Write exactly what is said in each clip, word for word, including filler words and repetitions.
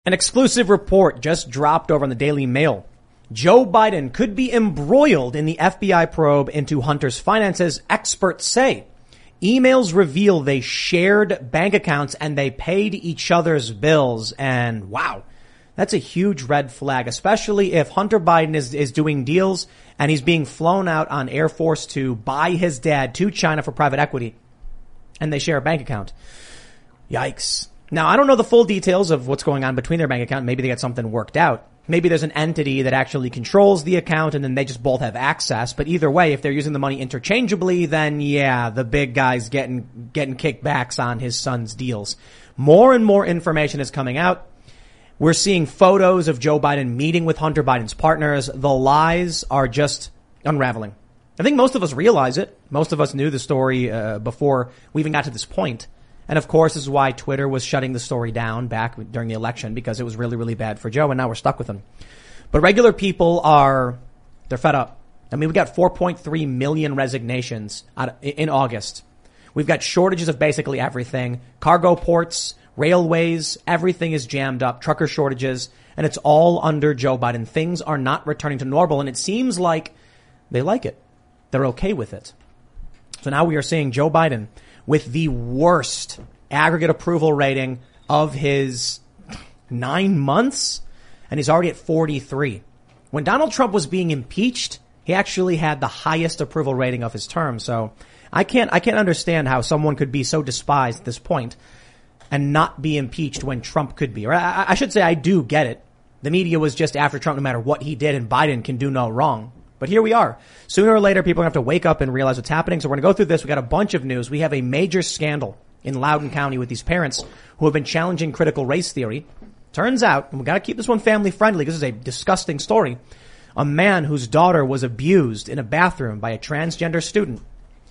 An exclusive report just dropped over on the Daily Mail. Joe Biden could be embroiled in the F B I probe into Hunter's finances, experts say. Emails reveal they shared bank accounts and they paid each other's bills. And wow, that's a huge red flag, especially if Hunter Biden is, is doing deals and he's being flown out on Air Force Two by his dad to China for private equity and they share a bank account. Yikes. Now, I don't know the full details of what's going on between their bank account. Maybe they got something worked out. Maybe there's an entity that actually controls the account and then they just both have access. But either way, if they're using the money interchangeably, then yeah, the big guy's getting, getting kickbacks on his son's deals. More and more information is coming out. We're seeing photos of Joe Biden meeting with Hunter Biden's partners. The lies are just unraveling. I think most of us realize it. Most of us knew the story uh, before we even got to this point. And of course, this is why Twitter was shutting the story down back during the election, because it was really, really bad for Joe, and now we're stuck with him. But regular people are, they're fed up. I mean, we got four point three million resignations out in August. We've got shortages of basically everything. Cargo ports, railways, everything is jammed up, trucker shortages, and it's all under Joe Biden. Things are not returning to normal, and it seems like they like it. They're okay with it. So now we are seeing Joe Biden with the worst aggregate approval rating of his nine months, and he's already at forty-three. When Donald Trump was being impeached, he actually had the highest approval rating of his term. So I can't, I can't understand how someone could be so despised at this point and not be impeached when Trump could be. Or I, I should say I do get it. The media was just after Trump no matter what he did, and Biden can do no wrong. But here we are. Sooner or later, people are going to have to wake up and realize what's happening. So we're going to go through this. We got a bunch of news. We have a major scandal in Loudoun County with these parents who have been challenging critical race theory. Turns out, and we got to keep this one family friendly because it's a disgusting story. A man whose daughter was abused in a bathroom by a transgender student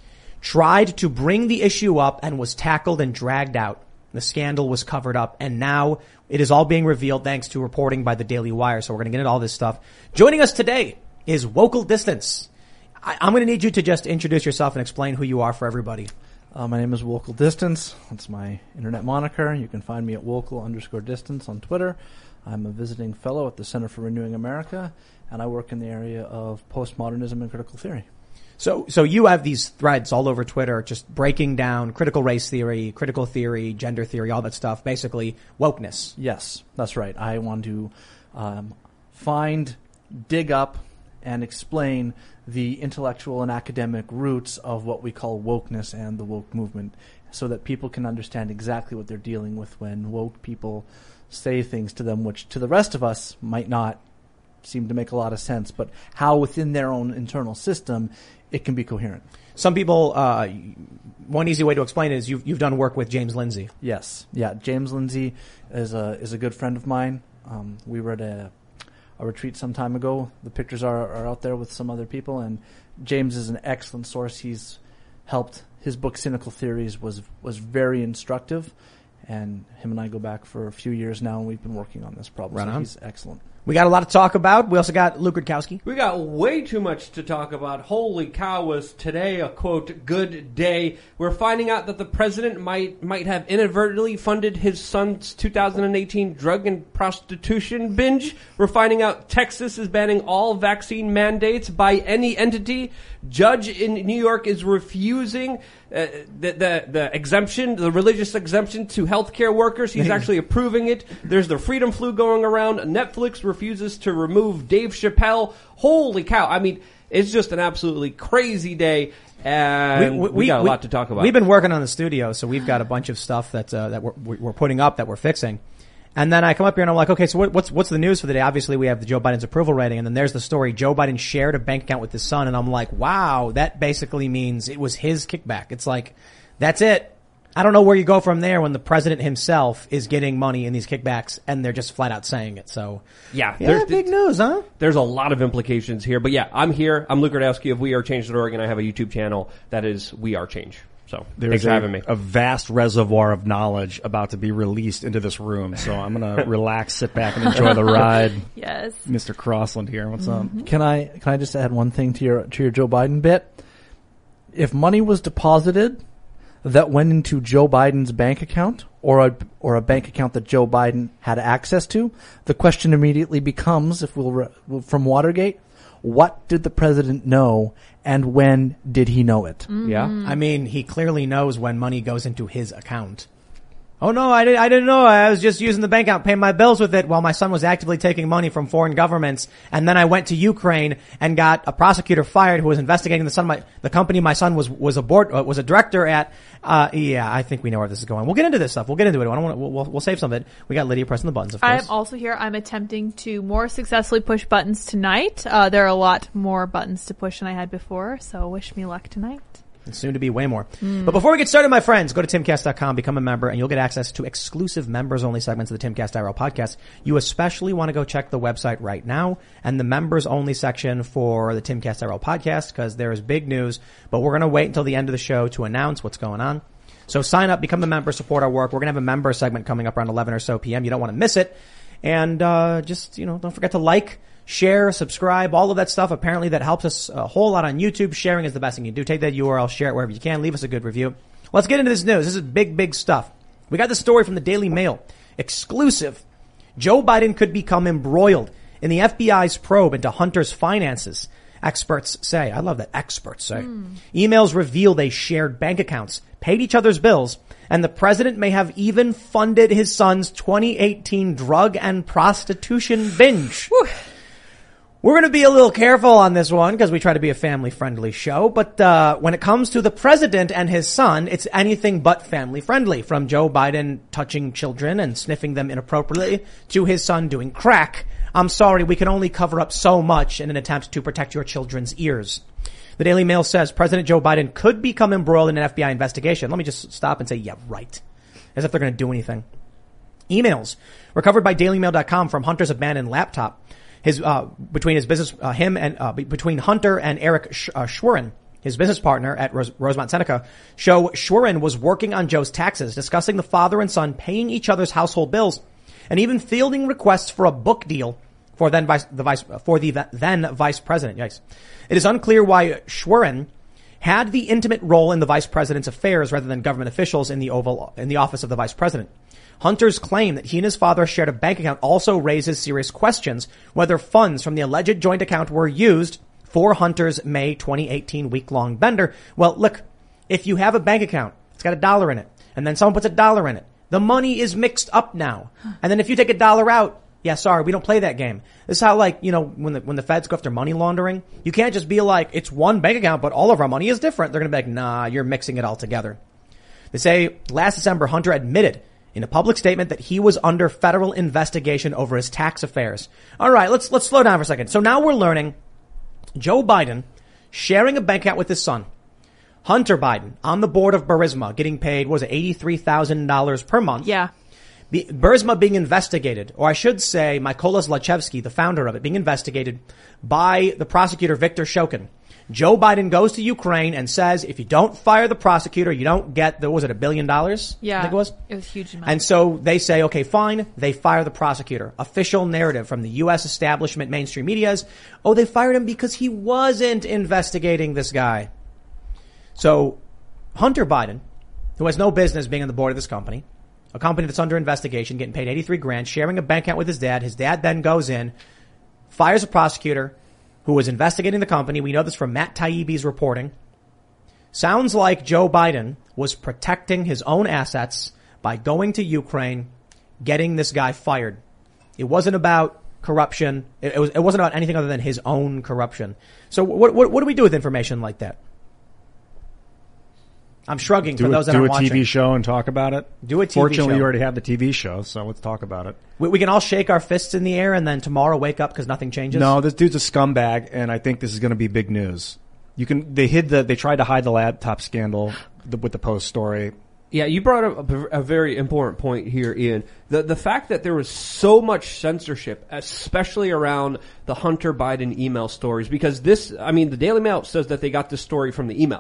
tried to bring the issue up and was tackled and dragged out. The scandal was covered up, and now it is all being revealed thanks to reporting by the Daily Wire. So we're going to get into all this stuff. Joining us today is Wokel Distance. I, I'm going to need you to just introduce yourself and explain who you are for everybody. Uh, my name is Wokel Distance. That's my internet moniker. You can find me at Wokel underscore Distance on Twitter. I'm a visiting fellow at the Center for Renewing America, and I work in the area of postmodernism and critical theory. So, so you have these threads all over Twitter just breaking down critical race theory, critical theory, gender theory, all that stuff, basically wokeness. Yes, that's right. I want to um, find, dig up, and explain the intellectual and academic roots of what we call wokeness and the woke movement so that people can understand exactly what they're dealing with when woke people say things to them which to the rest of us might not seem to make a lot of sense, but how within their own internal system it can be coherent. Some people, uh, one easy way to explain it is you've, you've done work with James Lindsay. Yes. Yeah. James Lindsay is a, is a good friend of mine. Um, we were at a, a retreat some time ago. The pictures are, are out there with some other people, and James is an excellent source. He's helped. His book Cynical Theories was was very instructive, and him and I go back for a few years now, and we've been working on this problem. Right so on. He's excellent. We got a lot to talk about. We also got Luke Rutkowski. We got way too much to talk about. Holy cow, was today a, quote, good day. We're finding out that the president might might have inadvertently funded his son's two thousand eighteen drug and prostitution binge. We're finding out Texas is banning all vaccine mandates by any entity. Judge in New York is refusing uh, the, the the exemption, the religious exemption to healthcare workers. He's actually approving it. There's the freedom flu going around. Netflix refuses to remove Dave Chappelle. Holy cow. I mean, it's just an absolutely crazy day, and we, we, we got a we, lot to talk about. We've been working on the studio, so we've got a bunch of stuff that, uh, that we're, we're putting up that we're fixing. And then I come up here and I'm like, okay, so what, what's, what's the news for the day? Obviously we have the Joe Biden's approval rating, and then there's the story. Joe Biden shared a bank account with his son, and I'm like, wow, that basically means it was his kickback. It's like, that's it. I don't know where you go from there when the president himself is getting money in these kickbacks and they're just flat out saying it. So yeah, yeah, there's big news, huh? There's a lot of implications here, but yeah, I'm here. I'm Luke Rutkowski of We Are Change dot org, and I have a YouTube channel that is We Are Change. So there's thanks for a, having me. a vast reservoir of knowledge about to be released into this room. So I'm going to relax, sit back, and enjoy the ride. Yes. Mister Crossland here. What's mm-hmm. up? Can I, can I just add one thing to your, to your Joe Biden bit? If money was deposited that went into Joe Biden's bank account, or a, or a bank account that Joe Biden had access to, the question immediately becomes, if we'll, re- from Watergate, what did the president know and when did he know it? Yeah. I mean, he clearly knows when money goes into his account. Oh no, I didn't, I didn't know. I was just using the bank account, paying my bills with it while my son was actively taking money from foreign governments. And then I went to Ukraine and got a prosecutor fired who was investigating the son, my, the company my son was, was a board, uh, was a director at. Uh, yeah, I think we know where this is going. We'll get into this stuff. We'll get into it. I don't want to, we'll, we'll save some of it. We got Lydia pressing the buttons, of course. I'm also here. I'm attempting to more successfully push buttons tonight. Uh, there are a lot more buttons to push than I had before, so wish me luck tonight. And soon to be way more. Mm. But before we get started, my friends, go to timcast dot com, become a member, and you'll get access to exclusive members-only segments of the Timcast I R L podcast. You especially want to go check the website right now and the members-only section for the Timcast I R L podcast, because there is big news. But we're going to wait until the end of the show to announce what's going on. So sign up, become a member, support our work. We're going to have a member segment coming up around eleven or so p.m. You don't want to miss it. And uh just, you know, don't forget to like, share, subscribe, all of that stuff. Apparently that helps us a whole lot on YouTube. Sharing is the best thing you can do. Take that U R L, share it wherever you can. Leave us a good review. Let's get into this news. This is big, big stuff. We got the story from the Daily Mail. Exclusive. Joe Biden could become embroiled in the F B I's probe into Hunter's finances. Experts say. I love that. Experts say. Mm. Emails reveal they shared bank accounts, paid each other's bills, and the president may have even funded his son's twenty eighteen drug and prostitution binge. Whew. We're going to be a little careful on this one because we try to be a family-friendly show. But uh when it comes to the president and his son, it's anything but family-friendly. From Joe Biden touching children and sniffing them inappropriately to his son doing crack. I'm sorry, we can only cover up so much in an attempt to protect your children's ears. The Daily Mail says President Joe Biden could become embroiled in an F B I investigation. Let me just stop and say, yeah, right. As if they're going to do anything. Emails recovered by Daily Mail dot com from Hunter's abandoned laptop. His, uh, between his business, uh, him and, uh, between Hunter and Eric Sh- uh, Schwerin, his business partner at Ros- Rosemont Seneca, show Schwerin was working on Joe's taxes, discussing the father and son paying each other's household bills, and even fielding requests for a book deal for then vice, the vice, for the then vice president. Yikes. It is unclear why Schwerin had the intimate role in the vice president's affairs rather than government officials in the Oval, in the office of the vice president. Hunter's claim that he and his father shared a bank account also raises serious questions whether funds from the alleged joint account were used for Hunter's May twenty eighteen week-long bender. Well, look, if you have a bank account, it's got a dollar in it, and then someone puts a dollar in it, the money is mixed up now. And then if you take a dollar out, yeah, sorry, we don't play that game. This is how, like, you know, when the when the feds go after money laundering, you can't just be like, it's one bank account, but all of our money is different. They're going to be like, nah, you're mixing it all together. They say last December, Hunter admitted in a public statement that he was under federal investigation over his tax affairs. All right, let's let's slow down for a second. So now we're learning Joe Biden sharing a bank account with his son. Hunter Biden on the board of Burisma getting paid, what was it, eighty-three thousand dollars per month. Yeah. The, Burisma being investigated, or I should say Mykola Zlochevsky, the founder of it, being investigated by the prosecutor Viktor Shokin. Joe Biden goes to Ukraine and says, if you don't fire the prosecutor, you don't get the, what was it, a billion dollars? Yeah. I think it was. It was a huge amount. And so they say, okay, fine. They fire the prosecutor. Official narrative from the U S establishment mainstream media is, oh, they fired him because he wasn't investigating this guy. So Hunter Biden, who has no business being on the board of this company, a company that's under investigation, getting paid eighty-three grand, sharing a bank account with his dad. His dad then goes in, fires a prosecutor who was investigating the company. We know this from Matt Taibbi's reporting. Sounds like Joe Biden was protecting his own assets by going to Ukraine, getting this guy fired. It wasn't about corruption. It, it was. It wasn't about anything other than his own corruption. So what what, what do we do with information like that? I'm shrugging do for a, those that do aren't a watching. T V show and talk about it. Do a T V Fortunately, show. you already have the T V show, so let's talk about it. We, we can all shake our fists in the air and then tomorrow wake up because nothing changes. No, this dude's a scumbag, and I think this is going to be big news. You can. They hid the. They tried to hide the laptop scandal the, with the Post story. Yeah, you brought up a, a very important point here, Ian. The the fact that there was so much censorship, especially around the Hunter Biden email stories, because this, I mean, the Daily Mail says that they got this story from the emails.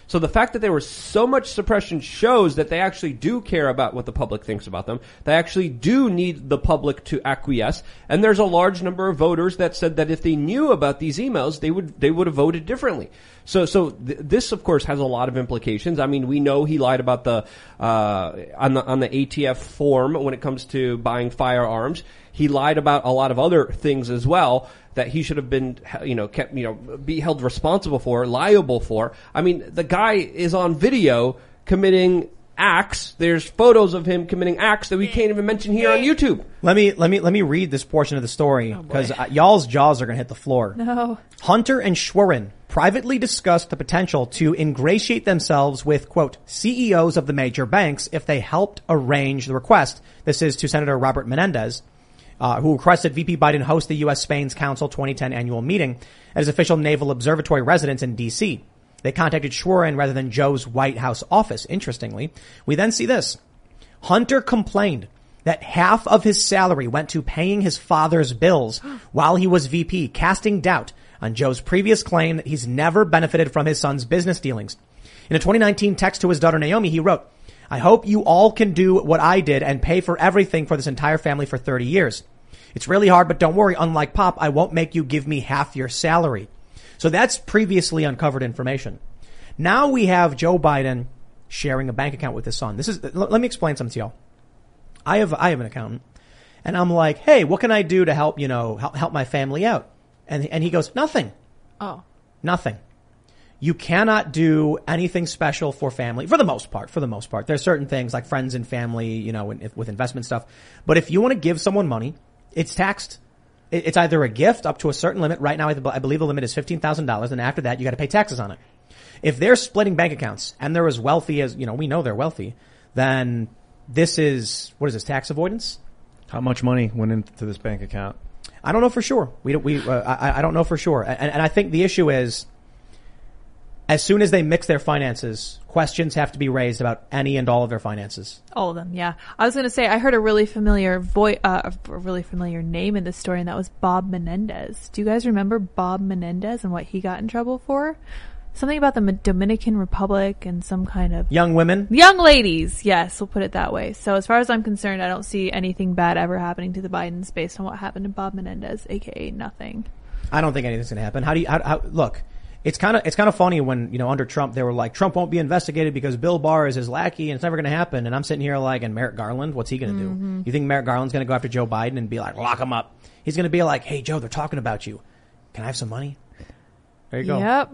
So the fact that there was so much suppression shows that they actually do care about what the public thinks about them. They actually do need the public to acquiesce. And there's a large number of voters that said that if they knew about these emails, they would they would have voted differently. So so th- this, of course, has a lot of implications. I mean, we know he lied about the uh on the on the A T F form when it comes to buying firearms. He lied about a lot of other things as well that he should have been, you know, kept, you know, be held responsible for, liable for. I mean, the guy is on video committing acts. There's photos of him committing acts that we can't even mention here on YouTube. Let me let me let me read this portion of the story because uh, y'all's jaws are going to hit the floor. No. Hunter and Schwerin privately discussed the potential to ingratiate themselves with, quote, C E Os of the major banks if they helped arrange the request. This is to Senator Robert Menendez, uh, who requested V P Biden host the U S Spain's Council twenty ten annual meeting at his official Naval Observatory residence in D C. They contacted Schwerin rather than Joe's White House office, interestingly. We then see this. Hunter complained that half of his salary went to paying his father's bills while he was V P, casting doubt on Joe's previous claim that he's never benefited from his son's business dealings. In a twenty nineteen text to his daughter Naomi, he wrote, I hope you all can do what I did and pay for everything for this entire family for thirty years. It's really hard, but don't worry. Unlike Pop, I won't make you give me half your salary. So that's previously uncovered information. Now we have Joe Biden sharing a bank account with his son. This is, let me explain something to y'all. I have, I have an accountant and I'm like, hey, what can I do to help, you know, help, help my family out? And, and he goes, nothing. Oh. Nothing. You cannot do anything special for family, for the most part, for the most part. There's certain things like friends and family, you know, if, with investment stuff. But if you want to give someone money, it's taxed. It's either a gift up to a certain limit. Right now, I believe the limit is fifteen thousand dollars. And after that, you got to pay taxes on it. If they're splitting bank accounts and they're as wealthy as, you know, we know they're wealthy, then this is, what is this, tax avoidance? How much money went into this bank account? I don't know for sure. We don't, we, uh, I, I don't know for sure. And, and I think the issue is, as soon as they mix their finances, questions have to be raised about any and all of their finances. All of them, yeah. I was going to say, I heard a really familiar voice, uh, a really familiar name in this story, and that was Bob Menendez. Do you guys remember Bob Menendez and what he got in trouble for? Something about the Dominican Republic and some kind of... Young women? Young ladies, yes, we'll put it that way. So as far as I'm concerned, I don't see anything bad ever happening to the Bidens based on what happened to Bob Menendez, a k a nothing. I don't think anything's going to happen. How do you... How, how, look... It's kind of, it's kind of funny when, you know, under Trump, they were like, Trump won't be investigated because Bill Barr is his lackey and it's never going to happen. And I'm sitting here like, and Merrick Garland, what's he going to mm-hmm. do? You think Merrick Garland's going to go after Joe Biden and be like, lock him up? He's going to be like, hey, Joe, they're talking about you. Can I have some money? There you go. Yep.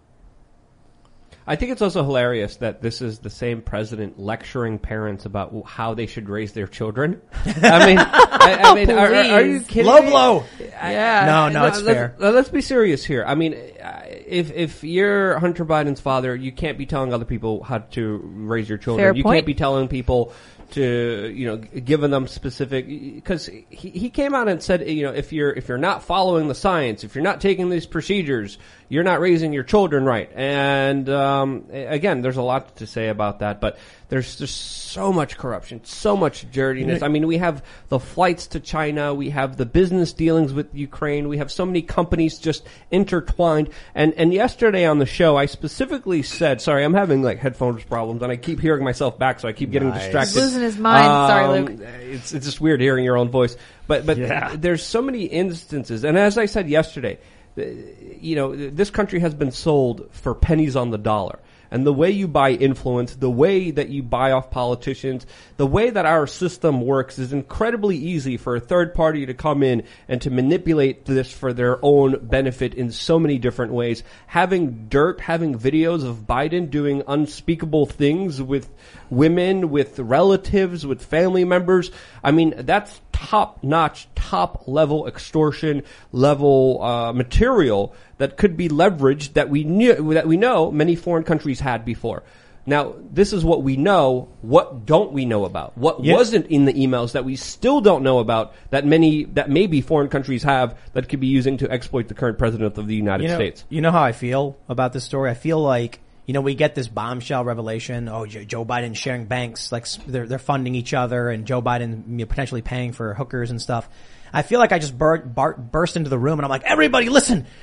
I think it's also hilarious that this is the same president lecturing parents about how they should raise their children. I mean, I, I mean, are, are, are you kidding Low me? blow. Yeah. No, no, it's let's, fair. Let's be serious here. I mean, if if you're Hunter Biden's father, you can't be telling other people how to raise your children. Fair you point. can't be telling people to, you know, giving them specific, because he, he came out and said, you know, if you're if you're not following the science, if you're not taking these procedures, you're not raising your children right. And um again, there's a lot to say about that, but there's just so much corruption, so much dirtiness. I mean, we have the flights to China, we have the business dealings with Ukraine, we have so many companies just intertwined. And and yesterday on the show, I specifically said, sorry, I'm having like headphones problems, and I keep hearing myself back, so I keep getting Nice. distracted. He's losing his mind. Um, Sorry, Luke. It's it's just weird hearing your own voice, but but Yeah. there's so many instances, and as I said yesterday, you know, this country has been sold for pennies on the dollar. And the way you buy influence, the way that you buy off politicians, the way that our system works is incredibly easy for a third party to come in and to manipulate this for their own benefit in so many different ways. Having dirt, having videos of Biden doing unspeakable things with women, with relatives, with family members. I mean, that's top-notch, top-level extortion level uh material that could be leveraged that we knew that we know many foreign countries had before. Now, this is what we know. What don't we know about? What Yeah. wasn't in the emails that we still don't know about that many that maybe foreign countries have that could be using to exploit the current president of the United You know, States? you know how I feel about this story? I feel like, you know, we get this bombshell revelation. Oh, Joe Joe Biden sharing banks, like they're they're funding each other, and Joe Biden, you know, potentially paying for hookers and stuff. I feel like I just bur- bar- burst into the room and I'm like, everybody, listen.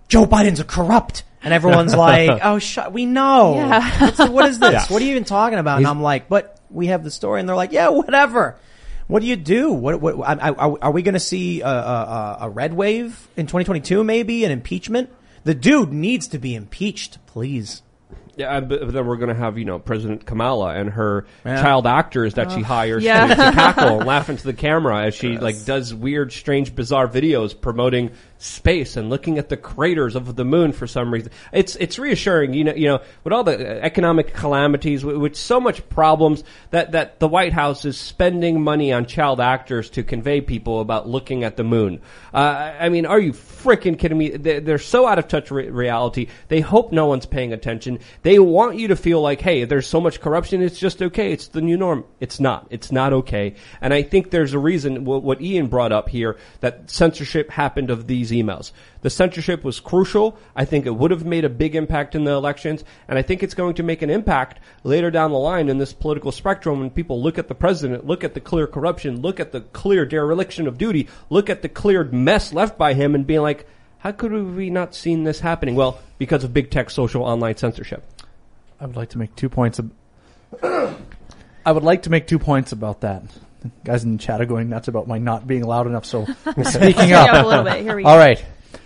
Joe Biden's a corrupt. And everyone's like, oh, shut, we know. Yeah. What's, what is this? Yeah. What are you even talking about? And I'm like, but we have the story. And they're like, yeah, whatever. What do you do? What, what, I, I, are we going to see a, a, a red wave in twenty twenty-two, maybe, an impeachment? The dude needs to be impeached, please. Yeah, but then we're going to have, you know, President Kamala and her Yeah. child actors that she hires yeah. to, to cackle and laugh into the camera as she, like, does weird, strange, bizarre videos promoting space and looking at the craters of the moon for some reason. It's it's reassuring, you know, you know, with all the economic calamities, with, with so much problems, that, that the White House is spending money on child actors to convey people about looking at the moon. Uh, I mean, are you freaking kidding me? They're, they're so out of touch with reality. They hope no one's paying attention. They want you to feel like, hey, there's so much corruption, it's just okay. It's the new norm. It's not. It's not okay. And I think there's a reason, what, what Ian brought up here, that censorship happened of these emails. The censorship was crucial. I think it would have made a big impact in the elections, and I think it's going to make an impact later down the line in this political spectrum when people look at the president, look at the clear corruption, look at the clear dereliction of duty, look at the clear mess left by him, and being like, how could we not seen this happening? Well, because of big tech, social, online censorship. I would like to make two points. Ab- I would like to make two points about that. The guys in the chat are going nuts about my not being loud enough, so speaking Yeah, up. a little bit. Here we go. All right.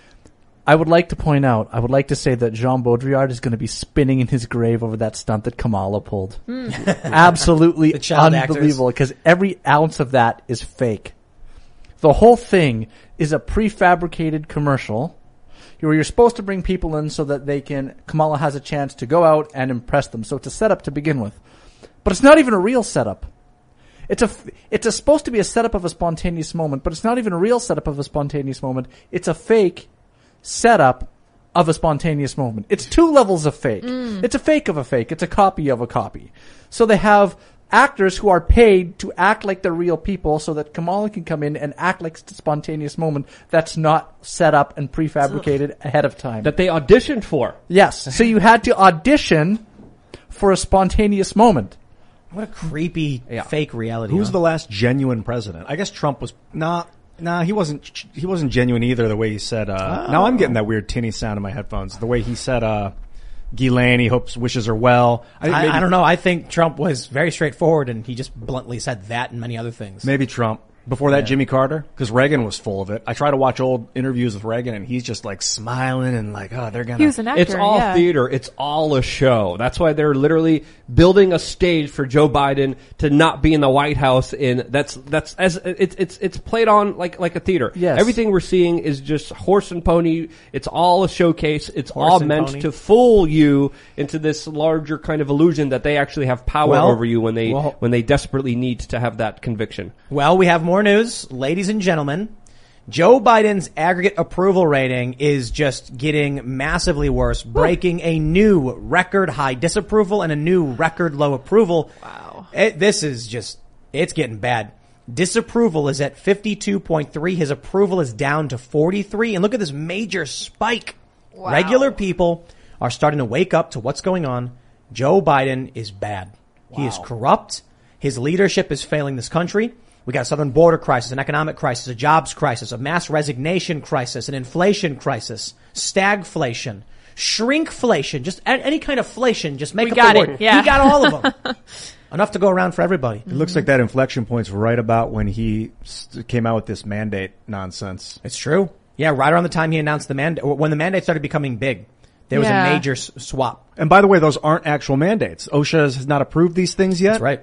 I would like to point out, I would like to say that Jean Baudrillard is going to be spinning in his grave over that stunt that Kamala pulled. Absolutely The child unbelievable, because every ounce of that is fake. The whole thing is a prefabricated commercial where you're supposed to bring people in so that they can, Kamala has a chance to go out and impress them. So it's a setup to begin with. But it's not even a real setup. It's a, it's a, supposed to be a setup of a spontaneous moment, but it's not even a real setup of a spontaneous moment. It's a fake setup of a spontaneous moment. It's two levels of fake. Mm. It's a fake of a fake. It's a copy of a copy. So they have actors who are paid to act like they're real people so that Kamala can come in and act like it's a spontaneous moment that's not set up and prefabricated ahead of time. That they auditioned for. Yes. So you had to audition for a spontaneous moment. What a creepy Yeah. fake reality. Who's huh? the last genuine president? I guess Trump was not. Nah, he wasn't. He wasn't genuine either. The way he said. Uh, Oh. Now I'm getting that weird tinny sound in my headphones. The way he said. Uh, Ghislaine, he hopes wishes her well. I, think I, maybe, I don't know. I think Trump was very straightforward, and he just bluntly said that and many other things. Maybe Trump. Before that, Yeah. Jimmy Carter, because Reagan was full of it. I try to watch old interviews with Reagan, and he's just like smiling and like, oh, they're gonna. He was an actor. It's all yeah. theater. It's all a show. That's why they're literally building a stage for Joe Biden to not be in the White House. In that's that's as it's it's it's played on like like a theater. Yes. Everything we're seeing is just horse and pony. It's all a showcase. It's Horse all and meant pony. to fool you into this larger kind of illusion that they actually have power Well, over you when they well- when they desperately need to have that conviction. Well, we have more news. Ladies and gentlemen, Joe Biden's aggregate approval rating is just getting massively worse, breaking a new record high disapproval and a new record low approval. Wow. It, this is just, it's getting bad. Disapproval is at fifty-two point three. His approval is down to forty-three. And look at this major spike. Wow. Regular people are starting to wake up to what's going on. Joe Biden is bad. He is corrupt. His leadership is failing this country. We got a southern border crisis, an economic crisis, a jobs crisis, a mass resignation crisis, an inflation crisis, stagflation, shrinkflation, just a- any kind of flation. Just make We up got the it, word. yeah. He got all of them. Enough to go around for everybody. It looks like that inflection point's right about when he st- came out with this mandate nonsense. It's true. Yeah, right around the time he announced the mandate, when the mandate started becoming big, there was Yeah. a major s- swap. And by the way, those aren't actual mandates. OSHA has not approved these things yet. That's right.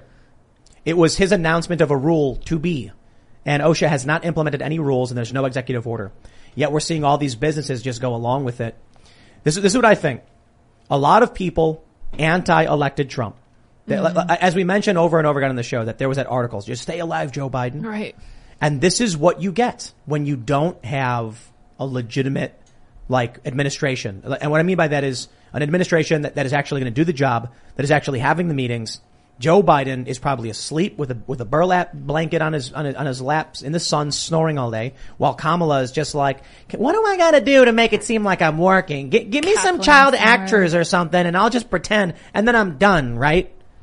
It was his announcement of a rule to be. And OSHA has not implemented any rules, and there's no executive order. Yet we're seeing all these businesses just go along with it. This is, this is what I think. A lot of people anti-elected Trump. They, As we mentioned over and over again on the show, that there was that article, just stay alive, Joe Biden. Right. And this is what you get when you don't have a legitimate, like, administration. And what I mean by that is an administration that, that is actually going to do the job, that is actually having the meetings. Joe Biden is probably asleep with a with a burlap blanket on his on his, on his laps in the sun, snoring all day, while Kamala is just like, "What do I got to do to make it seem like I'm working? G- give me some Cackling child somewhere. actors or something, and I'll just pretend, and then I'm done." Right?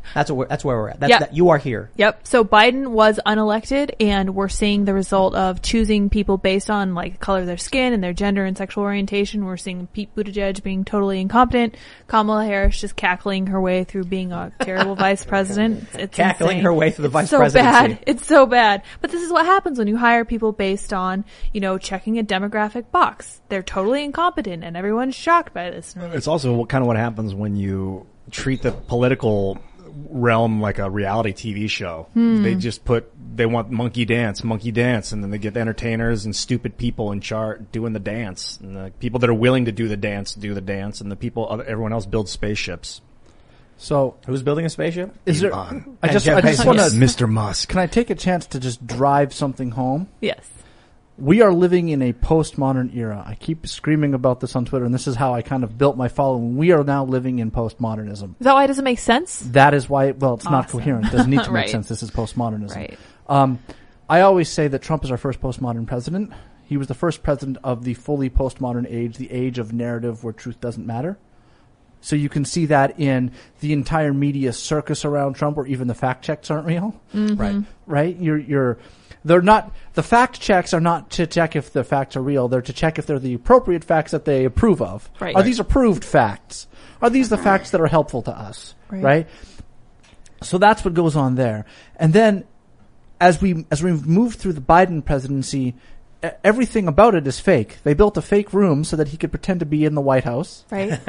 That's what we're, that's where we're at. That's Yeah. that, you are here. Yep. So Biden was unelected, and we're seeing the result of choosing people based on like the color of their skin and their gender and sexual orientation. We're seeing Pete Buttigieg being totally incompetent, Kamala Harris just cackling her way through being a terrible vice president. It's, it's Cackling insane. her way through the It's vice so presidency. Bad. It's so bad. But this is what happens when you hire people based on, you know, checking a demographic box. They're totally incompetent, and everyone's shocked by this. It's also what, kind of what happens when you treat the political realm like a reality T V show. Hmm. They just put, they want monkey dance, monkey dance, and then they get the entertainers and stupid people in charge doing the dance. And the people that are willing to do the dance do the dance, and the people, everyone else builds spaceships. So, Who's building a spaceship? is there? Elon. I just, Jeff I just Bezos. want to. Mister Musk. Can I take a chance to just drive something home? Yes. We are living in a postmodern era. I keep screaming about this on Twitter, and this is how I kind of built my following. We are now living in postmodernism. Is that why it doesn't make sense? That is why, well, it's not Awesome. coherent. It doesn't need to make Right. sense. This is postmodernism. Right. Um, I always say that Trump is our first postmodern president. He was the first president of the fully postmodern age, the age of narrative where truth doesn't matter. So you can see that in the entire media circus around Trump, where even the fact checks aren't real. Right. Right? You're, you're, they're not, the fact checks are not to check if the facts are real. They're to check if they're the appropriate facts that they approve of. Right. Are these approved facts? Are these the facts that are helpful to us? Right. Right? So that's what goes on there. And then as we, as we move through the Biden presidency, e- everything about it is fake. They built a fake room so that he could pretend to be in the White House. Right.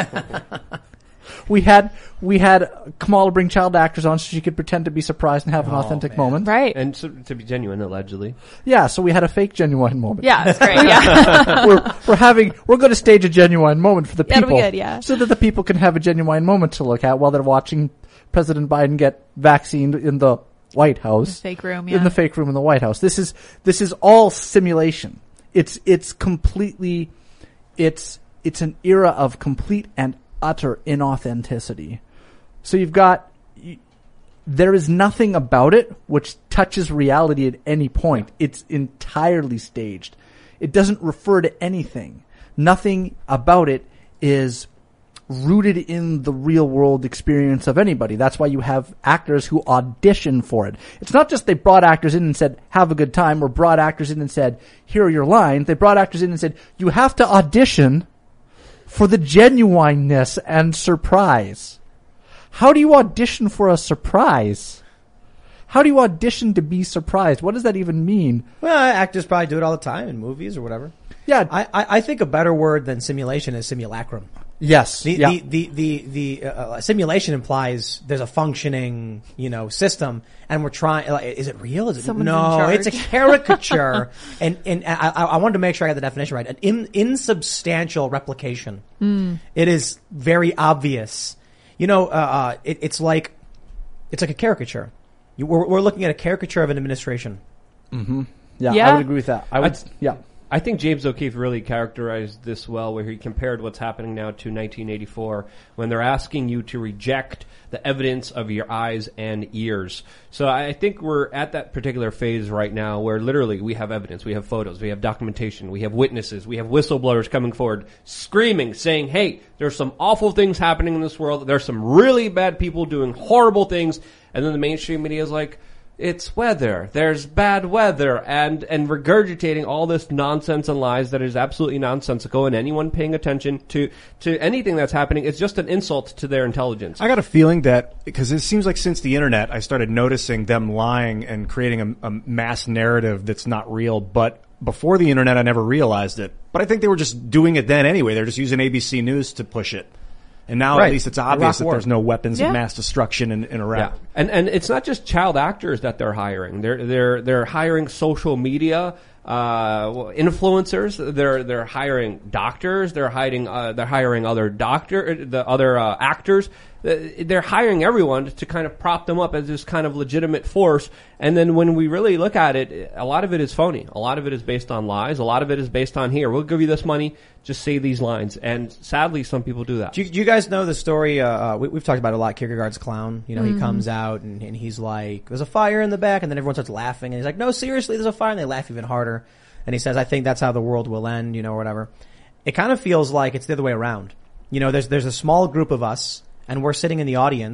We had, we had Kamala bring child actors on so she could pretend to be surprised and have an Oh, authentic man. moment. Right. And so, to be genuine, allegedly. Yeah, so we had a fake genuine moment. Yeah, that's great. Yeah. we're we're having we're going to stage a genuine moment for the That'll be people, good, yeah. so that the people can have a genuine moment to look at while they're watching President Biden get vaccinated in the White House, Fake room, yeah. in the fake room in the White House. This is this is all simulation. It's it's completely it's it's an era of complete and utter inauthenticity. So you've got. You, There is nothing about it which touches reality at any point. It's entirely staged. It doesn't refer to anything. Nothing about it is rooted in the real world experience of anybody. That's why you have actors who audition for it. It's not just they brought actors in and said, have a good time, or brought actors in and said, here are your lines. They brought actors in and said, you have to audition for the genuineness and surprise. How do you audition for a surprise? How do you audition to be surprised? What does that even mean? Well, actors probably do it all the time in movies or whatever. Yeah. I, I, I think a better word than simulation is simulacrum. yes. The, yeah. the, the, the, the, uh, simulation implies there's a functioning, you know, system, and we're trying, like, is it real? Is it, Someone's no, in it's a charge. caricature. and, and I, I I wanted to make sure I got the definition right. An in, insubstantial replication. It is very obvious. You know, uh, uh it, it's like, it's like a caricature. You, we're, we're looking at a caricature of an administration. yeah, I Yeah. would agree with that. I would, I- yeah. I think James O'Keefe really characterized this well, where he compared what's happening now to nineteen eighty-four, when they're asking you to reject the evidence of your eyes and ears. So I think we're at that particular phase right now where literally we have evidence, we have photos, we have documentation, we have witnesses, we have whistleblowers coming forward, screaming, saying, hey, there's some awful things happening in this world, there's some really bad people doing horrible things, and then the mainstream media is like, it's weather. There's bad weather, and and regurgitating all this nonsense and lies that is absolutely nonsensical. And anyone paying attention to to anything that's happening is just an insult to their intelligence. I got a feeling that, because it seems like since the internet, I started noticing them lying and creating a, a mass narrative that's not real. But before the internet, I never realized it. But I think they were just doing it then anyway. They're just using A B C News to push it. And now Right. at least it's Iraq obvious that War. there's no weapons Yeah. of mass destruction in, in Iraq. Yeah, and and it's not just child actors that they're hiring. They're they're they're hiring social media uh, influencers. They're they're hiring doctors. They're hiring uh, they're hiring other doctor the other uh, actors. They're hiring everyone to kind of prop them up as this kind of legitimate force. And then when we really look at it, a lot of it is phony. A lot of it is based on lies. A lot of it is based on, here, we'll give you this money, just say these lines. And sadly, some people do that. Do you, do you guys know the story? Uh, uh, we, we've talked about it a lot. Kierkegaard's clown. You know, he comes out and, and he's like, "There's a fire in the back," and then everyone starts laughing, and he's like, "No, seriously, there's a fire," and they laugh even harder. And he says, "I think that's how the world will end," you know, or whatever. It kind of feels like it's the other way around. You know, there's there's a small group of us, and we're sitting in the audience,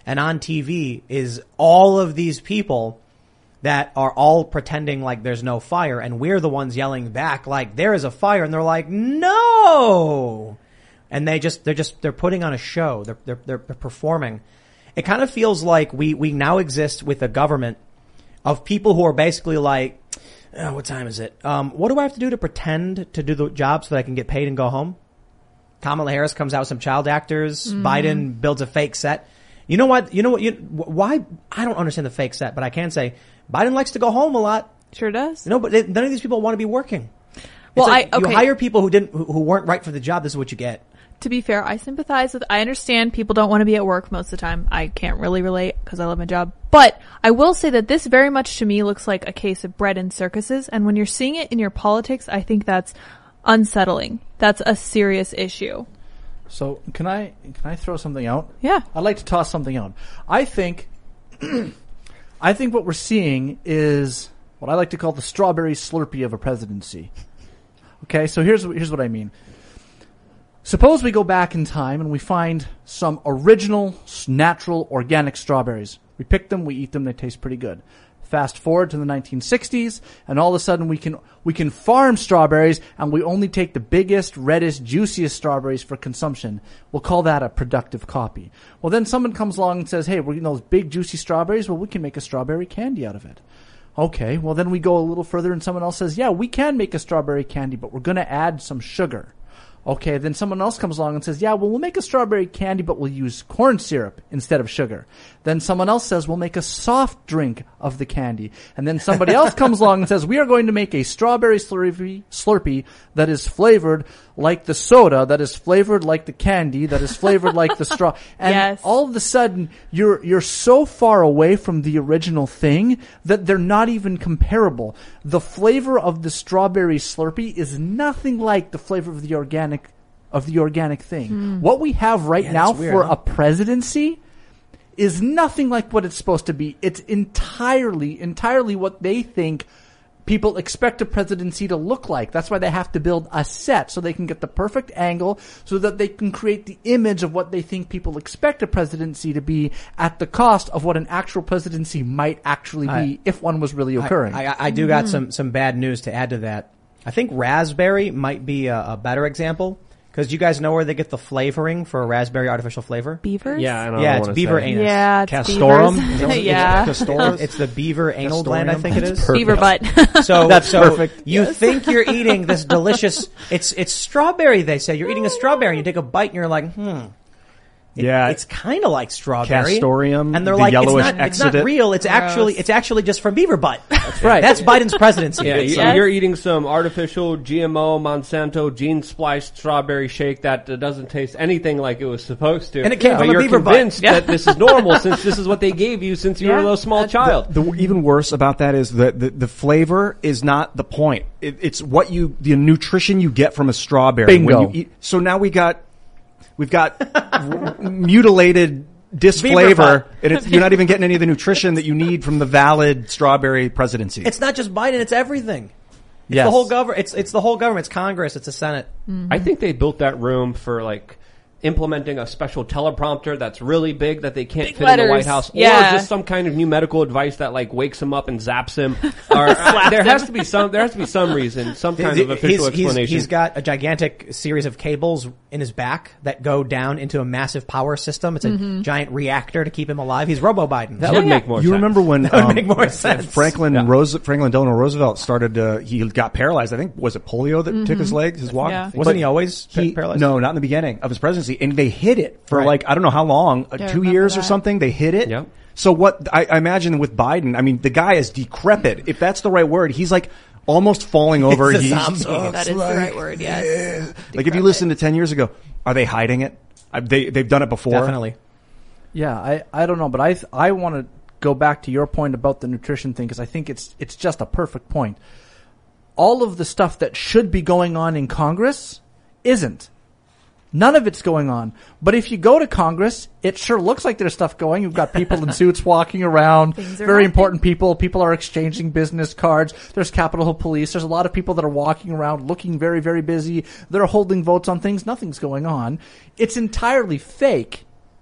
and on T V is all of these people that are all pretending like there's no fire, and we're the ones yelling back like there is a fire, and they're like, no, and they just they're just they're putting on a show. They're they're they're performing. It kind of feels like we we now exist with a government of people who are basically like, oh, what time is it? Um, what do I have to do to pretend to do the job so that I can get paid and go home? Kamala Harris comes out with some child actors. Mm. Biden builds a fake set. You know what? You know what? You, why? I don't understand the fake set, but I can say Biden likes to go home a lot. Sure does. You know, but it, none of these people want to be working. It's well, like I okay. you hire people who didn't, who, who weren't right for the job. This is what you get. To be fair, I sympathize with, I understand people don't want to be at work most of the time. I can't really relate because I love my job. But I will say that this very much to me looks like a case of bread and circuses. And when you're seeing it in your politics, I think that's unsettling. That's a serious issue. So can I, can I throw something out? Yeah. I'd like to toss something out. I think, I think what we're seeing is what I like to call the strawberry slurpee of a presidency. Okay. So here's, here's what I mean. Suppose we go back in time and we find some original, natural, organic strawberries. We pick them, we eat them, they taste pretty good. Fast forward to the nineteen sixties, and all of a sudden we can we can farm strawberries, and we only take the biggest, reddest, juiciest strawberries for consumption. We'll call that a productive copy. Well, then someone comes along and says, hey, we're getting those big, juicy strawberries. Well, we can make a strawberry candy out of it. Okay, well, then we go a little further, and someone else says, yeah, we can make a strawberry candy, but we're going to add some sugar. Okay, then someone else comes along and says, yeah, well, we'll make a strawberry candy, but we'll use corn syrup instead of sugar. Then someone else says, we'll make a soft drink of the candy. And then somebody else comes along and says, we are going to make a strawberry slurpee, slurpee that is flavored like the soda, that is flavored like the candy, that is flavored like the straw. And yes. all of a sudden, you're, you're so far away from the original thing that they're not even comparable. The flavor of the strawberry slurpee is nothing like the flavor of the organic of the organic thing. Mm. What we have right yeah, now weird, for huh? a presidency is nothing like what it's supposed to be. It's entirely, entirely what they think people expect a presidency to look like. That's why they have to build a set so they can get the perfect angle so that they can create the image of what they think people expect a presidency to be at the cost of what an actual presidency might actually be I, if one was really occurring. I, I, I do got some, some bad news to add to that. I think raspberry might be a, a better example. Because you guys know where they get the flavoring for a raspberry artificial flavor? Beavers? Yeah, I don't yeah, know it's what beaver say. anus. Yeah, it's Castorum? beavers. Is that what- Yeah. It's, Castor- it's the beaver anal gland, I think it is. Beaver butt. So That's so perfect. You think you're eating this delicious, it's, it's strawberry, they say. You're eating a strawberry and you take a bite and you're like, hmm. It, Yeah. it's kind of like strawberry. Castoreum, and they're the like, it's yellowish not, it's not exudate. real. It's actually, it's actually just from beaver butt. That's right. That's Biden's presidency. Yeah, you, Yes. you're eating some artificial G M O Monsanto gene spliced strawberry shake that uh, doesn't taste anything like it was supposed to. And it came but from a you're beaver butt. convinced Yeah. that this is normal since this is what they gave you since you were a Yeah. little small child. The even worse about that is that the, the flavor is not the point. It, it's what you, the nutrition you get from a strawberry. Bingo. When you eat, so now we got, we've got mutilated disflavor, butt. and it's, you're not even getting any of the nutrition that you need from the valid strawberry presidency. It's not just Biden, it's everything. It's Yes. the whole government. It's, it's the whole government. It's Congress. It's the Senate. I think they built that room for like implementing a special teleprompter that's really big that they can't Big fit in the letters. White House, Yeah. or just some kind of new medical advice that like wakes him up and zaps him. Or uh, there has to be some, there has to be some reason, some kind of official He's- he's- explanation. he's got a gigantic series of cables in his back that go down into a massive power system. It's a Mm-hmm. giant reactor to keep him alive. He's Robo Biden. that would yeah. make more You sense. remember when That would um, make more sense. Franklin Yeah. Rose, Franklin Delano Roosevelt started. Uh, he got paralyzed. I think was it polio that took his legs, his walk. Yeah. Wasn't he always He, paralyzed? No, not in the beginning of his presidency, and they hid it for Right. like I don't know how long, uh, Yeah, I two remember years or that. something. They hid it. Yep. So what I, I imagine with Biden, I mean, the guy is decrepit. If that's the right word, he's like almost falling over. It's a He's zombie. oh, That it's is the like, right word, yes. Like if you listen to ten years ago, are they hiding it? Uh, They they've done it before. Definitely. Yeah, I, I don't know, but I th- I want to go back to your point about the nutrition thing because I think it's it's just a perfect point. All of the stuff that should be going on in Congress isn't. None of it's going on. But if you go to Congress, it sure looks like there's stuff going. You've got people in suits walking around, Things are very happening. important people. People are exchanging business cards. There's Capitol Hill police. There's a lot of people that are walking around looking very, very busy. They're holding votes on things. Nothing's going on. It's entirely fake.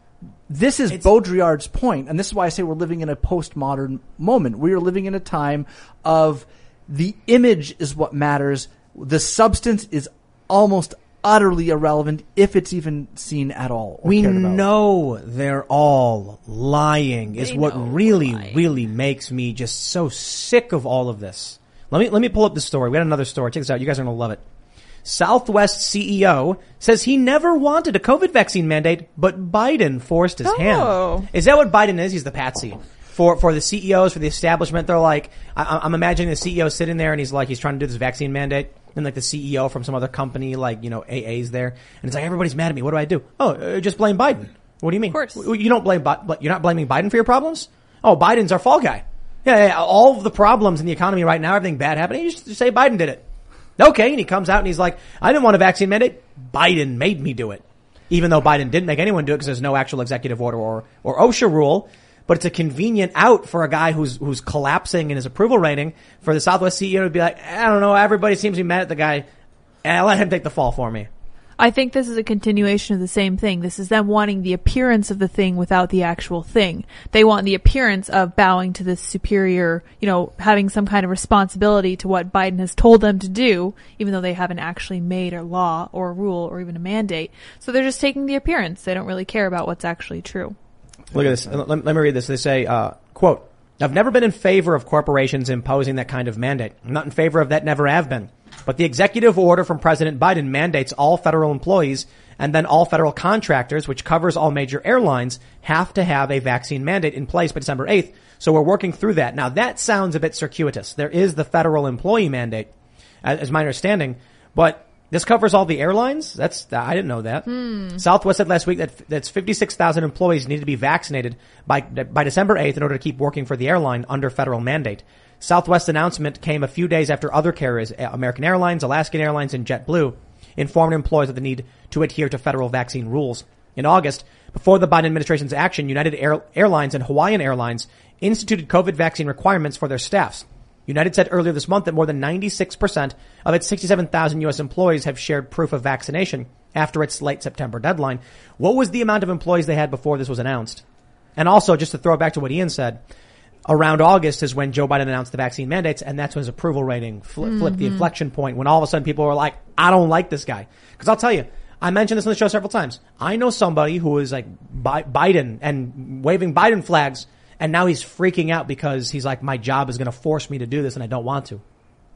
this is It's- Baudrillard's point, and this is why I say we're living in a postmodern moment. We are living in a time of the image is what matters. The substance is almost utterly irrelevant if it's even seen at all. Or We cared about. know they're all lying is They what know really, they're lying. really makes me just so sick of all of this. Let me, let me pull up the story. We got another story. Check this out. You guys are going to love it. Southwest C E O says he never wanted a COVID vaccine mandate, but Biden forced his Oh. hand. Is that what Biden is? He's the patsy. For, for the C E Os, for the establishment, they're like, I, I'm imagining the C E O sitting there and he's like, he's trying to do this vaccine mandate. And like the C E O from some other company, like, you know, A A's there. And it's like, everybody's mad at me. What do I do? Oh, uh, just blame Biden. What do you mean? Of course. You don't blame, Bi- but you're not blaming Biden for your problems? Oh, Biden's our fall guy. Yeah, yeah, yeah, all of the problems in the economy right now, everything bad happening, you just say Biden did it. Okay, and he comes out and he's like, I didn't want a vaccine mandate. Biden made me do it. Even though Biden didn't make anyone do it because there's no actual executive order or, or OSHA rule. But it's a convenient out for a guy who's, who's collapsing in his approval rating for the Southwest C E O to be like, I don't know, everybody seems to be mad at the guy. And I let him take the fall for me. I think this is a continuation of the same thing. This is them wanting the appearance of the thing without the actual thing. They want the appearance of bowing to this superior, you know, having some kind of responsibility to what Biden has told them to do, even though they haven't actually made a law or a rule or even a mandate. So they're just taking the appearance. They don't really care about what's actually true. Look at this. Let, let me read this. They say, uh, quote, I've never been in favor of corporations imposing that kind of mandate. I'm not in favor of that, never have been. But the executive order from President Biden mandates all federal employees and then all federal contractors, which covers all major airlines, have to have a vaccine mandate in place by December eighth. So we're working through that. Now that sounds a bit circuitous. There is the federal employee mandate, as my understanding, but this covers all the airlines? That's, I didn't know that. Hmm. Southwest said last week that that's fifty-six thousand employees need to be vaccinated by, by December eighth in order to keep working for the airline under federal mandate. Southwest's announcement came a few days after other carriers, American Airlines, Alaskan Airlines, and JetBlue, informed employees of the need to adhere to federal vaccine rules. In August, before the Biden administration's action, United Air- Airlines and Hawaiian Airlines instituted COVID vaccine requirements for their staffs. United said earlier this month that more than ninety-six percent of its sixty-seven thousand U S employees have shared proof of vaccination after its late September deadline. What was the amount of employees they had before this was announced? And also, just to throw it back to what Ian said, around August is when Joe Biden announced the vaccine mandates, and that's when his approval rating fl- mm-hmm. flipped the inflection point, when all of a sudden people were like, I don't like this guy. Because I'll tell you, I mentioned this on the show several times. I know somebody who is like Bi- Biden and waving Biden flags, and now he's freaking out because he's like, my job is going to force me to do this and I don't want to.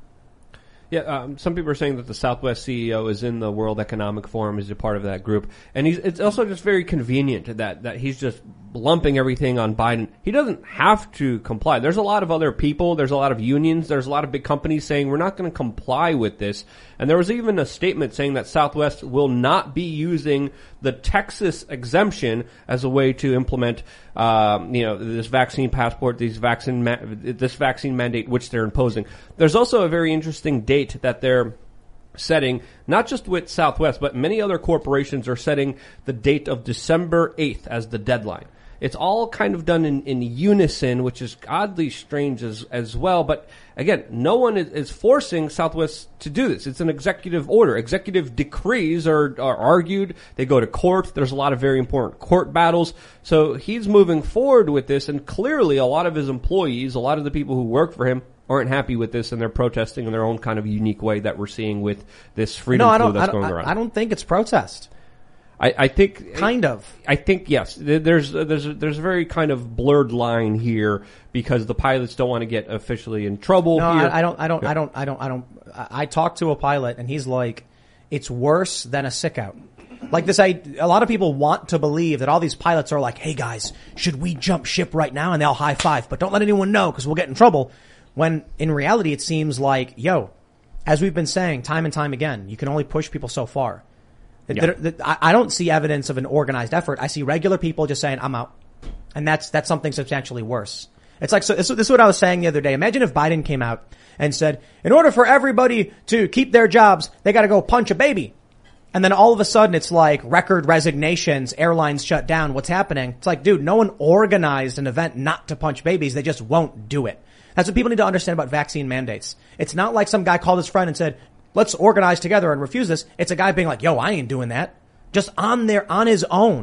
Yeah, um, some people are saying that the Southwest C E O is in the World Economic Forum, is a part of that group, and he's, it's also just very convenient that that he's just lumping everything on Biden. He doesn't have to comply. There's a lot of other people, there's a lot of unions, there's a lot of big companies saying we're not going to comply with this, and there was even a statement saying that Southwest will not be using the Texas exemption as a way to implement, um, you know, this vaccine passport, these vaccine ma- this vaccine mandate which they're imposing. There's also a very interesting date that they're setting, not just with Southwest, but many other corporations are setting the date of December eighth as the deadline. It's all kind of done in, in unison, which is oddly strange as as well. But again, no one is, is forcing Southwest to do this. It's an executive order. Executive decrees are, are argued. They go to court. There's a lot of very important court battles. So he's moving forward with this, and clearly a lot of his employees, a lot of the people who work for him, aren't happy with this, and they're protesting in their own kind of unique way that we're seeing with this freedom no, I flu don't, that's I don't, going around. I don't think it's protest. I, I think kind of. I think yes. There's there's there's a very kind of blurred line here because the pilots don't want to get officially in trouble. No, here. I, I don't. I don't. Yeah. I don't. I don't. I don't. I, I talked to a pilot, and he's like, "It's worse than a sick out." Like this, I, a lot of people want to believe that all these pilots are like, "Hey guys, should we jump ship right now?" And they all high five, but don't let anyone know because we'll get in trouble. When in reality, it seems like, yo, as we've been saying time and time again, you can only push people so far. Yeah. I don't see evidence of an organized effort. I see regular people just saying, I'm out. And that's, that's something substantially worse. It's like, so this, this is what I was saying the other day. Imagine if Biden came out and said, in order for everybody to keep their jobs, they gotta go punch a baby. And then all of a sudden it's like record resignations, airlines shut down. What's happening? It's like, dude, no one organized an event not to punch babies. They just won't do it. That's what people need to understand about vaccine mandates. It's not like some guy called his friend and said, let's organize together and refuse this. It's a guy being like, yo, I ain't doing that. Just on there, on his own.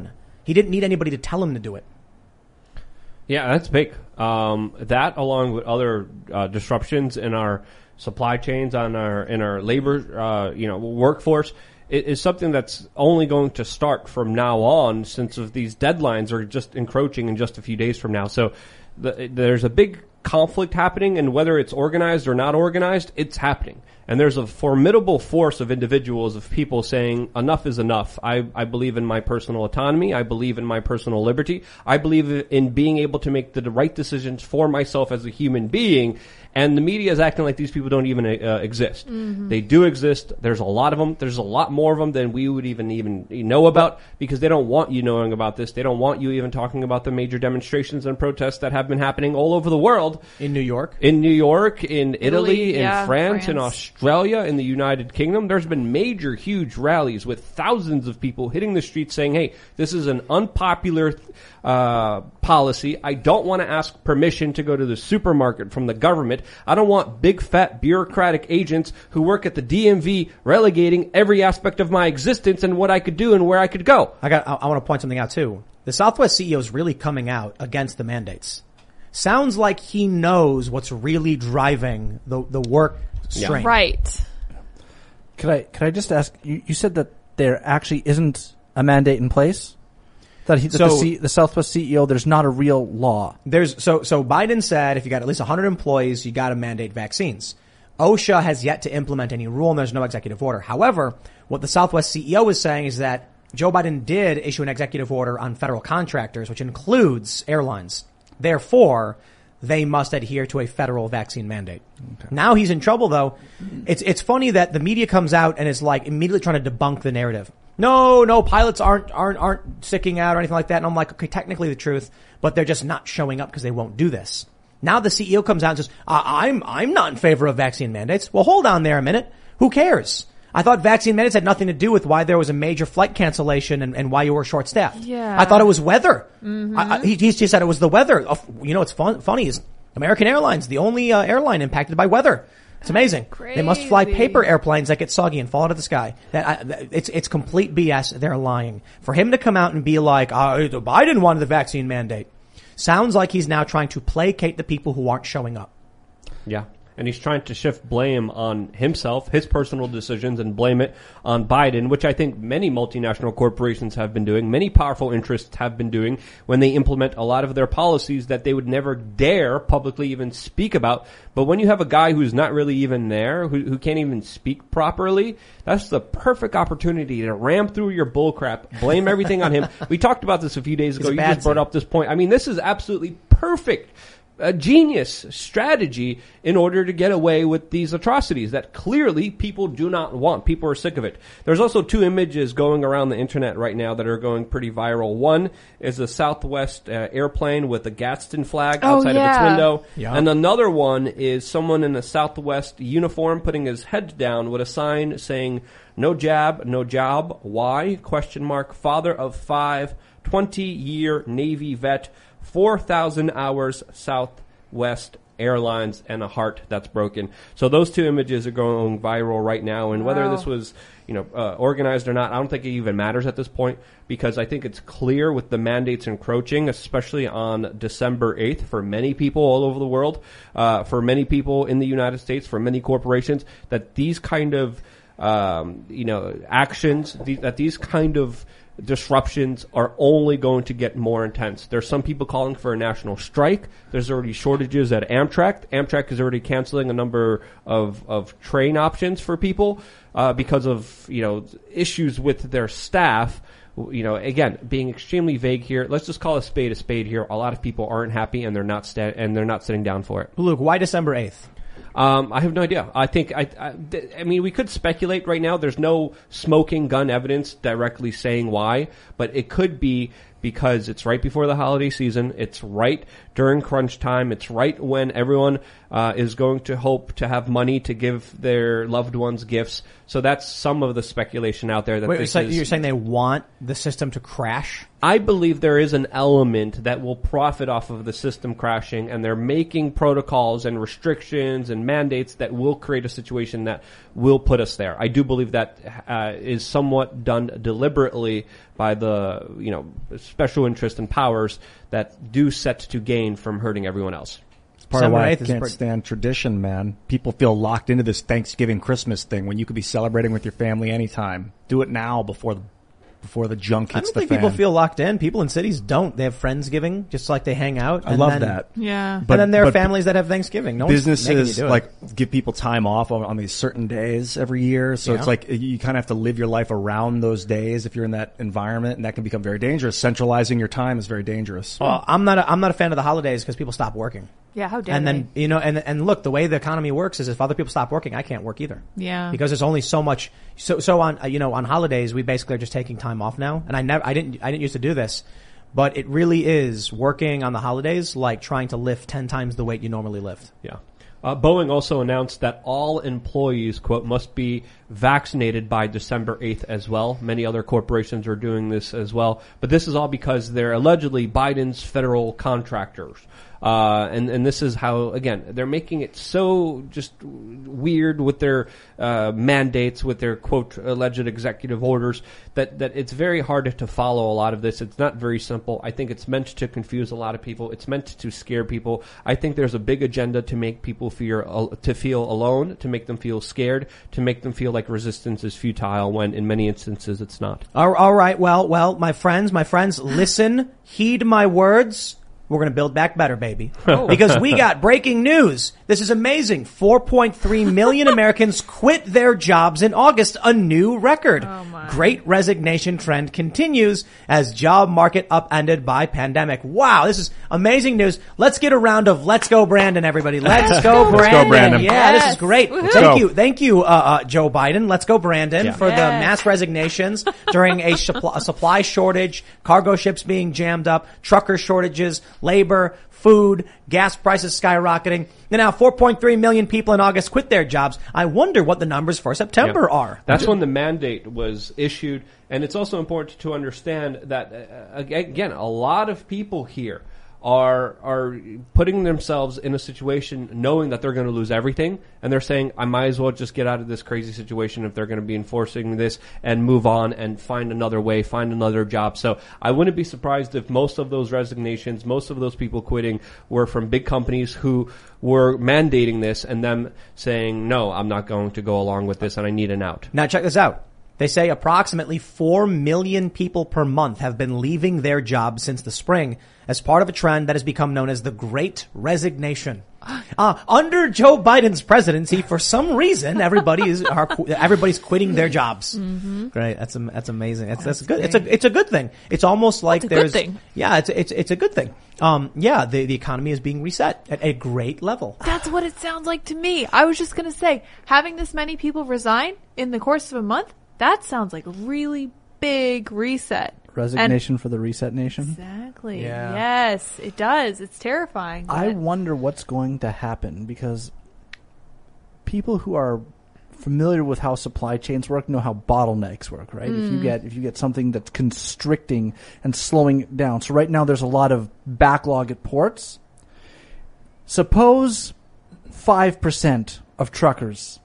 He didn't need anybody to tell him to do it. Yeah, that's big. Um, that, along with other uh, disruptions in our supply chains, on our in our labor, uh, you know, workforce, it is something that's only going to start from now on, since of these deadlines are just encroaching in just a few days from now. So the, there's a big conflict happening, and whether it's organized or not organized, it's happening. And there's a formidable force of individuals, of people saying enough is enough. I, I believe in my personal autonomy. I believe in my personal liberty. I believe in being able to make the right decisions for myself as a human being. And the media is acting like these people don't even uh, exist. Mm-hmm. They do exist. There's a lot of them. There's a lot more of them than we would even even know about, because they don't want you knowing about this. They don't want you even talking about the major demonstrations and protests that have been happening all over the world. In New York. In New York, in Italy, Italy in yeah, France, France, in Australia, in the United Kingdom. There's been major, huge rallies with thousands of people hitting the streets saying, hey, this is an unpopular uh policy. I don't want to ask permission to go to the supermarket from the government. I don't want big fat bureaucratic agents who work at the D M V relegating every aspect of my existence and what I could do and where I could go. I got. I, I want to point something out too. The Southwest C E O is really coming out against the mandates. Sounds like he knows what's really driving the the work strain. Yeah. Right. Could I could I just ask? You, you said that there actually isn't a mandate in place. That, he, that so, the, C, the Southwest C E O, there's not a real law. There's so so Biden said if you got at least one hundred employees, you got to mandate vaccines. OSHA has yet to implement any rule, and there's no executive order. However, what the Southwest C E O is saying is that Joe Biden did issue an executive order on federal contractors, which includes airlines. Therefore, they must adhere to a federal vaccine mandate. Okay. Now he's in trouble, though. It's it's funny that the media comes out and is like immediately trying to debunk the narrative. No, no, pilots aren't, aren't, aren't sticking out or anything like that. And I'm like, okay, technically the truth, but they're just not showing up because they won't do this. Now the C E O comes out and says, I'm, I'm not in favor of vaccine mandates. Well, hold on there a minute. Who cares? I thought vaccine mandates had nothing to do with why there was a major flight cancellation and, and why you were short-staffed. Yeah. I thought it was weather. Mm-hmm. I, I, he, he said it was the weather. You know, what's fun, funny is American Airlines, the only uh, airline impacted by weather. It's amazing. Crazy. They must fly paper airplanes that get soggy and fall out of the sky. That, I, that it's it's complete B S. They're lying. For him to come out and be like, oh, Biden wanted the vaccine mandate, sounds like he's now trying to placate the people who aren't showing up. Yeah. And he's trying to shift blame on himself, his personal decisions, and blame it on Biden, which I think many multinational corporations have been doing, many powerful interests have been doing when they implement a lot of their policies that they would never dare publicly even speak about. But when you have a guy who's not really even there, who, who can't even speak properly, that's the perfect opportunity to ram through your bullcrap, blame everything on him. We talked about this a few days ago. You just brought up this point. I mean, this is absolutely perfect. A genius strategy in order to get away with these atrocities that clearly people do not want. People are sick of it. There's also two images going around the internet right now that are going pretty viral. One is a Southwest uh, airplane with a Gadsden flag oh, outside yeah. of its window. Yeah. And another one is someone in a Southwest uniform putting his head down with a sign saying, no jab, no job. Why? Question mark. Father of five, twenty-year Navy vet, four thousand hours Southwest Airlines, and a heart that's broken. So those two images are going viral right now, and whether Wow. this was, you know, uh, organized or not, I don't think it even matters at this point, because I think it's clear with the mandates encroaching, especially on December eighth for many people all over the world, uh, for many people in the United States, for many corporations, that these kind of, um, you know, actions, th- that these kind of disruptions are only going to get more intense. There's some people calling for a national strike. There's already shortages at Amtrak. Amtrak is already canceling a number of, of train options for people uh, because of, you know, issues with their staff. You know, again, being extremely vague here. Let's just call a spade a spade here. A lot of people aren't happy, and they're not sta- and they're not sitting down for it. Luke, why December eighth? Um, I have no idea. I think, I, I, I mean, we could speculate right now. There's no smoking gun evidence directly saying why, but it could be because it's right before the holiday season. It's right during crunch time. It's right when everyone, uh, is going to hope to have money to give their loved ones gifts. So that's some of the speculation out there. That Wait, this so is, you're saying they want the system to crash? I believe there is an element that will profit off of the system crashing, and they're making protocols and restrictions and mandates that will create a situation that will put us there. I do believe that uh, is somewhat done deliberately by the, you know, special interest and powers that do set to gain from hurting everyone else. It's part of why I eighth is can't pretty- stand tradition, man. People feel locked into this Thanksgiving, Christmas thing when you could be celebrating with your family anytime. Do it now before the before the junk I hits don't the think fan. people feel locked in. People in cities don't. They have Friendsgiving, just like they hang out. I and love then, that. Yeah. But, and then there are but families that have Thanksgiving. No one's making you businesses do it. like give people time off on, on these certain days every year. So Yeah. it's like you kind of have to live your life around those days if you're in that environment, and that can become very dangerous. Centralizing your time is very dangerous. Well, I'm not. A, I'm not a fan of the holidays because people stop working. Yeah, how dare And they? then you know, and and look, the way the economy works is if other people stop working, I can't work either. Yeah. Because there's only so much. So so on uh, you know on holidays we basically are just taking time off now. And I never I didn't I didn't used to do this, but it really is working on the holidays like trying to lift ten times the weight you normally lift. Yeah. Uh, Boeing also announced that all employees, quote, must be vaccinated by December eighth as well. Many other corporations are doing this as well. But this is all because they're allegedly Biden's federal contractors. Uh, and, and this is how, again, they're making it so just weird with their uh, mandates, with their, quote, alleged executive orders, that, that it's very hard to follow a lot of this. It's not very simple. I think it's meant to confuse a lot of people. It's meant to scare people. I think there's a big agenda to make people fear, to feel alone, to make them feel scared, to make them feel like resistance is futile, when in many instances it's not. All, all right. Well, well, my friends, my friends, listen, heed my words. We're going to build back better, baby. Because we got breaking news. This is amazing. four point three million Americans quit their jobs in August, a new record. Oh my. Great resignation trend continues as job market upended by pandemic. Wow, this is amazing news. Let's get a round of Let's Go Brandon, everybody. Let's go, Let's Brandon. go, Brandon. Yeah, this is Yes. great. Woohoo. Thank go. you. Thank you, uh, uh, Joe Biden. Let's go, Brandon, Yeah. for the Yes. mass resignations during a, supply, a supply shortage, cargo ships being jammed up, trucker shortages, labor, food, gas prices skyrocketing. And now four point three million people in August quit their jobs. I wonder what the numbers for September Yeah. are. That's when the mandate was issued. And it's also important to understand that, uh, again, a lot of people here are are putting themselves in a situation knowing that they're going to lose everything, and they're saying, I might as well just get out of this crazy situation if they're going to be enforcing this, and move on and find another way, find another job. So I wouldn't be surprised if most of those resignations, most of those people quitting were from big companies who were mandating this and them saying, no, I'm not going to go along with this and I need an out. Now check this out. They say approximately four million people per month have been leaving their jobs since the spring as part of a trend that has become known as the Great Resignation. Uh, under Joe Biden's presidency, for some reason, everybody is are, everybody's quitting their jobs. Mm-hmm. Great, that's am- that's amazing. That's that's, That's good. It's a it's a good thing. It's almost like It's a good there's thing. yeah, it's it's it's a good thing. Um, yeah, the the economy is being reset at a great level. That's what it sounds like to me. I was just going to say, having this many people resign in the course of a month, that sounds like a really big reset. Resignation for the reset nation. Exactly. Yeah. Yes, it does. It's terrifying. I but- wonder what's going to happen, because people who are familiar with how supply chains work know how bottlenecks work, right? If you get if you get something that's constricting and slowing it down. So right now there's a lot of backlog at ports. Suppose five percent of truckers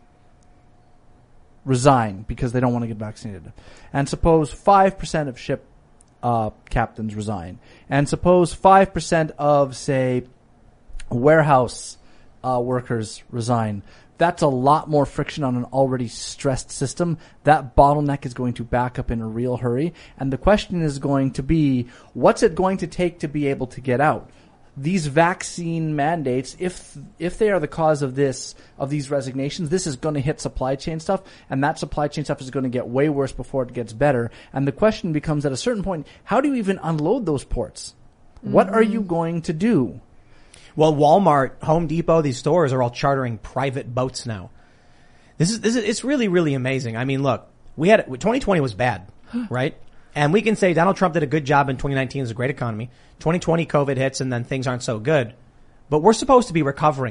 resign because they don't want to get vaccinated. And suppose five percent of ship uh, captains resign. And suppose five percent of, say, warehouse uh, workers resign. That's a lot more friction on an already stressed system. That bottleneck is going to back up in a real hurry. And the question is going to be, what's it going to take to be able to get out? These vaccine mandates, if if they are the cause of this, of these resignations, this is going to hit supply chain stuff, and that supply chain stuff is going to get way worse before it gets better. And the question becomes, at a certain point, how do you even unload those ports? Mm-hmm. What are you going to do? Well, Walmart, Home Depot, these stores are all chartering private boats now. This is this is it's really really amazing. I mean, look, we had twenty twenty was bad, right? And we can say Donald Trump did a good job in twenty nineteen. It's a great economy. twenty twenty COVID hits and then things aren't so good. But we're supposed to be recovering.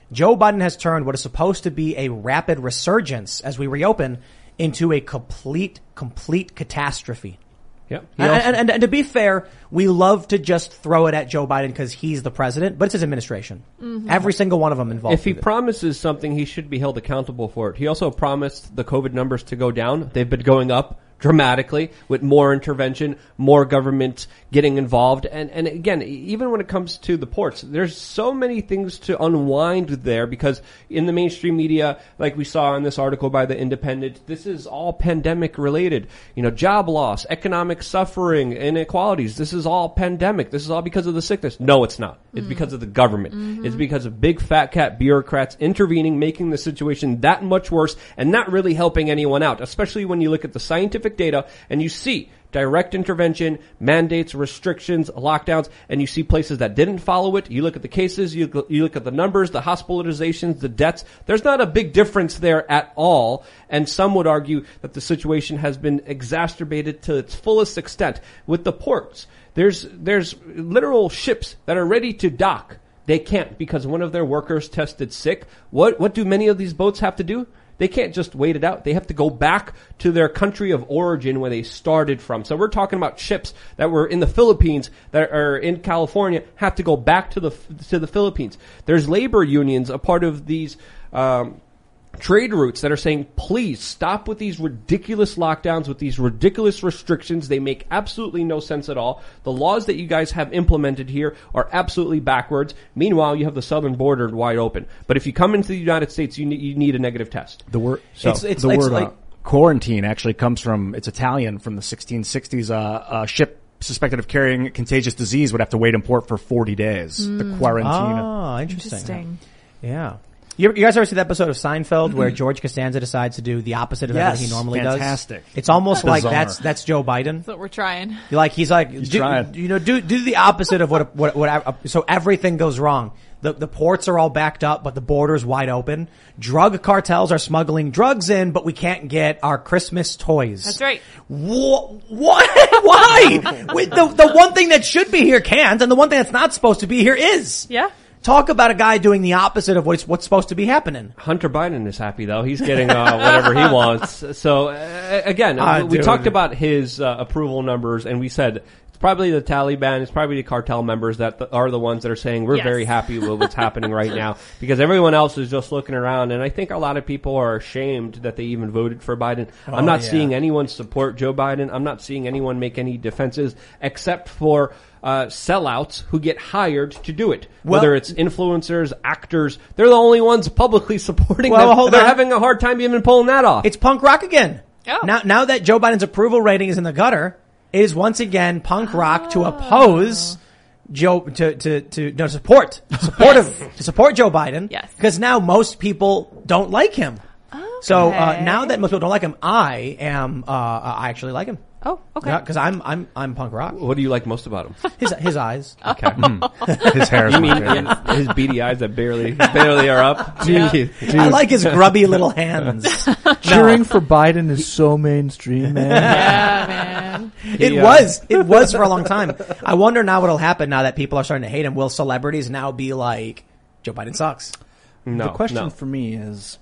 Joe Biden has turned what is supposed to be a rapid resurgence as we reopen into a complete, complete catastrophe. Yep. And, and, and, and to be fair, we love to just throw it at Joe Biden because he's the president, but it's his administration. Mm-hmm. Every single one of them involved. If he with it. promises something, he should be held accountable for it. He also promised the COVID numbers to go down. They've been going up dramatically with more intervention, more government getting involved. And, and again, even when it comes to the ports, there's so many things to unwind there because in the mainstream media, like we saw in this article by The Independent, this is all pandemic related. You know, job loss, economic suffering, inequalities. This is all pandemic. This is all because of the sickness. No, it's not. It's mm. because of the government. Mm-hmm. It's because of big fat cat bureaucrats intervening, making the situation that much worse and not really helping anyone out, especially when you look at the scientific data and you see direct intervention, mandates, restrictions, lockdowns, and you see places that didn't follow it. You look at the cases, you, you look at the numbers, the hospitalizations, the deaths. There's not a big difference there at all. And some would argue that the situation has been exacerbated to its fullest extent with the ports. There's, there's literal ships that are ready to dock. They can't because one of their workers tested sick. What, what do many of these boats have to do? They can't just wait it out. They have to go back to their country of origin where they started from. So we're talking about ships that were in the Philippines, that are in California, have to go back to the to the Philippines. There's labor unions, a part of these um trade routes that are saying, please stop with these ridiculous lockdowns, with these ridiculous restrictions. They make absolutely no sense at all. The laws that you guys have implemented here are absolutely backwards. Meanwhile, you have the southern border wide open. But if you come into the United States, you need, you need a negative test. The word, so, it's, it's, the it's word like, uh, quarantine actually comes from, it's Italian, from the sixteen sixties. Uh, a ship suspected of carrying a contagious disease would have to wait in port for forty days. Mm. The quarantine. Oh, interesting. Interesting. Yeah. You, you guys ever see the episode of Seinfeld mm-hmm. where George Costanza decides to do the opposite of yes, everything he normally fantastic. does? It's almost like Bizarre. that's that's Joe Biden. That's what we're trying. Like he's like, he's do, trying. you know, do do the opposite of what what what. So everything goes wrong. The the ports are all backed up, but the border's wide open. Drug cartels are smuggling drugs in, but we can't get our Christmas toys. That's right. What? What? Why? Wait, the the one thing that should be here can't, and the one thing that's not supposed to be here is. Yeah. Talk about a guy doing the opposite of what's, what's supposed to be happening. Hunter Biden is happy though. He's getting uh, whatever he wants. So uh, again, Ah, we dude. talked about his uh, approval numbers, and we said it's probably the Taliban, it's probably the cartel members that th- are the ones that are saying we're Yes. very happy with what's happening right now, because everyone else is just looking around. And I think a lot of people are ashamed that they even voted for Biden. Oh, I'm not yeah. seeing anyone support Joe Biden. I'm not seeing anyone make any defenses except for Uh, sellouts who get hired to do it. Well, Whether it's influencers, actors, they're the only ones publicly supporting Well, them. hold They're on. having a hard time even pulling that off. It's punk rock again. Oh. Now, now that Joe Biden's approval rating is in the gutter, it is once again punk rock to oppose Joe, to, to, to, no, support, supportive, to support Joe Biden. Yes. Because now most people don't like him. Okay. So, uh, now that most people don't like him, I am, uh, I actually like him. Oh, okay. Yeah, cause I'm, I'm, I'm punk rock. What do you like most about him? His, his eyes. Okay. His hair is You my mean favorite. his beady eyes that barely barely are up? Dude. I like his grubby little hands. Cheering for Biden is so mainstream, man. Yeah, man. It He, uh, was. It was for a long time. I wonder now what'll happen now that people are starting to hate him. Will celebrities now be like, Joe Biden sucks? No, the question no. for me is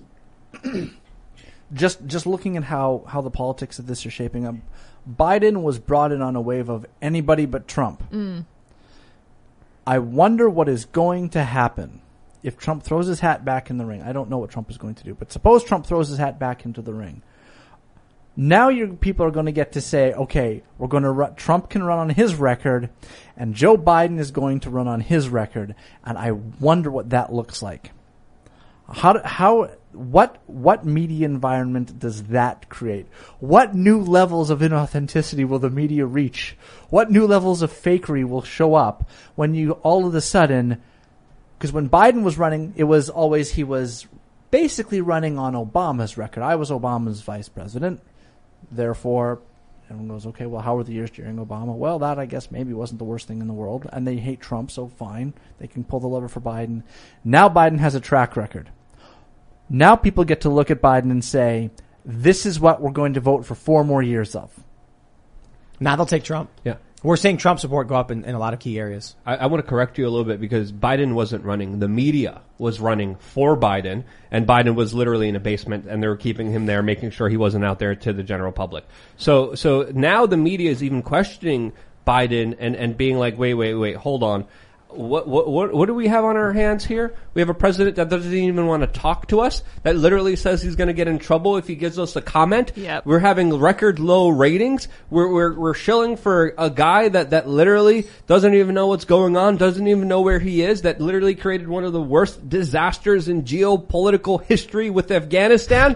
just just looking at how, how the politics of this are shaping up. Biden was brought in on a wave of anybody but Trump. Mm. I wonder what is going to happen if Trump throws his hat back in the ring. I don't know what Trump is going to do, but suppose Trump throws his hat back into the ring. Now your people are going to get to say, okay, we're going to run, Trump can run on his record, and Joe Biden is going to run on his record, and I wonder what that looks like. How do, how what what media environment does that create? What new levels of inauthenticity will the media reach? What new levels of fakery will show up when you all of a sudden? Because when Biden was running, it was always he was basically running on Obama's record. I was Obama's vice president, therefore. Everyone goes, okay, well, how were the years during Obama? Well, that, I guess, maybe wasn't the worst thing in the world. And they hate Trump, so fine. They can pull the lever for Biden. Now Biden has a track record. Now people get to look at Biden and say, this is what we're going to vote for four more years of. Now they'll take Trump. Yeah. We're seeing Trump support go up in, in a lot of key areas. I, I want to correct you a little bit because Biden wasn't running. The media was running for Biden, and Biden was literally in a basement, and they were keeping him there, making sure he wasn't out there to the general public. So, so now the media is even questioning Biden and, and being like, wait, wait, wait, hold on. What, what, what, what do we have on our hands here? We have a president that doesn't even want to talk to us, that literally says he's going to get in trouble if he gives us a comment. Yep. We're having record low ratings. We're, we're, we're shilling for a guy that, that literally doesn't even know what's going on, doesn't even know where he is, that literally created one of the worst disasters in geopolitical history with Afghanistan.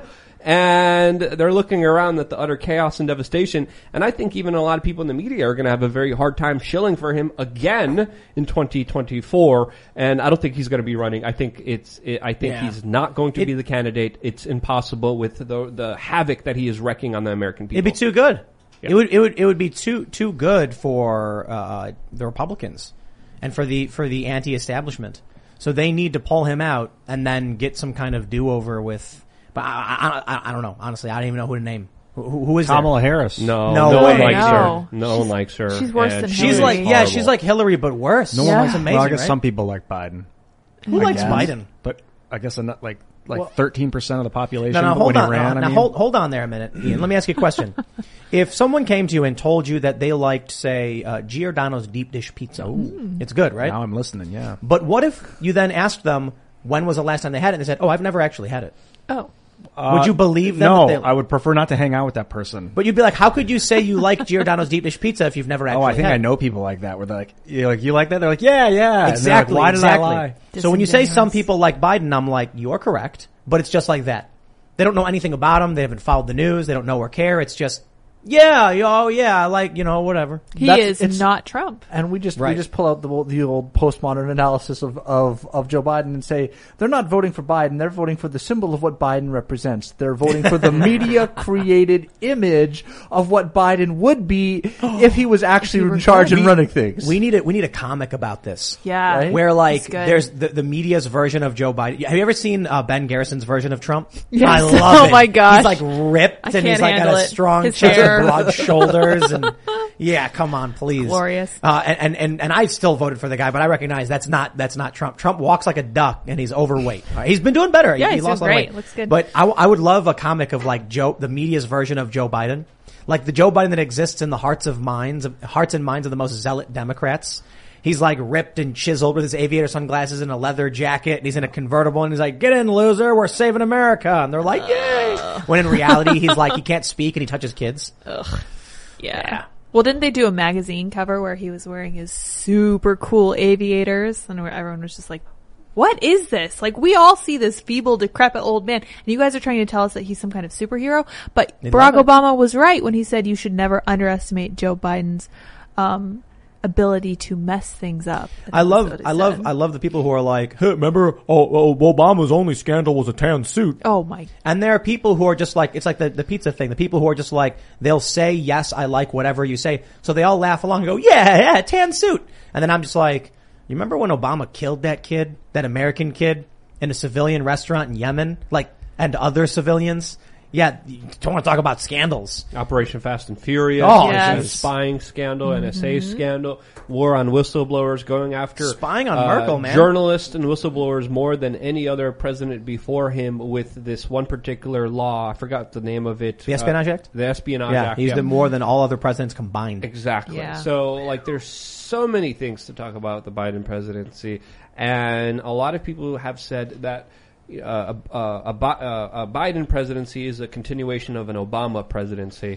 And they're looking around at the utter chaos and devastation. And I think even a lot of people in the media are going to have a very hard time shilling for him again in twenty twenty-four. And I don't think he's going to be running. I think it's, it, I think Yeah. he's not going to It- be the candidate. It's impossible with the, the havoc that he is wrecking on the American people. It'd be too good. Yeah. It would it would it would be too too good for uh, the Republicans and for the for the anti-establishment. So they need to pull him out and then get some kind of do-over with. But I I, I, I don't know. Honestly, I don't even know who to name. Who, who who is there? Kamala Harris. No, No no, one way. likes No. her. No one likes her. she's worse and than She's Hillary. like yeah, horrible. she's like Hillary but worse. No Yeah. one likes It's amazing. Well, I guess right? some people like Biden, Who likes guess. Biden? but I guess I'm not like like thirteen percent of the population No, no, when hold he on. ran. now, I now mean, hold hold on there a minute, Ian. Let me ask you a question. If someone came to you and told you that they liked, say, uh, Giordano's deep dish pizza, it's good, right? now I'm listening. Yeah. But what if you then asked them when was the last time they had it, and they said, "Oh, I've never actually had it." Oh. Would you believe them? No, that they- I would prefer not to hang out with that person. But you'd be like, how could you say you like Giordano's deep dish pizza if you've never actually Oh, I think had I it? know people like that. Where they're like, you like, you like that? They're like, yeah, yeah. And they're like, Exactly. Why did exactly. I lie? So when you say some Disingenuous. people like Biden, I'm like, you're correct. But it's just like that. They don't know anything about him. They haven't followed the news. They don't know or care. It's just, yeah, oh yeah, I like, you know, whatever. He That's- is it's- not Trump. And we just Right. we just pull out the old- the old postmodern analysis of, of of Joe Biden and say they're not voting for Biden, they're voting for the symbol of what Biden represents. They're voting for the media created image of what Biden would be if he was actually were in charge We- and running things. We need a, we need a comic about this. Yeah. Right? Where like He's good. there's the, the media's version of Joe Biden. Have you ever seen uh, Ben Garrison's version of Trump? Yes. I love Oh it. my gosh. He's like ripped I and he's can't like got handle a it. strong His chest hair. and broad shoulders and yeah, come on, please. Glorious. Uh, and, and, and, and I still voted for the guy, but I recognize that's not, that's not Trump. Trump walks like a duck and he's overweight. All right, he's been doing better. Yeah, he, he he's lost doing a lot of great. weight. Looks good. But I, w- I would love a comic of like Joe, the media's version of Joe Biden. Like the Joe Biden that exists in the hearts of minds, of, hearts and minds of the most zealot Democrats. He's like ripped and chiseled with his aviator sunglasses and a leather jacket, and he's in a convertible, and he's like, "Get in, loser! We're saving America!" And they're like, "Yay!" When in reality, he's like, he can't speak and he touches kids. Yeah. Yeah. Well, didn't they do a magazine cover where he was wearing his super cool aviators and where everyone was just like, what is this? Like, we all see this feeble, decrepit old man, and you guys are trying to tell us that he's some kind of superhero. But They Barack love it. Obama was right when he said you should never underestimate Joe Biden's um, ability to mess things up. think I that's love, what he I love, said. I love the people who are like, hey, remember, oh, oh, Obama's only scandal was a tan suit. Oh my! And there are people who are just like, it's like the, the pizza thing. The people who are just like, they'll say, yes, I like whatever you say. So they all laugh along and go, yeah, yeah, tan suit. And then I'm just like, you remember when Obama killed that kid, that American kid in a civilian restaurant in Yemen? Like, and other civilians? Yeah, you don't want to talk about scandals. Operation Fast and Furious, Oh, Yes. the spying scandal, N S A scandal, war on whistleblowers, going after Spying on uh, Merkel, man. journalists and whistleblowers more than any other president before him with this one particular law. I forgot the name of it. The Espionage uh, Act? The Espionage Yeah, Act. he used yeah. it more than all other presidents combined. Exactly. Yeah. So, like, there's so many things to talk about with the Biden presidency, and a lot of people have said that uh, a, a, Bi- uh, a Biden presidency is a continuation of an Obama presidency,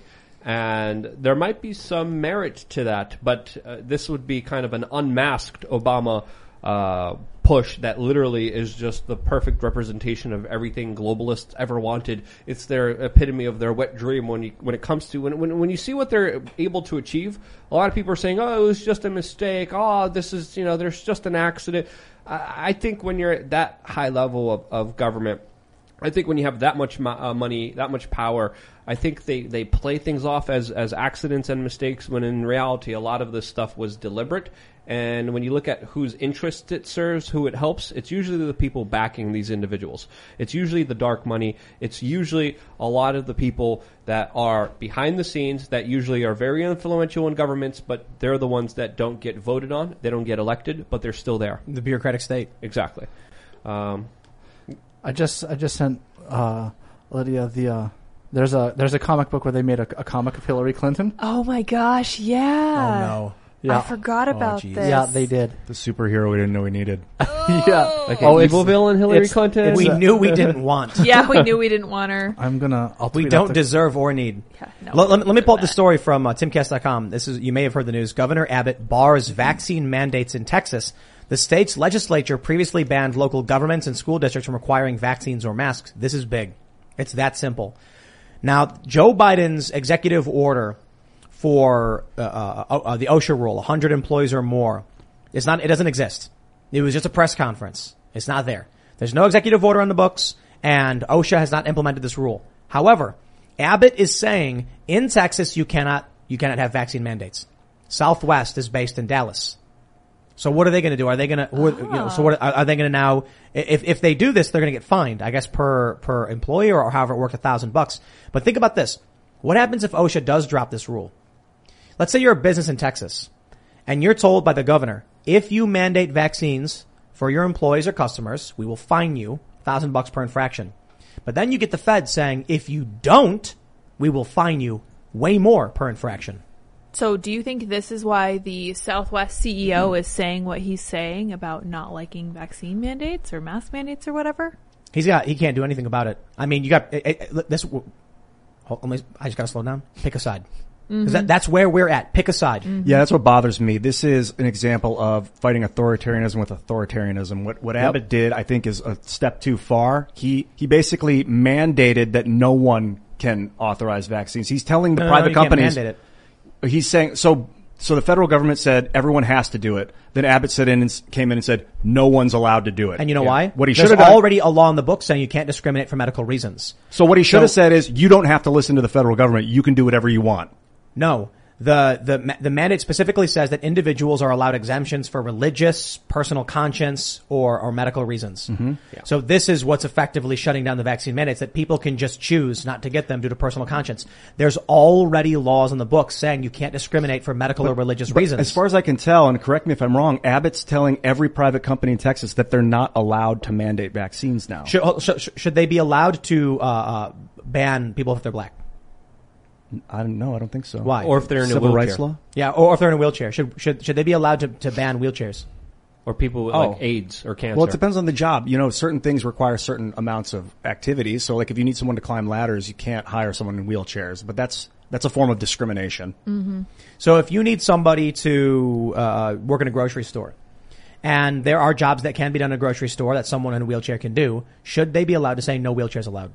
and there might be some merit to that, but uh, this would be kind of an unmasked Obama uh, push that literally is just the perfect representation of everything globalists ever wanted. It's their epitome of their wet dream when you, when it comes to, when, when, when you see what they're able to achieve. A lot of people are saying, oh, it was just a mistake. Oh, this is, you know, there's just an accident. I, I think when you're at that high level of, of government, I think when you have that much mo- uh, money, that much power, I think they, they play things off as, as accidents and mistakes when in reality a lot of this stuff was deliberate And when you look at whose interest it serves, who it helps, it's usually the people backing these individuals. It's usually the dark money. It's usually a lot of the people that are behind the scenes that usually are very influential in governments, but they're the ones that don't get voted on. They don't get elected, but they're still there. The bureaucratic state. Exactly. Um, I just I just sent uh, Lydia the uh, there's a there's a comic book where they made a, a comic of Hillary Clinton. Oh my gosh, yeah. Oh no. Yeah. I forgot about geez. this. Yeah, they did. The superhero we didn't know we needed. yeah. like Oh, an it's- evil villain, Hillary it's- Clinton. it's We a- knew we didn't want. Yeah, we knew we didn't want her. I'm gonna. I'll We tweet don't out the- deserve or need. Yeah, no, let, let me, let me pull up the that. story from uh, timcast dot com. This is, you may have heard the news. Governor Abbott bars vaccine mandates in Texas. The state's legislature previously banned local governments and school districts from requiring vaccines or masks. This is big. It's that simple. Now, Joe Biden's executive order for uh, uh, uh, the OSHA rule, one hundred employees or more, it's not. It doesn't exist. It was just a press conference. It's not there. There's no executive order on the books, and OSHA has not implemented this rule. However, Abbott is saying in Texas you cannot you cannot have vaccine mandates. Southwest is based in Dallas. So what are they going to do? Are they going to, oh. you know, so what, are, are they going to now, if, if they do this, they're going to get fined, I guess, per, per employee or, or however it works, a thousand bucks. But think about this. What happens if OSHA does drop this rule? Let's say you're a business in Texas and you're told by the governor, if you mandate vaccines for your employees or customers, we will fine you a thousand bucks per infraction. But then you get the Fed saying, if you don't, we will fine you way more per infraction. So do you think this is why the Southwest C E O is saying what he's saying about not liking vaccine mandates or mask mandates or whatever? He's got, he can't do anything about it. I mean, you got, it, it, this, hold, let me, I just gotta slow down. Pick a side. Because that, that's where we're at. Pick a side. Yeah, that's what bothers me. This is an example of fighting authoritarianism with authoritarianism. What what Yep. Abbott did, I think, is a step too far. He he basically mandated that no one can authorize vaccines. He's telling the No, no, private no, you can't companies. mandate He's saying so. So the federal government said everyone has to do it. Then Abbott said in and s- came in and said no one's allowed to do it. And you know Yeah. why? What he There's should have done. already a law in the book saying you can't discriminate for medical reasons. So what he should So- have said is you don't have to listen to the federal government. You can do whatever you want. No. The, the, the mandate specifically says that individuals are allowed exemptions for religious, personal conscience, or, or medical reasons. Mm-hmm. Yeah. So this is what's effectively shutting down the vaccine mandates, that people can just choose not to get them due to personal conscience. There's already laws in the books saying you can't discriminate for medical But- or religious but reasons. As far as I can tell, and correct me if I'm wrong, Abbott's telling every private company in Texas that they're not allowed to mandate vaccines now. should, should, should they be allowed to, uh, uh, ban people if they're black? I don't know. I don't think so. Why? or if they're in a Civil wheelchair. rights law? Yeah, or if they're in a wheelchair. Should, should, should they be allowed to, to ban wheelchairs? Or people with Oh. like AIDS or cancer. Well, it depends on the job. You know, certain things require certain amounts of activity. So, like, if you need someone to climb ladders, you can't hire someone in wheelchairs. But that's that's a form of discrimination. So if you need somebody to uh, work in a grocery store, and there are jobs that can be done in a grocery store that someone in a wheelchair can do, should they be allowed to say no wheelchairs allowed?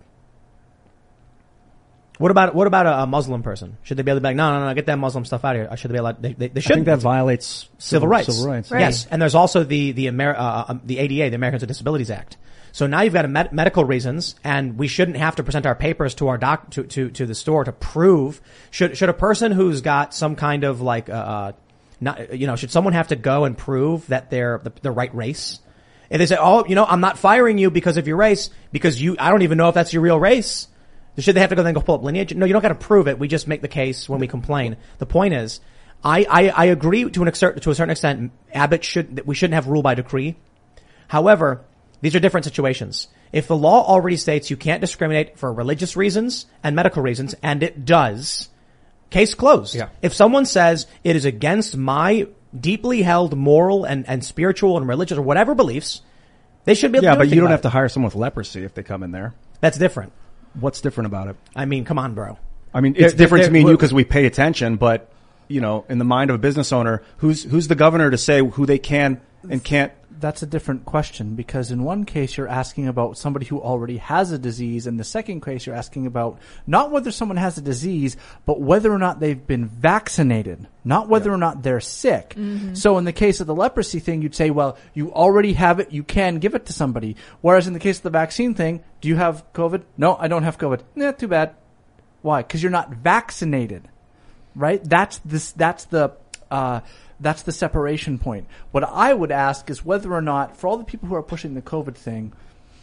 What about what about a, a Muslim person? Should they be able to be like, no, no, no, get that Muslim stuff out of here? Or should they be allowed? They, they, they I should. think that violates Civil rights. Civil rights. Right. Yes, and there's also the the Amer- uh, um, the A D A, the Americans with Disabilities Act. So now you've got a med- medical reasons, and we shouldn't have to present our papers to our doc to to, to the store to prove. Should should a person who's got some kind of like uh, uh not you know should someone have to go and prove that they're the, the right race? If they say, oh, you know, I'm not firing you because of your race, because you, I don't even know if that's your real race. Should they have to go then go pull up lineage? No, you don't got to prove it. We just make the case when we complain. The point is, I, I, I agree to an exert, to a certain extent. Abbott should, that we shouldn't have rule by decree. However, these are different situations. If the law already states you can't discriminate for religious reasons and medical reasons, and it does, case closed. Yeah. If someone says it is against my deeply held moral and, and spiritual and religious or whatever beliefs, they should be able Yeah, to do but anything you don't about have to it. hire someone with leprosy if they come in there. That's different. What's different about it? I mean, come on, bro. I mean, There- it's different there- to me and you there- because we pay attention, but, you know, in the mind of a business owner, who's who's the governor to say who they can and can't? That's a different question, because in one case you're asking about somebody who already has a disease, and the second case you're asking about not whether someone has a disease, but whether or not they've been vaccinated, not whether or not they're sick. So in the case of the leprosy thing, you'd say, well, you already have it, you can give it to somebody. Whereas in the case of the vaccine thing, do you have COVID? No, I don't have COVID. Nah, too bad. Why? Because you're not vaccinated, right? That's this. That's the uh, that's the separation point. What I would ask is whether or not, for all the people who are pushing the COVID thing,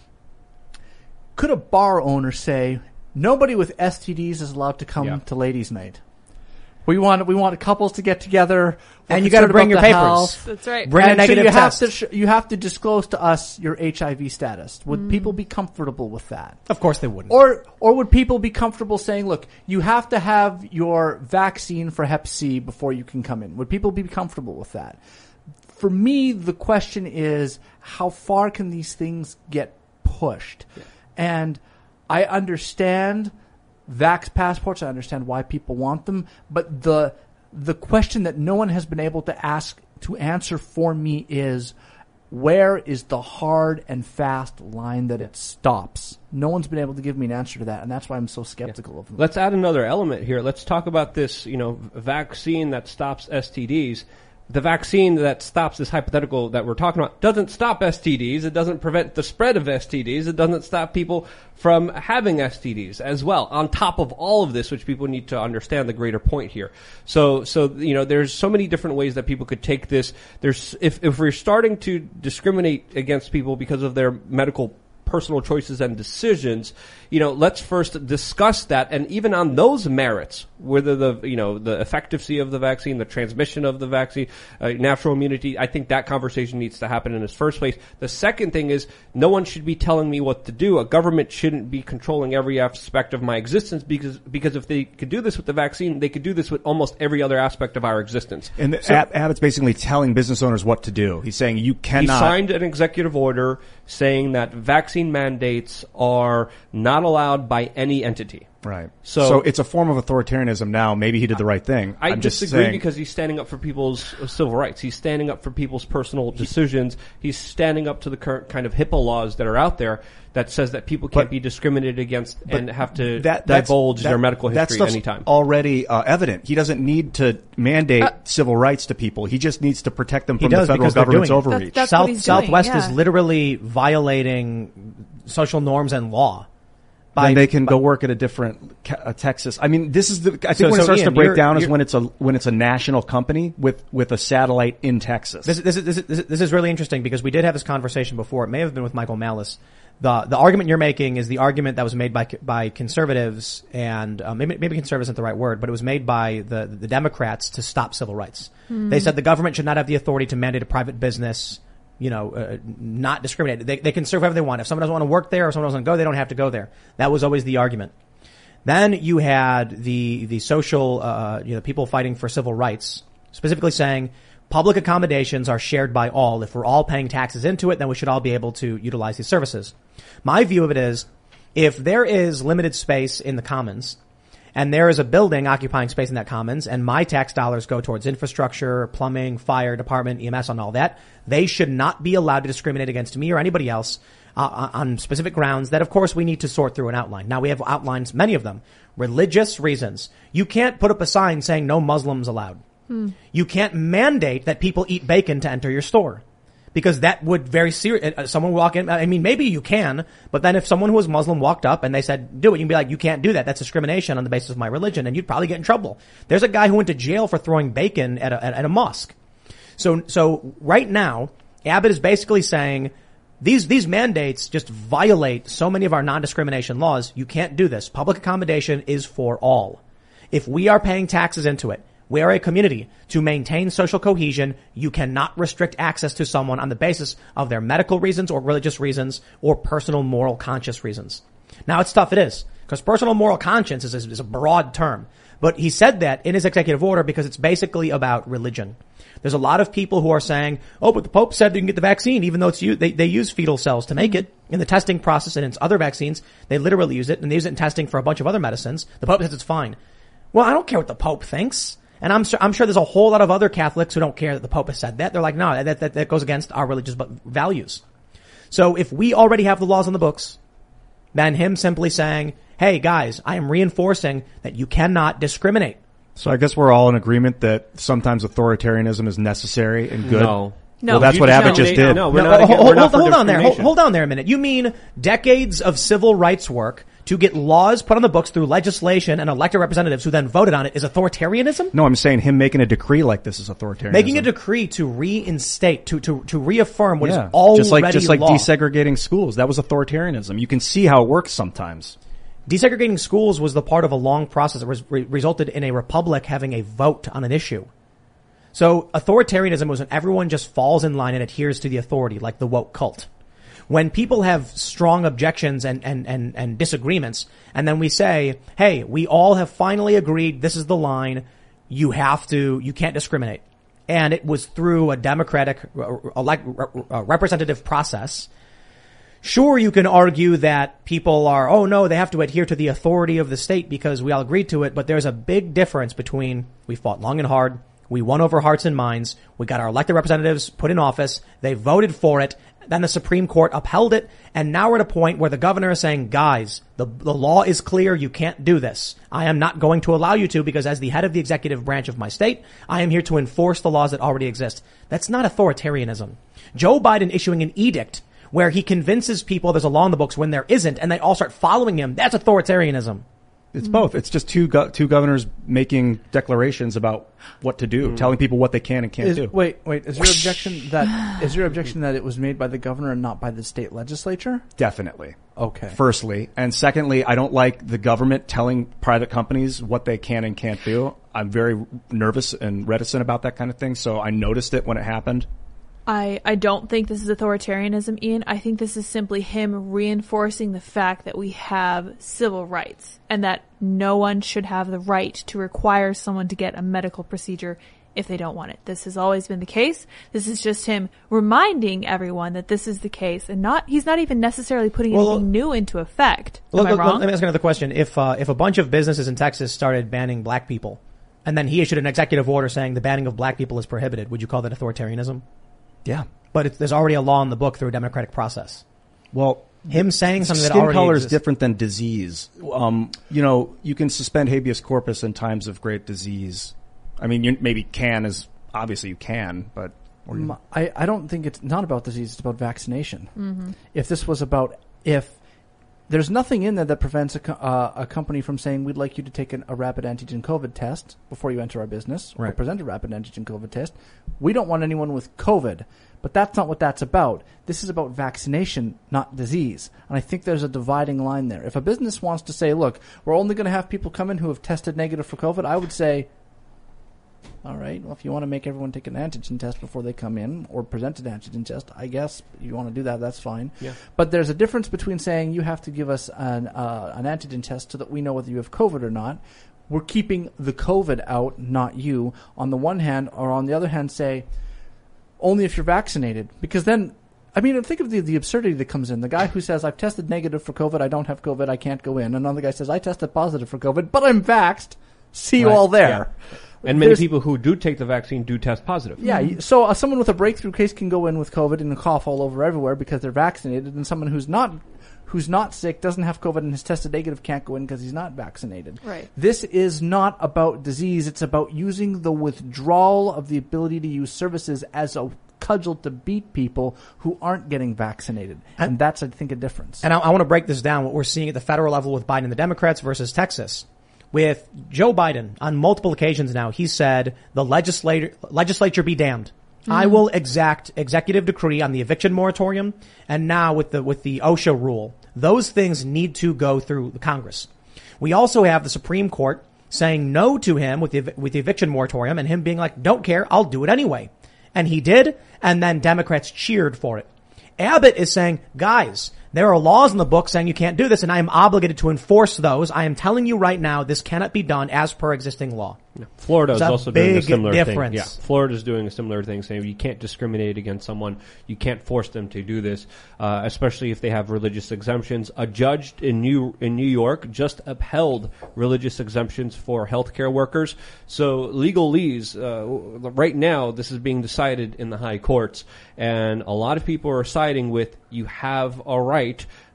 could a bar owner say nobody with S T Ds is allowed to come Yeah. to ladies' night? We want we want couples to get together, We're And you got to concerned bring your about the papers. health. That's right. Bring a And so negative you have test. to sh- you have to disclose to us your H I V status. Would people be comfortable with that? Of course they wouldn't. Or or would people be comfortable saying, look, you have to have your vaccine for Hep C before you can come in? Would people be comfortable with that? For me, the question is, how far can these things get pushed? Yeah. And I understand vax passports. I understand why people want them. But the the question that no one has been able to ask to answer for me is, where is the hard and fast line that it stops? No one's been able to give me an answer to that, and that's why I'm so skeptical yeah. of them. Let's add another element here. Let's talk about this, you know, vaccine that stops S T Ds. The vaccine that stops this hypothetical that we're talking about doesn't stop S T Ds. It doesn't prevent the spread of S T Ds. It doesn't stop people from having S T Ds as well. On top of all of this, which people need to understand the greater point here. So, so, you know, there's so many different ways that people could take this. There's, if, if we're starting to discriminate against people because of their medical personal choices and decisions, you know, let's first discuss that, and even on those merits, whether the, you know, the effectiveness of the vaccine, the transmission of the vaccine, uh, natural immunity, I think that conversation needs to happen in its first place. The second thing is, no one should be telling me what to do. A government shouldn't be controlling every aspect of my existence, because, because if they could do this with the vaccine, they could do this with almost every other aspect of our existence. And the, So- Ab- Abbott's basically telling business owners what to do. He's saying you cannot. He signed an executive order saying that vaccine mandates are not allowed by any entity. Right. So- So, it's a form of authoritarianism now. Maybe he did the right thing. I I'm just disagree saying, because he's standing up for people's uh, civil rights. He's standing up for people's personal decisions. He's standing up to the current kind of HIPAA laws that are out there that says that people can't But- be discriminated against and have to that, that's- divulge that- their medical that history stuff's anytime. already uh, evident. He doesn't need to mandate Uh, civil rights to people. He just needs to protect them He from does, the federal because they're government's doing it. overreach. That's South, what he's doing, Southwest yeah. is literally violating social norms and law. By, then they can by- go work at a different ca- uh, Texas. I mean, this is the. I think So- when so it starts Ian, to break you're- down is you're- when it's a when it's a national company with with a satellite in Texas. This, this, is- this, is- this, is- this is really interesting because we did have this conversation before. It may have been with Michael Malice. The the argument you're making is the argument that was made by by conservatives, and uh, maybe maybe conservatives isn't the right word, but it was made by the the Democrats to stop civil rights. They said the government should not have the authority to mandate a private business, you know, uh, not discriminate. They they can serve whoever they want. If someone doesn't want to work there or someone doesn't go, they don't have to go there. That was always the argument. Then you had the the social, uh, you know, people fighting for civil rights, specifically saying public accommodations are shared by all. If we're all paying taxes into it, then we should all be able to utilize these services. My view of it is, if there is limited space in the commons, and there is a building occupying space in that commons, and my tax dollars go towards infrastructure, plumbing, fire department, E M S, and all that, they should not be allowed to discriminate against me or anybody else uh, on specific grounds that, of course, we need to sort through and outline. Now, we have outlines, many of them. Religious reasons. You can't put up a sign saying no Muslims allowed. Hmm. You can't mandate that people eat bacon to enter your store. Because that would very serious, someone walk in, I mean, maybe you can, but then if someone who was Muslim walked up and they said, do it, you'd be like, you can't do that. That's discrimination on the basis of my religion, and you'd probably get in trouble. There's a guy who went to jail for throwing bacon at a, at, at a mosque. So, so right now, Abbott is basically saying, these, these mandates just violate so many of our non-discrimination laws. You can't do this. Public accommodation is for all. If we are paying taxes into it, we are a community. To maintain social cohesion, you cannot restrict access to someone on the basis of their medical reasons or religious reasons or personal moral conscience reasons. Now, it's tough, it is, because personal moral conscience is a, is a broad term. But he said that in his executive order because it's basically about religion. There's a lot of people who are saying, oh, but the Pope said you can get the vaccine, even though it's you, they, they use fetal cells to make it. In the testing process and in other vaccines, they literally use it, and they use it in testing for a bunch of other medicines. The Pope says it's fine. Well, I don't care what the Pope thinks. And I'm sure, I'm sure there's a whole lot of other Catholics who don't care that the Pope has said that. They're like, no, that, that, that goes against our religious values. So if we already have the laws on the books, then him simply saying, hey guys, I am reinforcing that you cannot discriminate. So I guess we're all in agreement that sometimes authoritarianism is necessary and good. No. No, well, that's you what just Abbott don't. just did. No, we're No, not. hold, again, we're hold, not for hold on there. Hold, discrimination. hold on there a minute. You mean decades of civil rights work to get laws put on the books through legislation and elected representatives who then voted on it is authoritarianism? No, I'm saying him making a decree like this is authoritarianism. Making a decree to reinstate, to, to, to reaffirm what yeah. is already just like, just like law. desegregating schools. That was authoritarianism. You can see how it works sometimes. Desegregating schools was the part of a long process that was, re- resulted in a republic having a vote on an issue. So authoritarianism was when everyone just falls in line and adheres to the authority, like the woke cult. When people have strong objections and, and, and, and disagreements, and then we say, hey, we all have finally agreed this is the line, you have to, you can't discriminate. And it was through a democratic, elect, representative process. Sure, you can argue that people are, oh no, they have to adhere to the authority of the state because we all agreed to it, but there's a big difference between we fought long and hard, we won over hearts and minds, we got our elected representatives put in office, they voted for it, then the Supreme Court upheld it, and now we're at a point where the governor is saying, guys, the, the law is clear, you can't do this. I am not going to allow you to because as the head of the executive branch of my state, I am here to enforce the laws that already exist. That's not authoritarianism. Joe Biden issuing an edict where he convinces people there's a law in the books when there isn't, and they all start following him, that's authoritarianism. It's both. It's just two go- two governors making declarations about what to do, mm. telling people what they can and can't is, do. Wait, wait. Is your objection that is your objection that it was made by the governor and not by the state legislature? Definitely. Okay. Firstly, and secondly, I don't like the government telling private companies what they can and can't do. I'm very nervous and reticent about that kind of thing, so I noticed it when it happened. I, I don't think this is authoritarianism, Ian. I think this is simply him reinforcing the fact that we have civil rights and that no one should have the right to require someone to get a medical procedure if they don't want it. This has always been the case. This is just him reminding everyone that this is the case and not, he's not even necessarily putting well, anything new into effect. Am look, I look, wrong? Let me ask another question. If, uh, if a bunch of businesses in Texas started banning black people and then he issued an executive order saying the banning of black people is prohibited, would you call that authoritarianism? Yeah. But it's, there's already a law in the book through a democratic process. Well, him saying something that skin already color exists. is different than disease. Um, you know, you can suspend habeas corpus in times of great disease. I mean, you maybe can is obviously you can, but or you, I, I don't think it's not about disease. It's about vaccination. Mm-hmm. If this was about if there's nothing in there that prevents a, co- uh, a company from saying we'd like you to take an, a rapid antigen COVID test before you enter our business right. or present a rapid antigen COVID test. We don't want anyone with COVID. But that's not what that's about. This is about vaccination, not disease. And I think there's a dividing line there. If a business wants to say, look, we're only going to have people come in who have tested negative for COVID, I would say, all right, well, if you want to make everyone take an antigen test before they come in or present an antigen test, I guess you want to do that, that's fine. Yeah. But there's a difference between saying you have to give us an, uh, an antigen test so that we know whether you have COVID or not. We're keeping the COVID out, not you, on the one hand, or on the other hand say, only if you're vaccinated. Because then, I mean, think of the, the absurdity that comes in. The guy who says, I've tested negative for COVID, I don't have COVID, I can't go in. Another guy says, I tested positive for COVID, but I'm vaxxed. See you Right. all there. Yeah. And many There's, people who do take the vaccine do test positive. Yeah, Mm-hmm. so uh, someone with a breakthrough case can go in with COVID and cough all over everywhere because they're vaccinated, and someone who's not who's not sick, doesn't have COVID, and has tested negative can't go in because he's not vaccinated. Right. This is not about disease. It's about using the withdrawal of the ability to use services as a cudgel to beat people who aren't getting vaccinated. And, and that's, I think, a difference. And I, I want to break this down, what we're seeing at the federal level with Biden and the Democrats versus Texas. With Joe Biden, on multiple occasions now, he said, the legislator, legislature be damned. Mm-hmm. I will exact executive decree on the eviction moratorium, and now with the with the OSHA rule. Those things need to go through the Congress. We also have the Supreme Court saying no to him with the with the eviction moratorium, and him being like, don't care, I'll do it anyway. And he did, and then Democrats cheered for it. Abbott is saying, guys, there are laws in the book saying you can't do this, and I am obligated to enforce those. I am telling you right now, this cannot be done as per existing law. Yeah. Florida is It's a also doing a big similar difference. thing. Yeah, Florida is doing a similar thing, saying you can't discriminate against someone. You can't force them to do this, uh, especially if they have religious exemptions. A judge in New in New York just upheld religious exemptions for healthcare workers. So legalese, uh, right now, this is being decided in the high courts, and a lot of people are siding with you have a right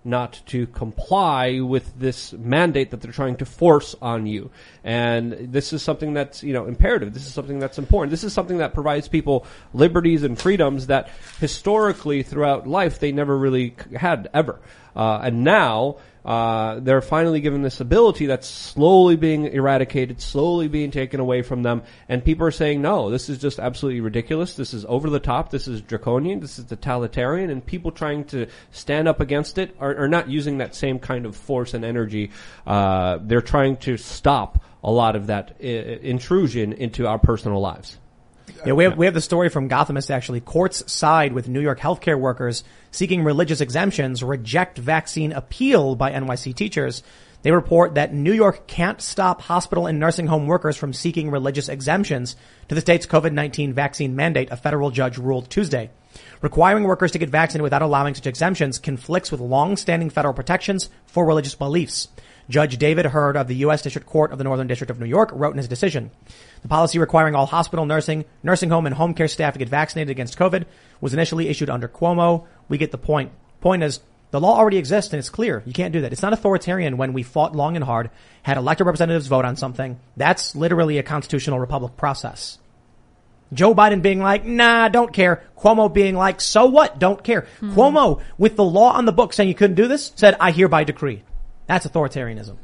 not to comply with this mandate that they're trying to force on you. And this is something that's, you know, imperative. This is something that's important. This is something that provides people liberties and freedoms that historically throughout life they never really had ever. Uh, and now, uh, they're finally given this ability that's slowly being eradicated, slowly being taken away from them. And people are saying, no, this is just absolutely ridiculous. This is over the top. This is draconian. This is totalitarian. And people trying to stand up against it are, are not using that same kind of force and energy. Uh, they're trying to stop a lot of that I- intrusion into our personal lives. Yeah, we have, we have the story from Gothamist, actually. Courts side with New York healthcare workers seeking religious exemptions, reject vaccine appeal by N Y C teachers. They report that New York can't stop hospital and nursing home workers from seeking religious exemptions to the state's COVID nineteen vaccine mandate, a federal judge ruled Tuesday. Requiring workers to get vaccinated without allowing such exemptions conflicts with long-standing federal protections for religious beliefs. Judge David Hurd of the U S District Court of the Northern District of New York wrote in his decision, the policy requiring all hospital, nursing, nursing home, and home care staff to get vaccinated against COVID was initially issued under Cuomo. We get the point. Point is, the law already exists and it's clear. You can't do that. It's not authoritarian when we fought long and hard, had elected representatives vote on something. That's literally a constitutional republic process. Joe Biden being like, nah, don't care. Cuomo being like, so what? Don't care. Mm-hmm. Cuomo, with the law on the book saying you couldn't do this, said, I hereby decree. That's authoritarianism.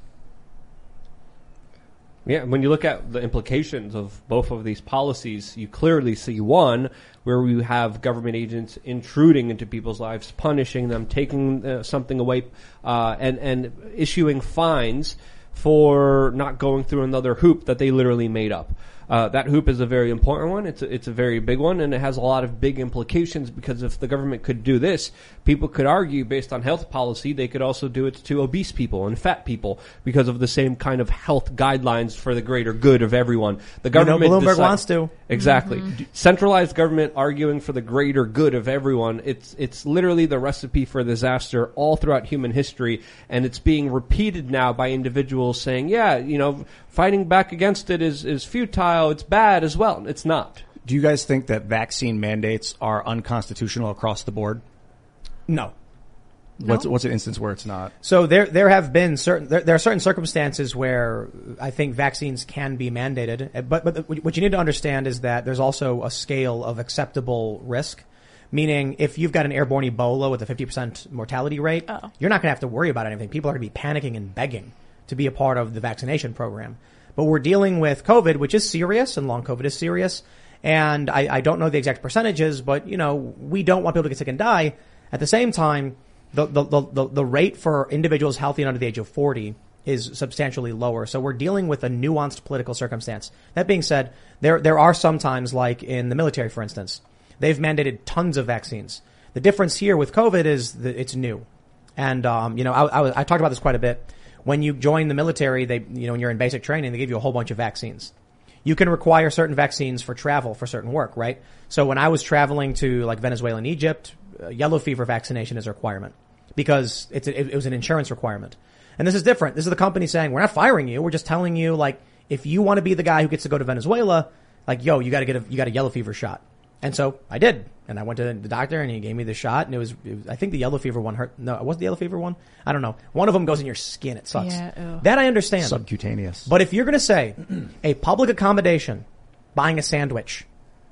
Yeah, when you look at the implications of both of these policies, you clearly see one where we have government agents intruding into people's lives, punishing them, taking uh, something away, uh, and, and issuing fines for not going through another hoop that they literally made up. Uh, that hoop is a very important one. It's a, it's a very big one, and it has a lot of big implications because if the government could do this, people could argue based on health policy, they could also do it to obese people and fat people because of the same kind of health guidelines for the greater good of everyone. The government, you know, Bloomberg decide- wants to. Exactly. Mm-hmm. Centralized government arguing for the greater good of everyone. It's, it's literally the recipe for disaster all throughout human history, and it's being repeated now by individuals saying, yeah, you know, fighting back against it is, is futile. It's bad as well. It's not. Do you guys think that vaccine mandates are unconstitutional across the board? No. What's, No. what's an instance where it's not? So there, there have been certain, there, there are certain circumstances where I think vaccines can be mandated. But, but what you need to understand is that there's also a scale of acceptable risk. Meaning, if you've got an airborne Ebola with a fifty percent mortality rate, Oh. you're not going to have to worry about anything. People are going to be panicking and begging to be a part of the vaccination program. But we're dealing with COVID, which is serious, and long COVID is serious. And I, I don't know the exact percentages, but, you know, we don't want people to get sick and die. At the same time, the, the, the, the rate for individuals healthy and under the age of forty is substantially lower. So we're dealing with a nuanced political circumstance. That being said, there, there are some times, like in the military, for instance, they've mandated tons of vaccines. The difference here with COVID is that it's new. And, um, you know, I, I, was, I talked about this quite a bit. When you join the military, they, you know, when you're in basic training, they give you a whole bunch of vaccines. You can require certain vaccines for travel for certain work, right? So when I was traveling to like Venezuela and Egypt, uh, yellow fever vaccination is a requirement because it's a, it, it was an insurance requirement. And this is different. This is the company saying, we're not firing you. We're just telling you, like, if you want to be the guy who gets to go to Venezuela, like, yo, you got to get a, you got a yellow fever shot. And so I did. And I went to the doctor and he gave me the shot and it was, it was I think the yellow fever one hurt. No, it wasn't the yellow fever one. I don't know. One of them goes in your skin. It sucks. Yeah, ew. That I understand. Subcutaneous. But if you're going to say a public accommodation, buying a sandwich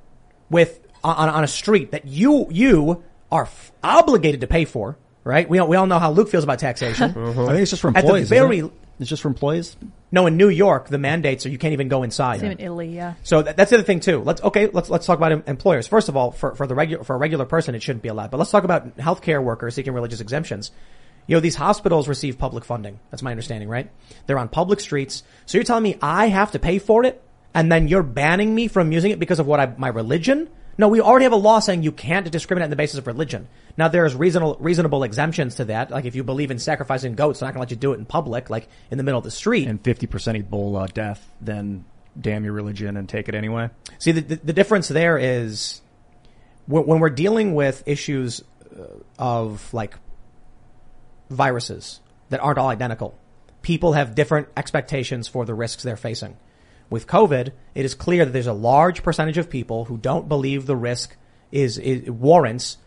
with, on, on a street that you, you are f- obligated to pay for, right? We all, we all know how Luke feels about taxation. Uh-huh. I think it's just for At the employees. very- isn't it? It's just for employees? No, in New York, the mandates are you can't even go inside. Same in Italy, yeah. So that, that's the other thing too. Let's okay. Let's let's talk about em- employers. First of all, for for the regular for a regular person, it shouldn't be allowed. But let's talk about healthcare workers seeking religious exemptions. You know, these hospitals receive public funding. That's my understanding, right? They're on public streets. So you're telling me I have to pay for it, and then you're banning me from using it because of what I my religion? No, we already have a law saying you can't discriminate on the basis of religion. Now, there's reasonable, reasonable exemptions to that. Like if you believe in sacrificing goats, they're not going to let you do it in public, like in the middle of the street. And fifty percent Ebola death, then damn your religion and take it anyway. See, the, the, the difference there is when, when we're dealing with issues of like viruses that aren't all identical, people have different expectations for the risks they're facing. With COVID, it is clear that there's a large percentage of people who don't believe the risk is, is warrants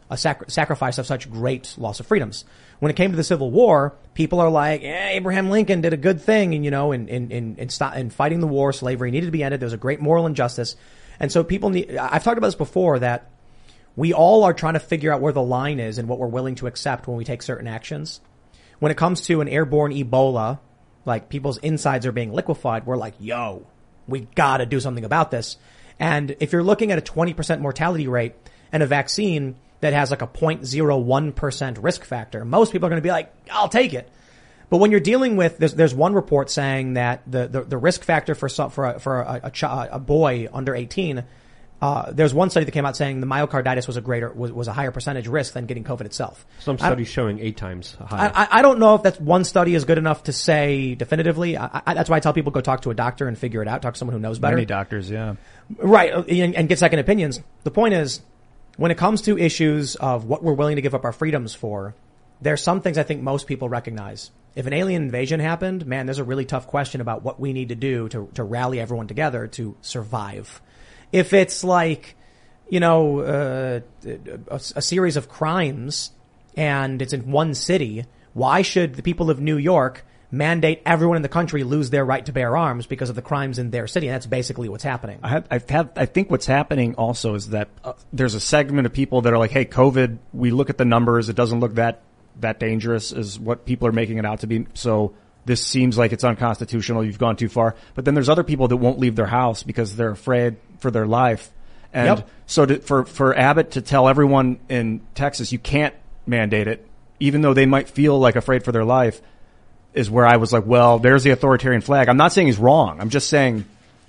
a sac- sacrifice of such great loss of freedoms. When it came to the Civil War, people are like, eh, Abraham Lincoln did a good thing, and you know, in in in in, stop, in fighting the war, slavery needed to be ended. There was a great moral injustice, and so people need. I've talked about this before that we all are trying to figure out where the line is and what we're willing to accept when we take certain actions. When it comes to an airborne Ebola, like people's insides are being liquefied, we're like, yo, we gotta do something about this. And if you're looking at a twenty percent mortality rate and a vaccine that has like a zero point zero one percent risk factor, most people are going to be like, I'll take it. But when you're dealing with, there's, there's one report saying that the, the, the risk factor for some, for a, for a, a, ch- a boy under eighteen, uh, there's one study that came out saying the myocarditis was a greater, was, was a higher percentage risk than getting COVID itself. Some studies showing eight times higher. I, I don't know if that's one study is good enough to say definitively. I, I, that's why I tell people go talk to a doctor and figure it out. Talk to someone who knows better. Many doctors, yeah. Right, and, and get second opinions. The point is, when it comes to issues of what we're willing to give up our freedoms for, there's some things I think most people recognize. If an alien invasion happened, man, there's a really tough question about what we need to do to, to rally everyone together to survive. If it's like, you know, uh, a, a series of crimes and it's in one city, why should the people of New York mandate everyone in the country lose their right to bear arms because of the crimes in their city? And that's basically what's happening. I have, I have, I think what's happening also is that uh, there's a segment of people that are like, hey, COVID, we look at the numbers. It doesn't look that, that dangerous as what people are making it out to be. So this seems like it's unconstitutional. You've gone too far. But then there's other people that won't leave their house because they're afraid for their life. And Yep. so to, for, for Abbott to tell everyone in Texas, you can't mandate it, even though they might feel like afraid for their life, is where I was like, well, there's the authoritarian flag. I'm not saying he's wrong. I'm just saying.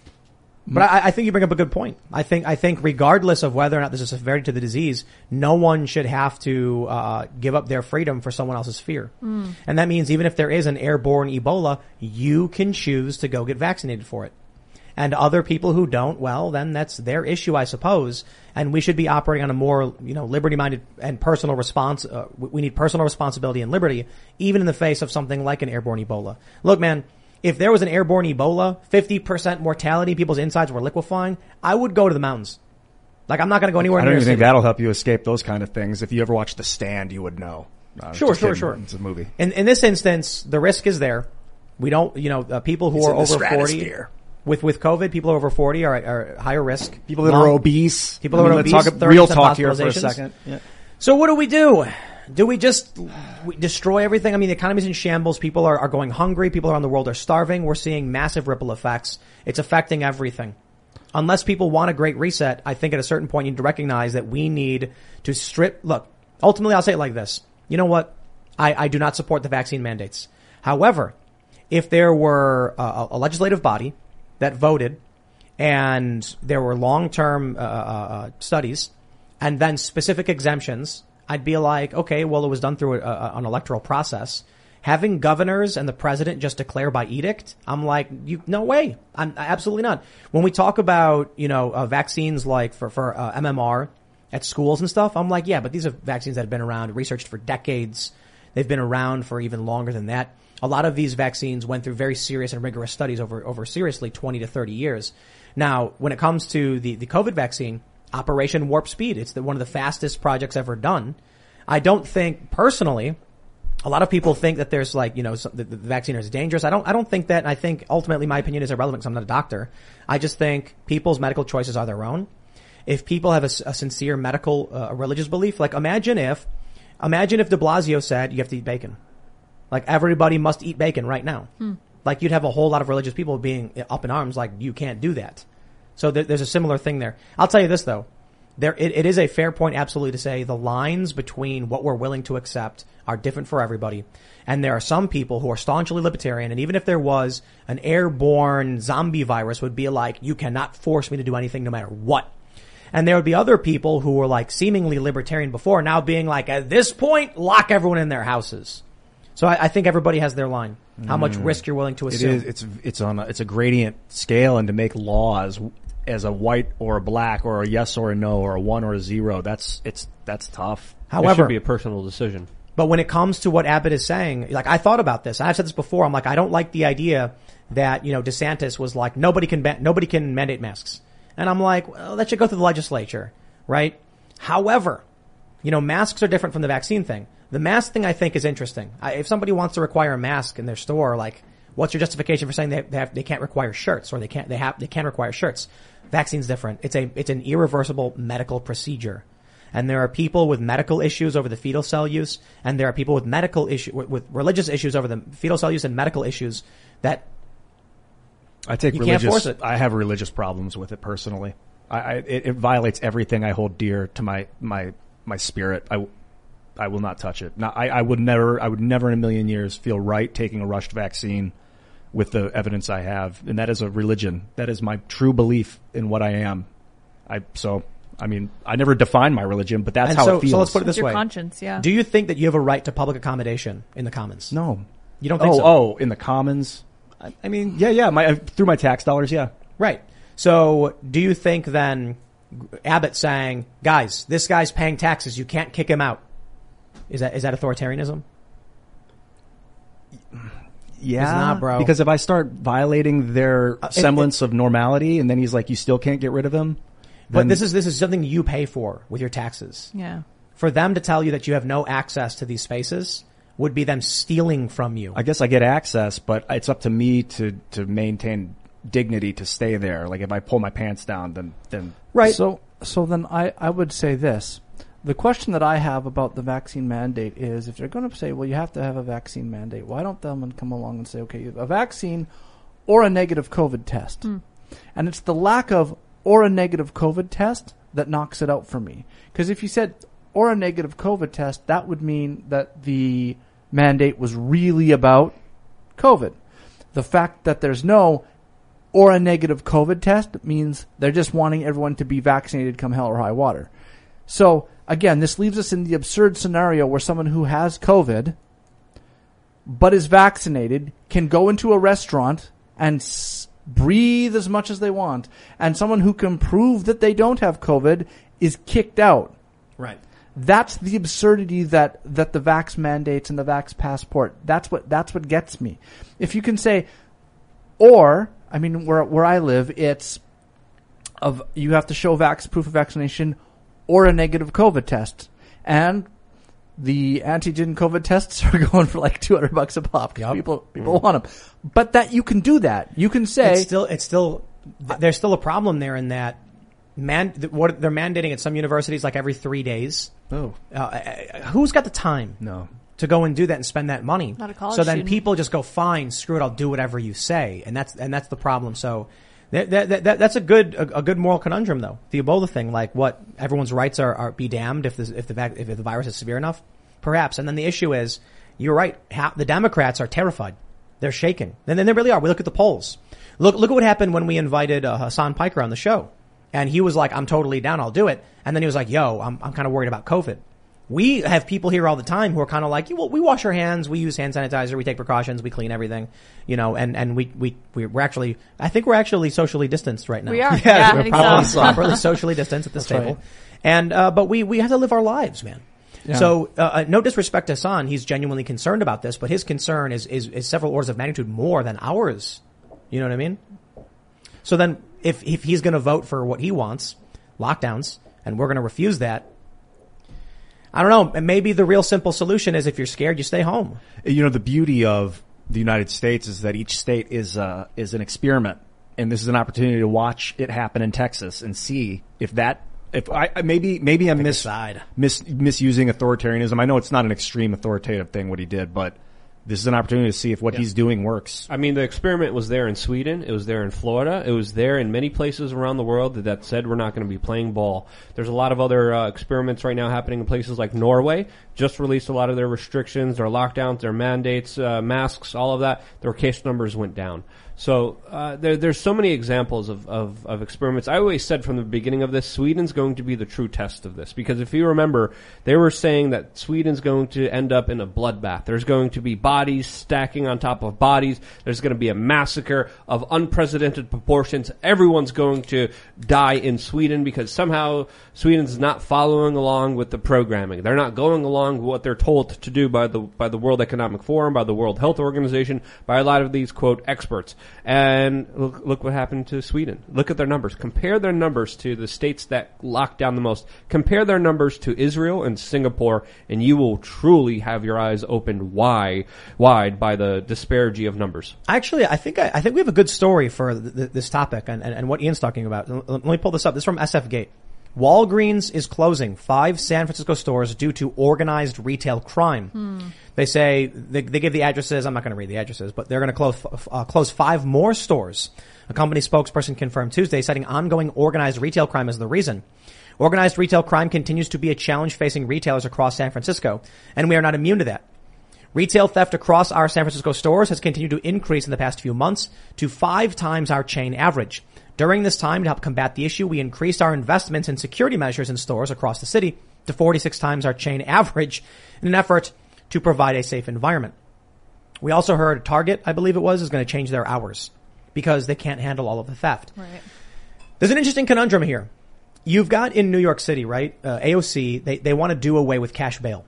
But I, I think you bring up a good point. I think, I think regardless of whether or not there's a severity to the disease, no one should have to, uh, give up their freedom for someone else's fear. Mm. And that means even if there is an airborne Ebola, you can choose to go get vaccinated for it. And other people who don't, well, then that's their issue, I suppose. And we should be operating on a more, you know, liberty-minded and personal response. Uh, we need personal responsibility and liberty, even in the face of something like an airborne Ebola. Look, man, if there was an airborne Ebola, fifty percent mortality, people's insides were liquefying, I would go to the mountains. Like, I'm not going to go anywhere I near don't a even think city. that'll help you escape those kind of things. If you ever watch The Stand, you would know. Uh, Sure, just sure, kidding. sure. It's a movie. In, in this instance, the risk is there. We don't, you know, uh, people who It's are in the over forty. stratosphere. With, with COVID, people over forty are, are higher risk. People that Long- are obese. People I that mean, are let's obese, talk thirty real percent talk here for a hospitalizations. second. Yeah. So what do we do? Do we just we destroy everything? I mean, the economy's in shambles. People are, are going hungry. People around the world are starving. We're seeing massive ripple effects. It's affecting everything. Unless people want a great reset, I think at a certain point you need to recognize that we need to strip. Look, ultimately, I'll say it like this. You know what? I, I do not support the vaccine mandates. However, if there were a, a legislative body that voted and there were long-term uh, uh, studies and then specific exemptions, I'd be like, okay, well, it was done through a, a, an electoral process. Having governors and the president just declare by edict, I'm like, you, no way. I'm absolutely not. When we talk about, you know, uh, vaccines like for, for uh, M M R at schools and stuff, I'm like, yeah, but these are vaccines that have been around, researched for decades. They've been around for even longer than that. A lot of these vaccines went through very serious and rigorous studies over, over seriously twenty to thirty years. Now, when it comes to the, the COVID vaccine, Operation Warp Speed, it's the, one of the fastest projects ever done. I don't think, personally, a lot of people think that there's like, you know, some, the, the vaccine is dangerous. I don't, I don't think that. And I think ultimately my opinion is irrelevant because I'm not a doctor. I just think people's medical choices are their own. If people have a, a sincere medical, uh, religious belief, like imagine if, imagine if de Blasio said you have to eat bacon. Like everybody must eat bacon right now. Hmm. Like you'd have a whole lot of religious people being up in arms like you can't do that. So th- there's a similar thing there. I'll tell you this though. There, it, it is a fair point absolutely to say the lines between what we're willing to accept are different for everybody. And there are some people who are staunchly libertarian, and even if there was an airborne zombie virus would be like, you cannot force me to do anything no matter what. And there would be other people who were like seemingly libertarian before, now being like, at this point, lock everyone in their houses. So I, I think everybody has their line. How much mm. risk you're willing to assume. It is, it's, it's on a, it's a gradient scale, and to make laws as a white or a black or a yes or a no or a one or a zero, that's, it's, that's tough. It However, should be a personal decision. But when it comes to what Abbott is saying, like I thought about this. I've said this before. I'm like, I don't like the idea that, you know, DeSantis was like, nobody can, ban- nobody can mandate masks. And I'm like, well, that should go through the legislature, right? However, You know, masks are different from the vaccine thing. The mask thing I think is interesting. I, if somebody wants to require a mask in their store, like, what's your justification for saying they they, have, they can't require shirts or they can't they have they can require shirts? Vaccine's different. It's a it's an irreversible medical procedure, and there are people with medical issues over the fetal cell use, and there are people with medical issue with, with religious issues over the fetal cell use and medical issues that I take you religious. can't force it. I have religious problems with it personally. I, I it, it violates everything I hold dear to my my my spirit. I I will not touch it. Not, I, I would never. I would never in a million years feel right taking a rushed vaccine with the evidence I have, and that is a religion. That is my true belief in what I am. I so I mean I never defined my religion, but that's and how so, it feels. So let's put it It's this your way: conscience, yeah. do you think that you have a right to public accommodation in the Commons? No, You don't think oh so? oh in the Commons. I, I mean yeah yeah my through my tax dollars yeah Right. So do you think then Abbott saying, guys, this guy's paying taxes, you can't kick him out? Is that is that authoritarianism? Yeah, It's not, bro. Because if I start violating their Uh, it- semblance of normality, and then he's like, "You still can't get rid of him," But then- this is this is something you pay for with your taxes. Yeah. For them to tell you that you have no access to these spaces would be them stealing from you. I guess I get access, but it's up to me to to maintain dignity to stay there. Like if I pull my pants down, then then Right. So, so then I, I would say this. The question that I have about the vaccine mandate is if they're going to say, well, you have to have a vaccine mandate, why don't them come along and say, okay, a vaccine or a negative COVID test? Mm. And it's the lack of or a negative COVID test that knocks it out for me. Because if you said or a negative COVID test, that would mean that the mandate was really about COVID. The fact that there's no or a negative COVID test means they're just wanting everyone to be vaccinated come hell or high water. So, again, this leaves us in the absurd scenario where someone who has COVID but is vaccinated can go into a restaurant and s- breathe as much as they want, and someone who can prove that they don't have COVID is kicked out. Right. That's the absurdity that, that the vax mandates and the vax passport, that's what, that's what gets me. If you can say, or, I mean, where, where I live, it's of, you have to show vax, proof of vaccination or a negative COVID test. And the antigen COVID tests are going for like two hundred bucks a pop. 'Cause Yep. people, people want them. But that, you can do that. You can say, It's still, it's still, th- there's still a problem there in that man, th- what they're mandating at some universities like every three days. oh Uh, uh, who's got the time no. to go and do that and spend that money? Not a college So then student. people just go, fine, screw it, I'll do whatever you say. And that's, and that's the problem. So that, that, that, that's a good, a, a good moral conundrum though. The Ebola thing, like what everyone's rights are, are be damned if the, if the, vac- if the virus is severe enough. Perhaps. And then the issue is, you're right, ha- the Democrats are terrified. They're shaking. And then they really are. We look at the polls. Look, look at what happened when we invited uh, Hassan Piker on the show. And he was like, I'm totally down, I'll do it. And then he was like, yo, I'm, I'm kind of worried about COVID. We have people here all the time who are kind of like, well, we wash our hands, we use hand sanitizer, we take precautions, we clean everything, you know, and, and we, we, we're actually, I think we're actually socially distanced right now. We are. Yeah, Yeah, I we're think probably so. properly socially distanced at this That's table. right. And, uh, but we, we have to live our lives, man. Yeah. So, uh, no disrespect to Hassan, he's genuinely concerned about this, but his concern is, is, is several orders of magnitude more than ours. You know what I mean? So then, if, if he's gonna vote for what he wants, lockdowns, and we're gonna refuse that, I don't know, maybe the real simple solution is if you're scared, you stay home. You know, the beauty of the United States is that each state is uh, is an experiment, and this is an opportunity to watch it happen in Texas and see if that. If I I- maybe maybe I'm Pick a mis, side. mis misusing authoritarianism. I know it's not an extreme authoritative thing what he did, but this is an opportunity to see if what he's doing works. I mean, the experiment was there in Sweden. It was there in Florida. It was there in many places around the world that, that said we're not going to be playing ball. There's a lot of other uh, experiments right now happening in places like Norway. Just released a lot of their restrictions, their lockdowns, their mandates, uh, masks, all of that. Their case numbers went down. So uh, there, there's so many examples of, of, of experiments. I always said from the beginning of this, Sweden's going to be the true test of this. Because if you remember, they were saying that Sweden's going to end up in a bloodbath. There's going to be bodies stacking on top of bodies. There's going to be a massacre of unprecedented proportions. Everyone's going to die in Sweden because somehow Sweden's not following along with the programming. They're not going along with what they're told to do by the by the World Economic Forum, by the World Health Organization, by a lot of these, quote, experts. And look, look what happened to Sweden. Look at their numbers. Compare their numbers to the states that locked down the most. Compare their numbers to Israel and Singapore, and you will truly have your eyes opened wide, wide by the disparity of numbers. Actually, I think I, I think we have a good story for th- th- this topic and, and, and what Ian's talking about. L- let me pull this up. This is from S F Gate. Walgreens is closing five San Francisco stores due to organized retail crime. Hmm. They say they, they give the addresses. I'm not going to read the addresses, but they're going to close uh, close five more stores. A company spokesperson confirmed Tuesday, citing ongoing organized retail crime as the reason. Organized retail crime continues to be a challenge facing retailers across San Francisco, and we are not immune to that. Retail theft across our San Francisco stores has continued to increase in the past few months to five times our chain average. During this time, to help combat the issue, we increased our investments in security measures in stores across the city to forty-six times our chain average in an effort to provide a safe environment. We also heard Target, I believe it was, is going to change their hours because they can't handle all of the theft. Right. There's an interesting conundrum here. You've got in New York City, right, uh, A O C, they, they want to do away with cash bail.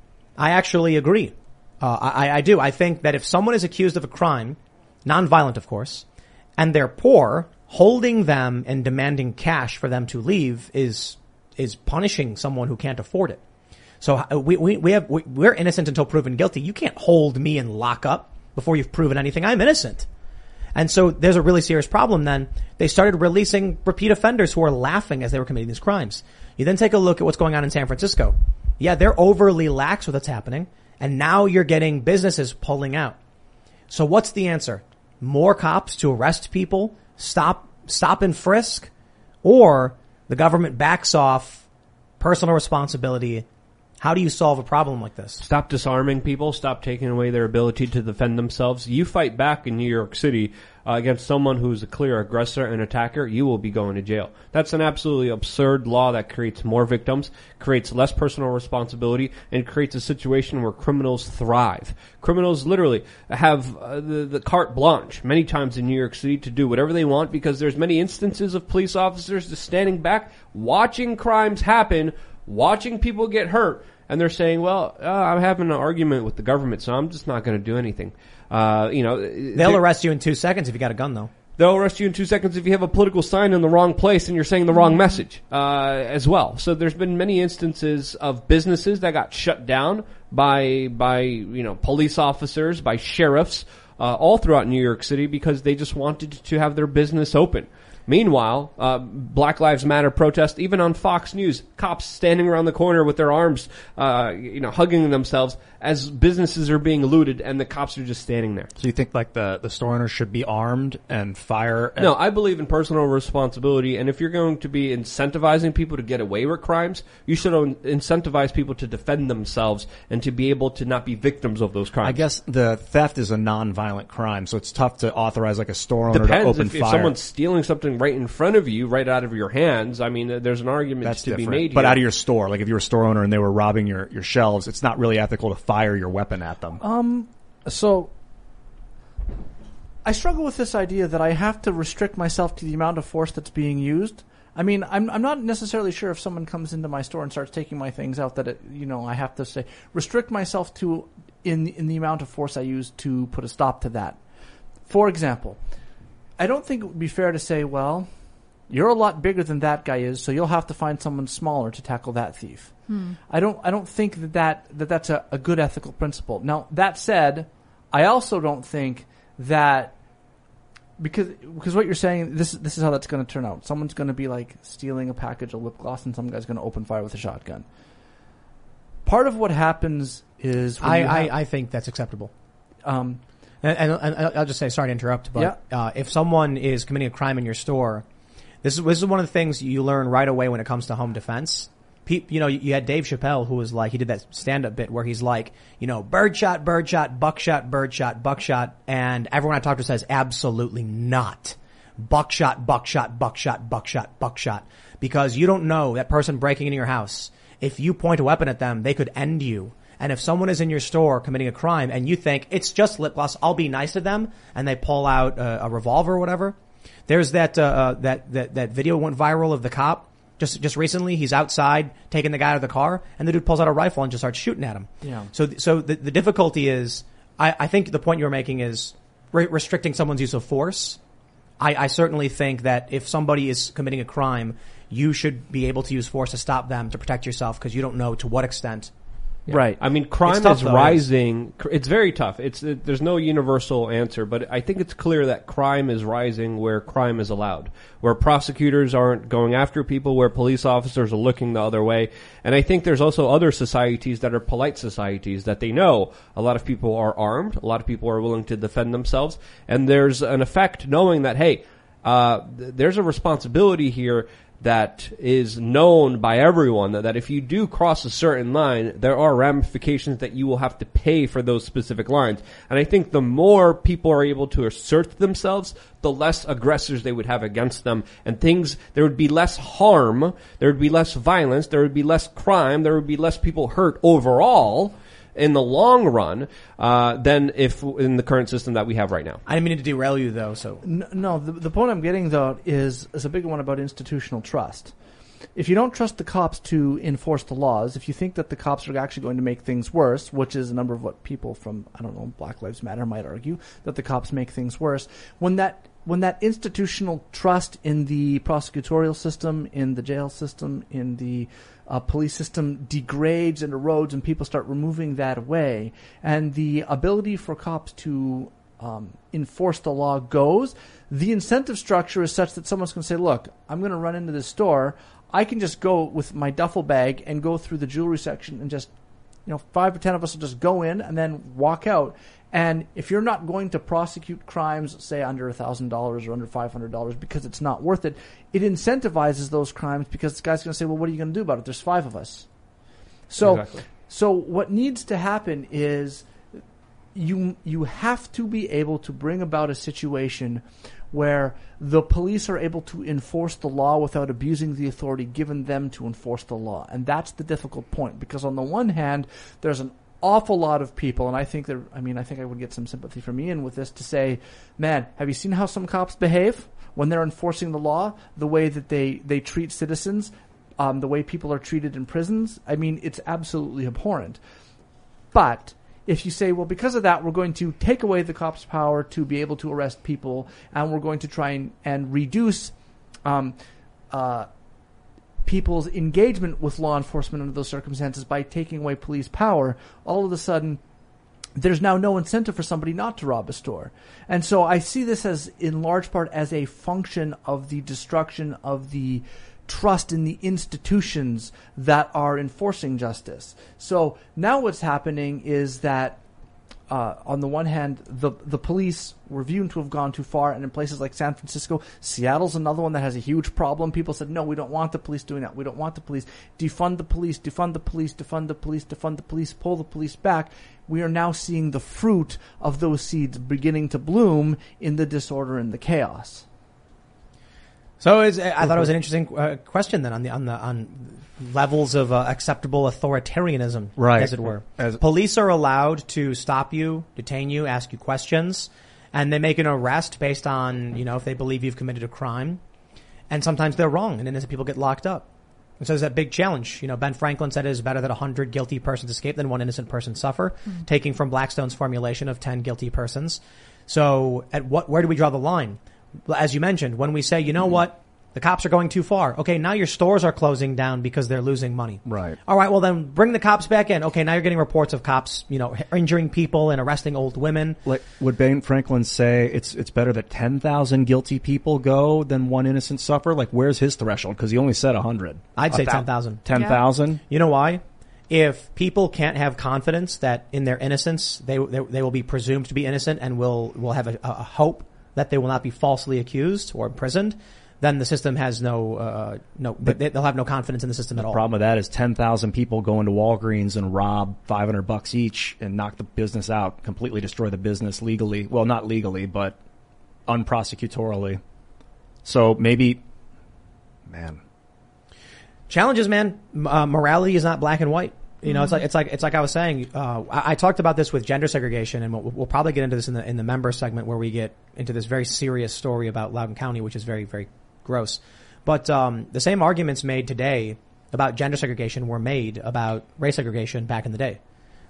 I actually agree. Uh, I, I do. I think that if someone is accused of a crime, nonviolent, of course, and they're poor, holding them and demanding cash for them to leave is is punishing someone who can't afford it. So we we we have we, we're innocent until proven guilty. You can't hold me in lockup before you've proven anything. I'm innocent. And so there's a really serious problem then. They started releasing repeat offenders who are laughing as they were committing these crimes. You then take a look at what's going on in San Francisco. Yeah, they're overly lax with what's happening, and now you're getting businesses pulling out. So what's the answer? More cops to arrest people? Stop, stop and frisk, or the government backs off personal responsibility. How do you solve a problem like this? Stop disarming people. Stop taking away their ability to defend themselves. You fight back in New York City uh, against someone who's a clear aggressor and attacker, you will be going to jail. That's an absolutely absurd law that creates more victims, creates less personal responsibility, and creates a situation where criminals thrive. Criminals literally have uh, the, the carte blanche many times in New York City to do whatever they want because there's many instances of police officers just standing back, watching crimes happen, watching people get hurt, and they're saying, well, uh, I'm having an argument with the government, so I'm just not going to do anything. Uh, you know, They'll arrest you in two seconds if you got a gun, though. They'll arrest you in two seconds if you have a political sign in the wrong place and you're saying the wrong message, uh, as well. So there's been many instances of businesses that got shut down by, by, you know, police officers, by sheriffs, uh, all throughout New York City because they just wanted to have their business open. Meanwhile, uh, Black Lives Matter protest, even on Fox News, cops standing around the corner with their arms, uh, you know, hugging themselves as businesses are being looted and the cops are just standing there. So you think like the, the store owners should be armed and fire? And no, I believe in personal responsibility, and if you're going to be incentivizing people to get away with crimes, you should incentivize people to defend themselves and to be able to not be victims of those crimes. I guess the theft is a non-violent crime, so it's tough to authorize like a store owner Depends. to open if, fire. If someone's stealing something right in front of you, right out of your hands, I mean, there's an argument That's to different. be made here. But out of your store, like if you're a store owner and they were robbing your, your shelves, it's not really ethical to fire your weapon at them. Um, so I struggle with this idea that I have to restrict myself to the amount of force that's being used. I mean, I'm I'm not necessarily sure if someone comes into my store and starts taking my things out that it, you know, I have to say restrict myself to in in the amount of force I use to put a stop to that. For example, I don't think it would be fair to say, well, you're a lot bigger than that guy is, so you'll have to find someone smaller to tackle that thief. Hmm. I don't I don't think that, that, that that's a, a good ethical principle. Now, that said, I also don't think that because because what you're saying, this this is how that's going to turn out. Someone's going to be like stealing a package of lip gloss and some guy's going to open fire with a shotgun. Part of what happens is when I, you I, have, I think that's acceptable. Um, and, and, and I'll just say, sorry to interrupt, but yeah. uh, if someone is committing a crime in your store, this is this is one of the things you learn right away when it comes to home defense. Pe- you know, you had Dave Chappelle who was like, he did that stand-up bit where he's like, you know, birdshot, birdshot, buckshot, birdshot, buckshot, and everyone I talk to says absolutely not. Buckshot, buckshot, buckshot, buckshot, buckshot. Because you don't know that person breaking into your house. If you point a weapon at them, they could end you. And if someone is in your store committing a crime and you think it's just lip gloss, I'll be nice to them, and they pull out a, a revolver or whatever. There's that, uh, uh, that, that, that video went viral of the cop. Just, just recently, he's outside taking the guy out of the car, and the dude pulls out a rifle and just starts shooting at him. Yeah. So, so the, the difficulty is, I, I think the point you're making is, re- restricting someone's use of force. I, I certainly think that if somebody is committing a crime, you should be able to use force to stop them, to protect yourself, because you don't know to what extent. Right. I mean, crime tough, is though, rising. Cr- It's very tough. It's it, there's no universal answer, but I think it's clear that crime is rising where crime is allowed, where prosecutors aren't going after people, where police officers are looking the other way. And I think there's also other societies that are polite societies that they know a lot of people are armed, a lot of people are willing to defend themselves, and there's an effect knowing that, hey, uh, th- there's a responsibility here that is known by everyone, that, that if you do cross a certain line, there are ramifications that you will have to pay for those specific lines. And I think the more people are able to assert themselves, the less aggressors they would have against them, and things, there would be less harm, there would be less violence, there would be less crime, there would be less people hurt overall in the long run, uh, than if in the current system that we have right now. I didn't mean to derail you, though, so... No, no the, the point I'm getting, though, is, is a big one about institutional trust. If you don't trust the cops to enforce the laws, if you think that the cops are actually going to make things worse, which is a number of what people from, I don't know, Black Lives Matter might argue, that the cops make things worse, when that when that institutional trust in the prosecutorial system, in the jail system, in the uh, police system degrades and erodes, and people start removing that away, and the ability for cops to um, enforce the law goes, the incentive structure is such that someone's going to say, look, I'm going to run into this store, I can just go with my duffel bag and go through the jewelry section and just, you know, five or ten of us will just go in and then walk out. And if you're not going to prosecute crimes, say under one thousand dollars or under five hundred dollars because it's not worth it, it incentivizes those crimes because the guy's going to say, well, what are you going to do about it? There's five of us. So, Exactly. so what needs to happen is you you have to be able to bring about a situation where the police are able to enforce the law without abusing the authority given them to enforce the law. And that's the difficult point, because on the one hand, there's an awful lot of people, and I think there, I mean, I think I would get some sympathy from Ian with this, to say, man, have you seen how some cops behave when they're enforcing the law, the way that they, they treat citizens, um, the way people are treated in prisons? I mean, it's absolutely abhorrent. But if you say, well, because of that, we're going to take away the cops' power to be able to arrest people, and we're going to try and, and reduce um, uh, people's engagement with law enforcement under those circumstances by taking away police power, all of a sudden, there's now no incentive for somebody not to rob a store. And so I see this as, in large part, as a function of the destruction of the trust in the institutions that are enforcing justice. So now what's happening is that, uh, on the one hand, the the police were viewed to have gone too far, and in places like San Francisco, Seattle's another one that has a huge problem. People said, no, we don't want the police doing that. We don't want the police. Defund the police, defund the police, defund the police, defund the police, pull the police back. We are now seeing the fruit of those seeds beginning to bloom in the disorder and the chaos. So it's, I thought it was an interesting uh, question then on the on the on levels of uh, acceptable authoritarianism, Right. as it were. As- Police are allowed to stop you, detain you, ask you questions, and they make an arrest based on, you know, if they believe you've committed a crime. And sometimes they're wrong, and innocent people get locked up. And so there's that big challenge. You know, Ben Franklin said it is better that one hundred guilty persons escape than one innocent person suffer, mm-hmm. taking from Blackstone's formulation of ten guilty persons. So at what, where do we draw the line? As you mentioned, when we say, you know mm-hmm. what, the cops are going too far. Okay, now your stores are closing down because they're losing money. Right. All right, well then bring the cops back in. Okay, now you're getting reports of cops, you know, injuring people and arresting old women. Like, would Ben Franklin say it's it's better that ten thousand guilty people go than one innocent suffer? Like, where's his threshold? Because he only said one hundred. I'd say ten thousand. ten thousand? You know why? If people can't have confidence that in their innocence, they they, they will be presumed to be innocent and will will have a, a hope that they will not be falsely accused or imprisoned, then the system has no, uh, no, but they'll have no confidence in the system the at all. The problem with that is ten thousand people go into Walgreens and rob five hundred bucks each and knock the business out, completely destroy the business legally. Well, not legally, but unprosecutorially. So maybe, man. Challenges, man. Uh, morality is not black and white. You know, mm-hmm. it's like, it's like, it's like I was saying, uh, I, I talked about this with gender segregation, and we'll, we'll probably get into this in the, in the member segment where we get into this very serious story about Loudoun County, which is very, very gross. But, um, the same arguments made today about gender segregation were made about race segregation back in the day.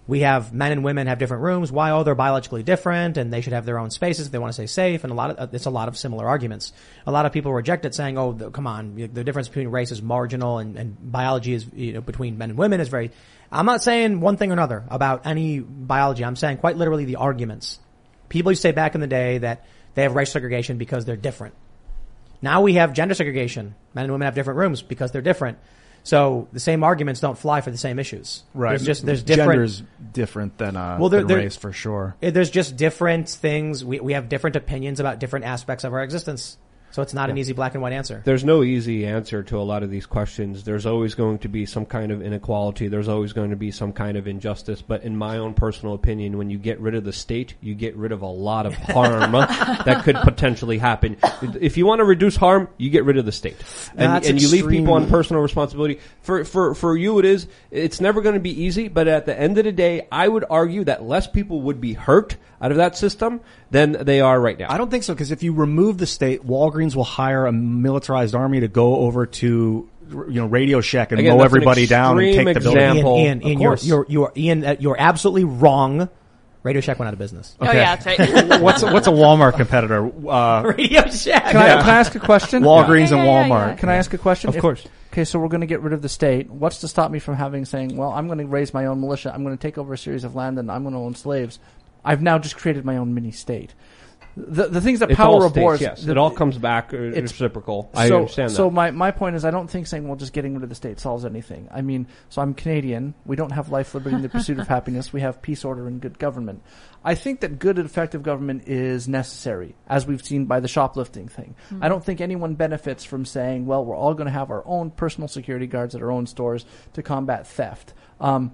we have men and women have different rooms. Why? Oh, they're biologically different and they should have their own spaces if they want to stay safe. And a lot of, uh, it's a lot of similar arguments. A lot of people reject it saying, oh, the, come on, the difference between race is marginal and, and biology is, you know, between men and women is very, I'm not saying one thing or another about any biology. I'm saying quite literally the arguments. People used to say back in the day that they have racial segregation because they're different. Now we have gender segregation. Men and women have different rooms because they're different. So the same arguments don't fly for the same issues. Right. There's just, there's different. Gender's different than, uh, well, there, than there, race for sure. There's just different things. We, we have different opinions about different aspects of our existence. So it's not yeah. an easy black and white answer. There's no easy answer to a lot of these questions. There's always going to be some kind of inequality. There's always going to be some kind of injustice. But in my own personal opinion, when you get rid of the state, you get rid of a lot of harm that could potentially happen. If you want to reduce harm, you get rid of the state. And, That's and you leave extreme. people on personal responsibility. For, for, for you it is, it's never going to be easy, but at the end of the day, I would argue that less people would be hurt out of that system than they are right now. I don't think so, because if you remove the state, Walgreens will hire a militarized army to go over to, you know, Radio Shack and Again, mow everybody down and take the building. example. Ian, Ian, Ian you're, you're, you're, Ian, uh, you're absolutely wrong. Radio Shack went out of business. Oh yeah, that's right. what's a, what's a Walmart competitor? Uh, Radio Shack. Can I, can I ask a question? Walgreens Yeah, and yeah, yeah, Walmart. yeah. Can I ask a question? Of If- course. Okay, so we're going to get rid of the state. What's to stop me from having saying, well, I'm going to raise my own militia. I'm going to take over a series of land and I'm going to own slaves. I've now just created my own mini state. The the things that It's power all abhors. states, yes. the- It all comes back uh, it's- reciprocal. I so, understand that. So my, my point is, I don't think saying, well, just getting rid of the state solves anything. I mean, so I'm Canadian. We don't have life, liberty, and the pursuit of happiness. We have peace, order, and good government. I think that good and effective government is necessary, as we've seen by the shoplifting thing. Mm-hmm. I don't think anyone benefits from saying, well, we're all going to have our own personal security guards at our own stores to combat theft. Um,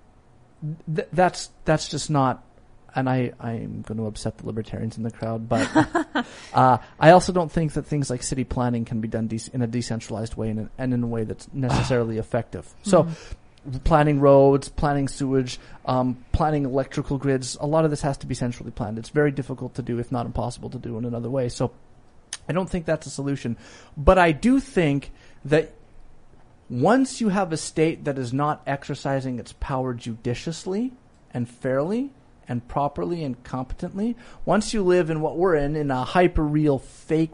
th- that's that's just not. And I, I'm going to upset the libertarians in the crowd, but uh, I also don't think that things like city planning can be done de- in a decentralized way and in, and in a way that's necessarily effective. So mm-hmm. planning roads, planning sewage, um, planning electrical grids, a lot of this has to be centrally planned. It's very difficult to do, if not impossible to do in another way. So I don't think that's a solution. But I do think that once you have a state that is not exercising its power judiciously and fairly, and properly and competently, once you live in what we're in, in a hyper-real fake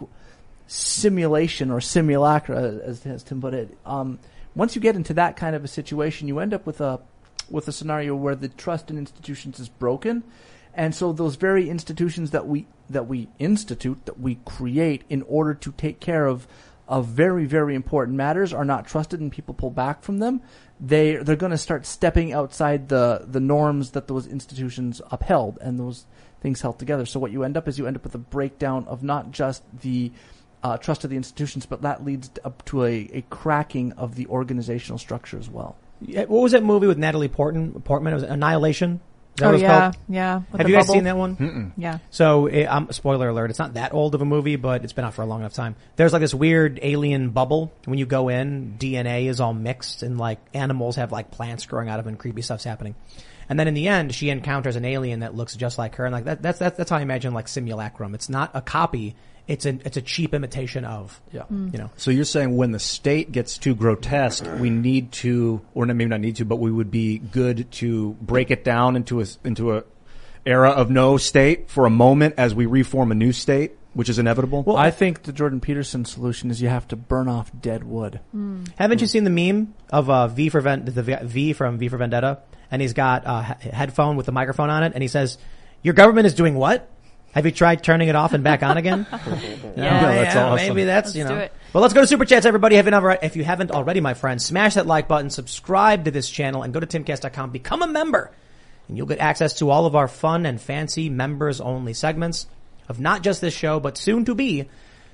simulation or simulacra, as, as Tim put it, um, once you get into that kind of a situation, you end up with a with a scenario where the trust in institutions is broken, and so those very institutions that we that we institute, that we create in order to take care of of very, very important matters are not trusted, and people pull back from them. They they're going to start stepping outside the the norms that those institutions upheld and those things held together. So what you end up is you end up with a breakdown of not just the uh, trust of the institutions, but that leads to, up to a, a cracking of the organizational structure as well. Yeah, what was that movie with Natalie Portman? Portman, it was Annihilation. Is that Oh what it's yeah, called? yeah. With Have the you guys bubble. seen that one? Mm-mm. Yeah. So, it, um, spoiler alert, it's not that old of a movie, but it's been out for a long enough time. There's like this weird alien bubble. When you go in, D N A is all mixed and like animals have like plants growing out of it and creepy stuff's happening. And then in the end, she encounters an alien that looks just like her. And like that, that's, that's, that's how I imagine like Simulacrum. It's not a copy. It's an, it's a cheap imitation of, Yeah. you know. So you're saying when the state gets too grotesque, we need to, or maybe not need to, but we would be good to break it down into a, into a era of no state for a moment as we reform a new state, which is inevitable? Well, I think the Jordan Peterson solution is you have to burn off dead wood. Mm. Haven't you seen the meme of uh, V for Ven- the V V from V for Vendetta? And he's got a he- headphone with the microphone on it, and he says, "Your government is doing what? Have you tried turning it off and back on again?" Yeah, that's awesome. Maybe that's Let's you know. do it. Well, let's go to super chats, everybody. If you never, if you haven't already, my friends, smash that like button, subscribe to this channel, and go to timcast dot com. Become a member, and you'll get access to all of our fun and fancy members-only segments of not just this show, but soon to be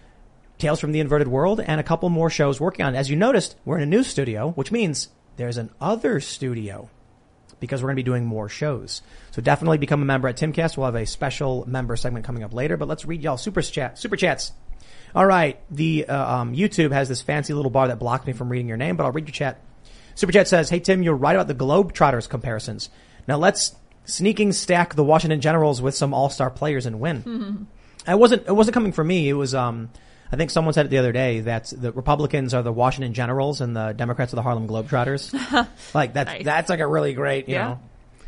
Tales from the Inverted World and a couple more shows working on it. As you noticed, we're in a new studio, which means there's an other studio because we're going to be doing more shows. So definitely become a member at Timcast. We'll have a special member segment coming up later, but let's read y'all super chat, super chats. All right. The, uh, um, YouTube has this fancy little bar that blocked me from reading your name, but I'll read your chat. Super chat says, "Hey Tim, you're right about the Globetrotters comparisons. Now let's sneaking stack the Washington Generals with some all-star players and win." Mm-hmm. I wasn't, it wasn't coming from me. It was, um, I think someone said it the other day that the Republicans are the Washington Generals and the Democrats are the Harlem Globetrotters. Like that's, Nice. that's like a really great, you Yeah. know.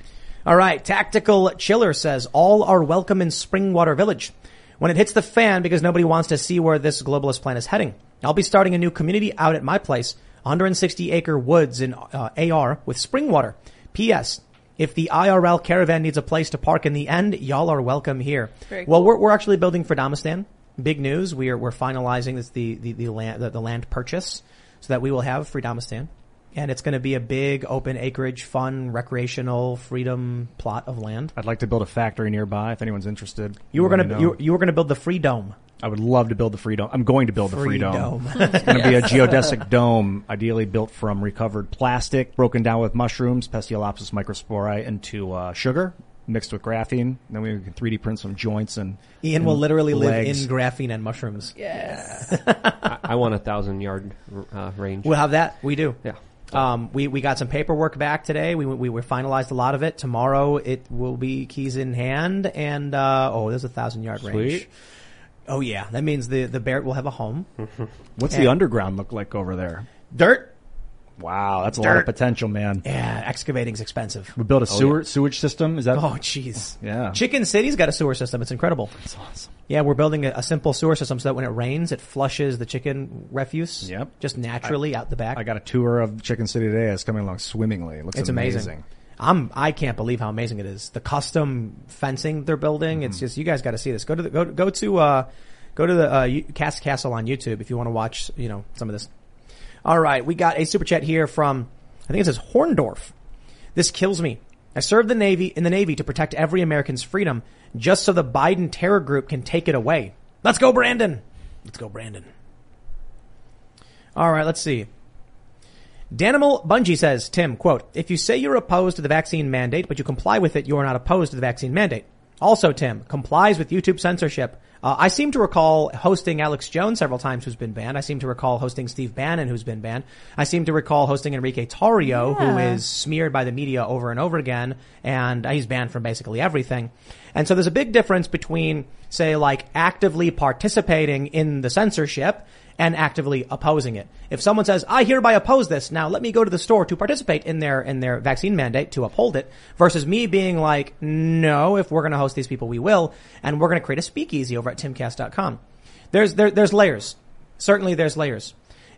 All right. Tactical Chiller says, all are welcome in Springwater Village when it hits the fan because nobody wants to see where this globalist plan is heading. I'll be starting a new community out at my place, one hundred sixty acre woods in uh, A R with Springwater. P S. If the I R L caravan needs a place to park in the end, y'all are welcome here. Very Well, cool. we're, we're actually building for Damastan. Big news. We are, we're finalizing this, the, the, the land, the, the land purchase so that we will have Free Damastan. And it's going to be a big open acreage, fun, recreational, freedom plot of land. I'd like to build a factory nearby if anyone's interested. You were Let going me to, know. you, you were going to build the Free Dome. I would love to build the free dome. I'm going to build the free dome. Free It's going to be a geodesic dome, ideally built from recovered plastic, broken down with mushrooms, Pestiolopsis microspori, into uh, sugar, mixed with graphene. Then we can three D print some joints and Ian and will literally legs. live in graphene and mushrooms. Yes. I, I want a thousand yard uh, range. We'll have that. We do. Yeah. Um, we, we got some paperwork back today. We, we, we finalized a lot of it. Tomorrow it will be keys in hand and, uh, oh, there's a thousand yard range. Sweet. Oh yeah. That means the, the Barrett will have a home. What's And- the underground look like over there? Dirt. Wow, that's a lot Dirt. of potential, man. Yeah. Excavating's expensive. We built a sewer sewage system. Is that? Oh jeez. Yeah. Chicken City's got a sewer system. It's incredible. That's awesome. Yeah, we're building a, a simple sewer system so that when it rains, it flushes the chicken refuse. Yep. Just naturally out the back. I got a tour of Chicken City today. It's coming along swimmingly. It looks It's amazing. I'm, I can't believe how amazing it is. The custom fencing they're building. It's just, you guys got to see this. Go to the, go, go to, uh, go to the, uh, U- Cast Castle on YouTube if you want to watch, you know, some of this. All right. We got a super chat here from, I think it says Horndorf. This kills me. I served the Navy, in the Navy to protect every American's freedom just so the Biden terror group can take it away. Let's go, Brandon. Let's go, Brandon. All right. Let's see. Danimal Bungie says, Tim, quote, if you say you're opposed to the vaccine mandate, but you comply with it, you are not opposed to the vaccine mandate. Also, Tim, complies with YouTube censorship. Uh, I seem to recall hosting Alex Jones several times who's been banned. I seem to recall hosting Steve Bannon who's been banned. I seem to recall hosting Enrique Tarrio who Yeah. is smeared by the media over and over again, and he's banned from basically everything. And so there's a big difference between, say, like actively participating in the censorship and actively opposing it. If someone says, I hereby oppose this, now let me go to the store to participate in their, in their vaccine mandate to uphold it, versus me being like, no, if we're going to host these people, we will, and we're going to create a speakeasy over at timcast dot com. There's, there, there's layers. Certainly there's layers.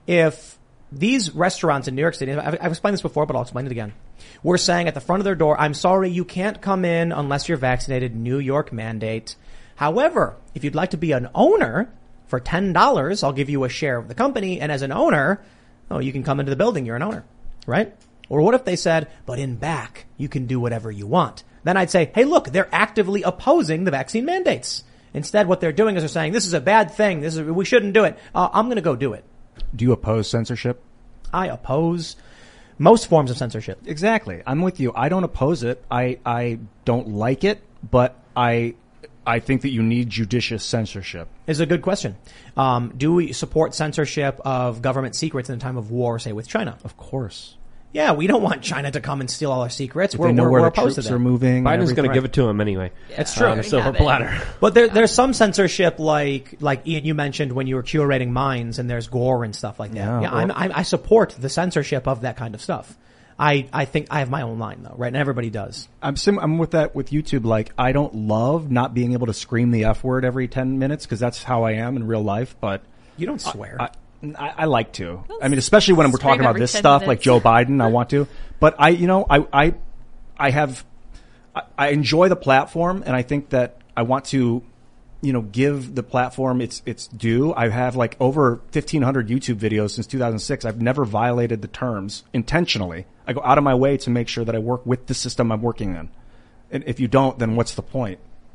If these restaurants in New York City, I've, I've explained this before, but I'll explain it again. We're saying at the front of their door, I'm sorry, you can't come in unless you're vaccinated, New York mandate. However, if you'd like to be an owner, for ten dollars, I'll give you a share of the company. And as an owner, oh, you can come into the building. You're an owner, right? Or what if they said, but in back, you can do whatever you want? Then I'd say, hey, look, they're actively opposing the vaccine mandates. Instead, what they're doing is they're saying, this is a bad thing. This is, we shouldn't do it. Uh, I'm going to go do it. Do you oppose censorship? I oppose most forms of censorship. Exactly. I'm with you. I don't oppose it. I, I don't like it, but I, I think that you need judicious censorship. Is a good question. Um, do we support censorship of government secrets in a time of war, say with China? Of course. Yeah, we don't want China to come and steal all our secrets. If We're, they know we're, where we're the opposed troops to are that. moving. Biden's going to everything. give it to him anyway. It's Yeah. true. On a Already silver have it. platter. But there, there's some censorship, like like Ian, you mentioned when you were curating minds, and there's gore and stuff like that. Yeah, Yeah, or- I'm, I'm, I support the censorship of that kind of stuff. I, I think I have my own line though, right? And everybody does. I'm sim- I'm with that with YouTube. Like, I don't love not being able to scream the F word every ten minutes because that's how I am in real life. But You don't swear. I, I, I like to. I mean, especially when we're Scream talking about every this ten stuff, minutes. like Joe Biden, I want to. But I, you know, I, I, I have, I, I enjoy the platform, and I think that I want to, you know, give the platform its its due. I have like over fifteen hundred YouTube videos since two thousand six. I've never violated the terms intentionally. I go out of my way to make sure that I work with the system I'm working in. And if you don't, then what's the point?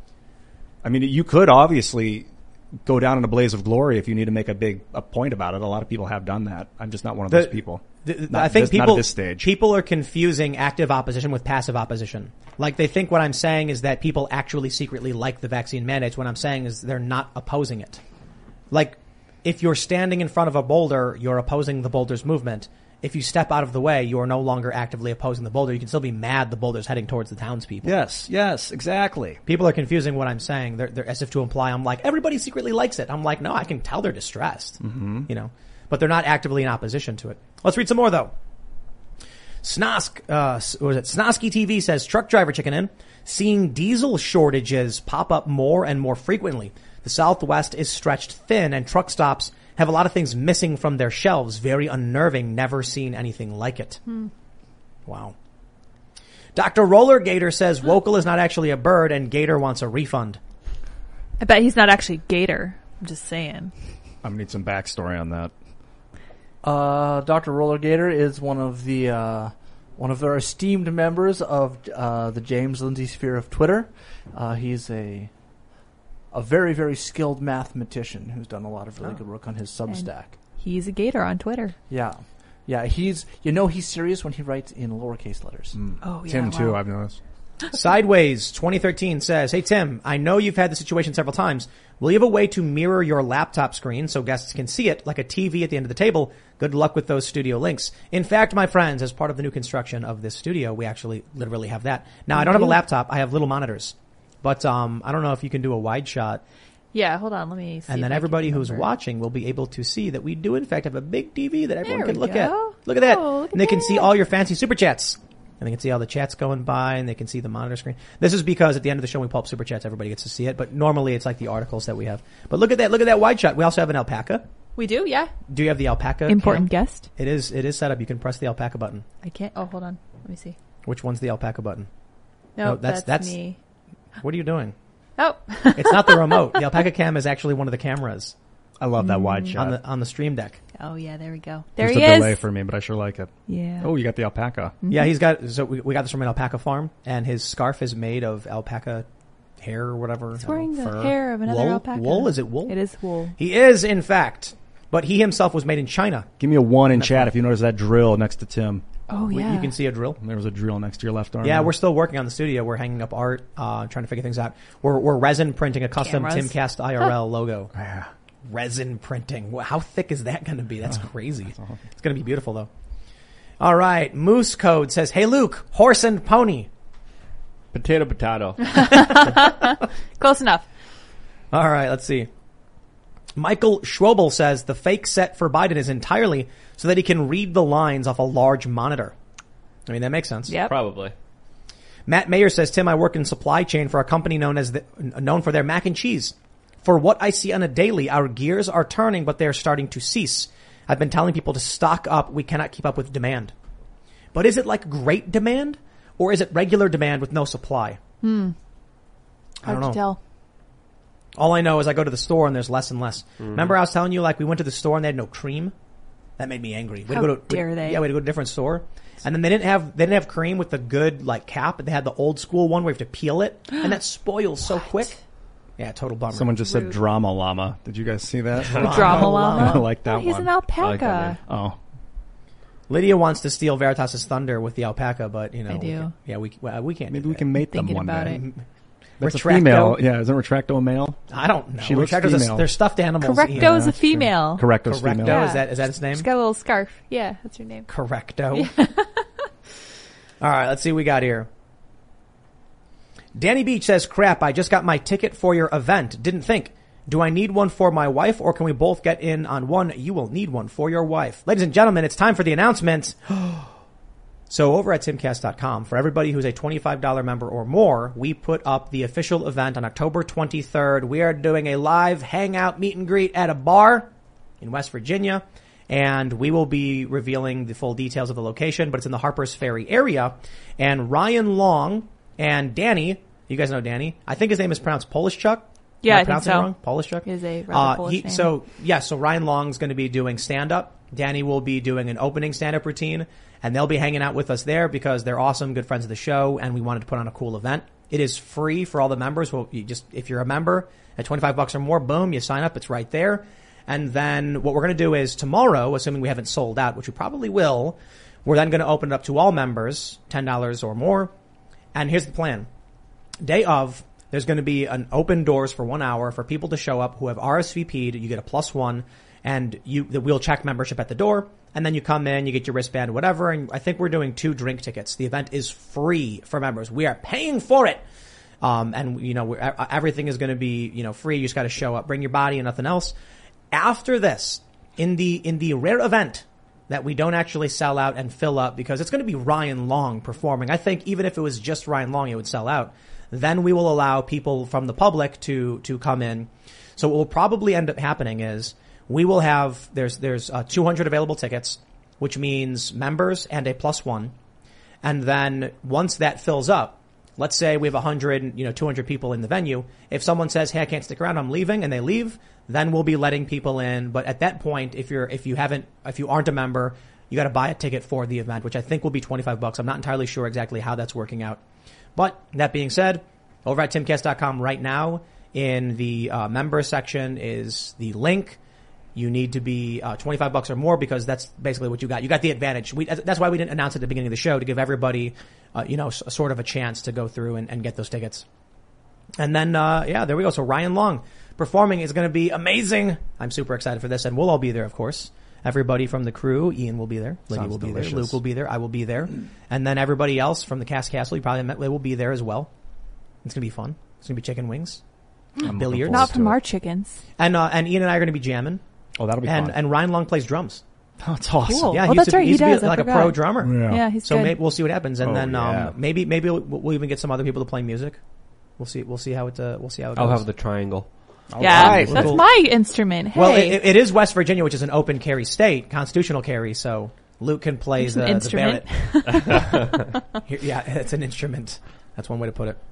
I mean, you could obviously go down in a blaze of glory if you need to make a big a point about it. A lot of people have done that. I'm just not one of The- those people. The- the- Not I think this- not at people this stage. people are confusing active opposition with passive opposition. Like they think what I'm saying is that people actually secretly like the vaccine mandates. What I'm saying is they're not opposing it. Like if you're standing in front of a boulder, you're opposing the boulder's movement. If you step out of the way, you are no longer actively opposing the boulder. You can still be mad the boulder's heading towards the townspeople. Yes, yes, exactly. People are confusing what I'm saying. They're, they're as if to imply I'm like, everybody secretly likes it. I'm like, no, I can tell they're distressed, mm-hmm. you know, but they're not actively in opposition to it. Let's read some more though. Snosk, uh, s- what was it? Snosky T V says, truck driver chicken in, seeing diesel shortages pop up more and more frequently. The Southwest is stretched thin and truck stops have a lot of things missing from their shelves. Very unnerving. Never seen anything like it. Hmm. Wow. Doctor Roller Gator says Wokel is not actually a bird and Gator wants a refund. I bet he's not actually Gator. I'm just saying. I'm gonna need some backstory on that. Uh, Doctor Roller Gator is one of the uh, one of our esteemed members of uh, the James Lindsay sphere of Twitter. Uh, he's a a very very skilled mathematician who's done a lot of really Oh. good work on his Substack. He's a Gator on Twitter. Yeah, yeah. He's you know he's serious when he writes in lowercase letters. Mm. Oh, yeah. Tim too, wow. I've noticed. Sideways twenty thirteen says, hey Tim, I know you've had the situation several times. Will you have a way to mirror your laptop screen so guests can see it like a T V at the end of the table? Good luck with those studio links. In fact, my friends, as part of the new construction of this studio, we actually literally have that. Now, I don't have a laptop. I have little monitors. But um I don't know if you can do a wide shot. Yeah, hold on. Let me see. And if then I can everybody who's remember. watching will be able to see that we do in fact have a big T V that everyone There can we look go. at. Look at that. Oh, look at and they can see that. all your fancy super chats. And they can see all the chats going by and they can see the monitor screen. This is because at the end of the show we pull up super chats, everybody gets to see it. But normally it's like the articles that we have. But look at that, look at that wide shot. We also have an alpaca. We do, yeah. Do you have the alpaca? Important cam? guest. It is it is set up. You can press the alpaca button. I can't. Oh, hold on. Let me see. Which one's the alpaca button? No, No, that's- that's, that's- me. What are you doing? Oh. It's not the remote. The alpaca cam is actually one of the cameras I love that wide on shot. the on the stream deck. Oh, yeah, there we go. There There's he a is. delay for me, but I sure like it. Yeah. Oh, you got the alpaca. Yeah, he's got, so we, we got this from an alpaca farm, and his scarf is made of alpaca hair or whatever. He's I don't wearing know, the fur. hair of another wool? alpaca. Wool? Is it wool? It is wool. He is, in fact. But he himself was made in China. Give me a one in chat if you notice that drill next to Tim. Oh, We- yeah. You can see a drill. There was a drill next to your left arm. Yeah, we're still working on the studio. We're hanging up art, uh, trying to figure things out. We're, we're resin printing a custom Cameras. Timcast I R L logo. Yeah. Resin printing. Wha- How thick is that going to be? That's crazy. It's going to be beautiful, though. All right. Moose Code says, hey, Luke, horse and pony. Potato, potato. Close enough. All right, let's see. Michael Schwobel says the fake set for Biden is entirely so that he can read the lines off a large monitor. I mean, that makes sense. Yep. Probably. Matt Mayer says, Tim, I work in supply chain for a company known as the, known for their mac and cheese. For what I see on a daily, our gears are turning, but they're starting to cease. I've been telling people to stock up. We cannot keep up with demand. But is it like great demand, or is it regular demand with no supply? Hmm. I don't Hard know. to tell. All I know is I go to the store and there's less and less. Mm-hmm. Remember I was telling you, like, we went to the store and they had no cream? That made me angry. We had How to go to, dare we, they. Yeah, we had to go to a different store. And then they didn't have, they didn't have cream with the good, like, cap. They had the old school one where you have to peel it. And that spoils so quick. Yeah, total bummer. Someone just said Rude. drama llama. Did you guys see that? Drama llama. I like that Oh, he's one. an I like that alpaca. Oh, Lydia wants to steal Veritas's thunder with the alpaca, but, you know. I we do. can- yeah, we, well, we can't. maybe do we that. can mate them Thinking one about day. it. That's a Retracto? female. Yeah, isn't Retracto a male? I don't know. She looks Retractors are- female. They're stuffed animals. Correcto Ian. is a that's true. female. Correcto's Correcto, female. Yeah. is that, is that its name? She's got a little scarf. Yeah, that's her name. Correcto. All right, let's see what we got here. Danny Beach says, crap, I just got my ticket for your event. Didn't think. Do I need one for my wife or can we both get in on one? You will need one for your wife. Ladies and gentlemen, it's time for the announcement. So over at timcast dot com, for everybody who's a twenty-five dollars member or more, we put up the official event on October twenty-third. We are doing a live hangout meet and greet at a bar in West Virginia. And we will be revealing the full details of the location, but it's in the Harpers Ferry area. And Ryan Long and Danny, you guys know Danny. I think his name is pronounced Polish Chuck. Yeah, Am I think pronouncing it so. wrong? Polish Chuck? He is a rather Polish name. So, yeah, so Ryan Long's going to be doing stand-up. Danny will be doing an opening stand-up routine. And they'll be hanging out with us there because they're awesome, good friends of the show, and we wanted to put on a cool event. It is free for all the members. Well, you just, if you're a member at twenty-five bucks or more, boom, you sign up. It's right there. And then what we're going to do is tomorrow, assuming we haven't sold out, which we probably will, we're then going to open it up to all members, ten dollars or more. And here's the plan. Day of, there's going to be an open doors for one hour for people to show up who have R S V P'd. You get a plus one, and you we'll check membership at the door. And then you come in, you get your wristband, whatever. And I think we're doing two drink tickets. The event is free for members. We are paying for it. Um, and you know, we're, everything is going to be, you know, free. You just got to show up, bring your body and nothing else. After this, in the, in the rare event that we don't actually sell out and fill up because it's going to be Ryan Long performing. I think even if it was just Ryan Long, it would sell out. Then we will allow people from the public to, to come in. So what will probably end up happening is we will have, there's, there's uh, two hundred available tickets, which means members and a plus one. And then once that fills up, let's say we have one hundred, you know, two hundred people in the venue. If someone says, hey, I can't stick around, I'm leaving, and they leave, then we'll be letting people in. But at that point, if you're, if you haven't, if you aren't a member, you got to buy a ticket for the event, which I think will be twenty-five bucks. I'm not entirely sure exactly how that's working out. But that being said, over at timcast dot com right now in the uh, member section is the link. You need to be uh, twenty-five bucks or more because that's basically what you got. You got the advantage. We, that's why we didn't announce at the beginning of the show, to give everybody, uh, you know, s- sort of a chance to go through and, and get those tickets. And then, uh, yeah, there we go. So Ryan Long performing is going to be amazing. I'm super excited for this, and we'll all be there, of course. Everybody from the crew, Ian will be there, Lydia Sounds will be delicious. there, Luke will be there, I will be there, and then everybody else from the Cast Castle, you probably met, will be there as well. It's going to be fun. It's going to be chicken wings, I'm billiards. looking Not forward from to our it. chickens. and uh, and Ian and I are going to be jamming, Oh, that'll be and fun. and Ryan Long plays drums. Oh, it's awesome. Cool. Yeah, Oh, he used that's to, right, he he used to does, be I like a forgot. pro drummer. Yeah, he's So good. maybe we'll see what happens, and Oh, then yeah. um, maybe maybe we'll, we'll even get some other people to play music. We'll see. We'll see how it. Uh, we'll see how it I'll goes. have the triangle. All Yeah, right. that's Cool. my instrument. Hey. Well, it, it is West Virginia, which is an open carry state, constitutional carry. So Luke can play It's the, an the instrument. Barrett. Here- yeah, it's an instrument. That's one way to put it.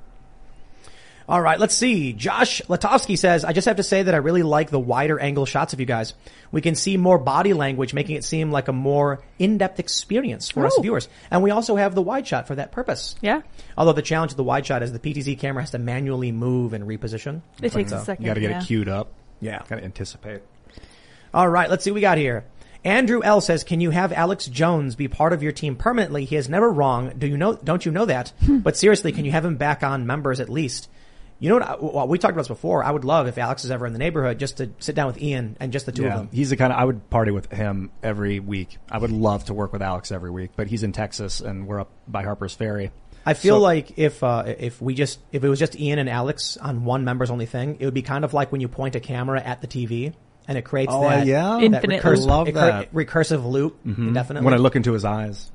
All right, let's see. Josh Latovsky says, I just have to say that I really like the wider angle shots of you guys. We can see more body language, making it seem like a more in-depth experience for us Oh. viewers. And we also have the wide shot for that purpose. Yeah, Although the challenge of the wide shot is the P T Z camera has to manually move and reposition. it takes so. a second. You got to get yeah. it queued up. Yeah. Got to anticipate. All right, let's see what we got here. Andrew L says, can you have Alex Jones be part of your team permanently? He is never wrong. Do you know, don't you know that? But seriously, can you have him back on members at least? You know what? I, well, we talked about this before. I would love if Alex is ever in the neighborhood just to sit down with Ian and just the two of Yeah, them. he's the kind of, I would party with him every week. I would love to work with Alex every week, but he's in Texas and we're up by Harper's Ferry. I feel So- like if, uh, if we just, if it was just Ian and Alex on one members only thing, it would be kind of like when you point a camera at the T V and it creates Oh, that, yeah? that Infinite recursive, loop. Love recur- that. recursive loop. Definitely. When I look into his eyes.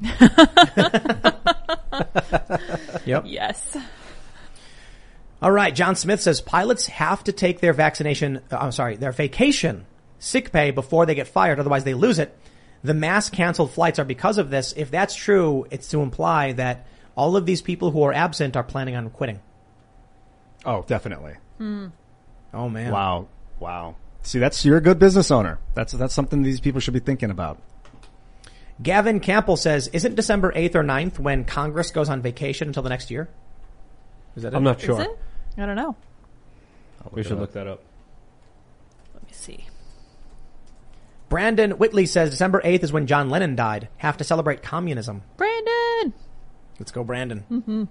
Yep. Yes. All right. John Smith says pilots have to take their vaccination, uh, I'm sorry, their vacation sick pay before they get fired. Otherwise they lose it. The mass canceled flights are because of this. If that's true, it's to imply that all of these people who are absent are planning on quitting. Oh, definitely. Oh man. Wow. Wow. See, that's, you're a good business owner. That's, that's something these people should be thinking about. Gavin Campbell says, isn't December eighth or ninth when Congress goes on vacation until the next year? Is that it? I'm not Is sure. it? I don't know. We should look that up. Let me see. Brandon Whitley says December eighth is when John Lennon died. Have to celebrate communism. Brandon. Let's go, Brandon. Mm-hmm.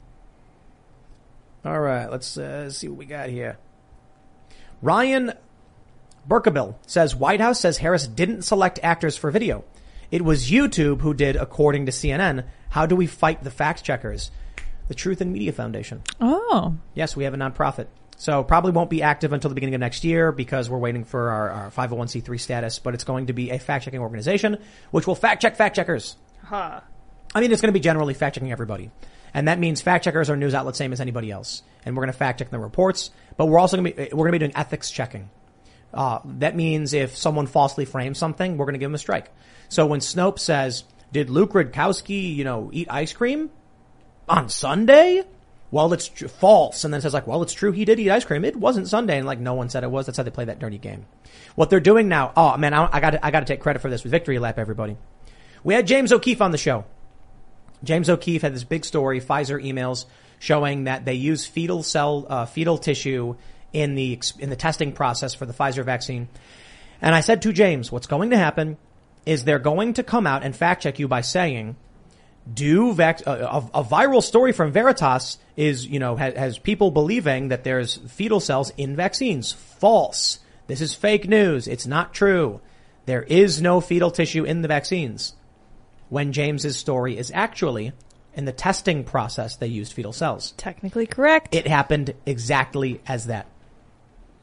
All right, let's uh, see what we got here. Ryan Berkabil says White House says Harris didn't select actors for video. It was YouTube who did, according to C N N. How do we fight the fact checkers? The Truth in Media Foundation. Oh. Yes, we have a nonprofit. So probably won't be active until the beginning of next year because we're waiting for our, our five oh one c three status, but it's going to be a fact-checking organization which will fact-check fact-checkers. Huh. I mean, it's going to be generally fact-checking everybody. And that means fact-checkers are news outlets same as anybody else. And we're going to fact-check the reports, but we're also going to be, we're going to be doing ethics checking. Uh, that means if someone falsely frames something, we're going to give them a strike. So when Snopes says, did Luke Rudkowski, you know, eat ice cream on Sunday? Well, it's tr- false. And then it says like, well, it's true. He did eat ice cream. It wasn't Sunday. And like, no one said it was. That's how they play that dirty game. What they're doing now. Oh man, I, I got I got to take credit for this with Victory Lap, everybody. We had James O'Keefe on the show. James O'Keefe had this big story, Pfizer emails showing that they use fetal cell, uh, fetal tissue in the, in the testing process for the Pfizer vaccine. And I said to James, what's going to happen is they're going to come out and fact check you by saying, do vac- a, a viral story from Veritas is, you know, has, has people believing that there's fetal cells in vaccines. False. This is fake news. It's not true. There is no fetal tissue in the vaccines. When James's story is actually in the testing process, they used fetal cells. Technically correct. It happened exactly as that.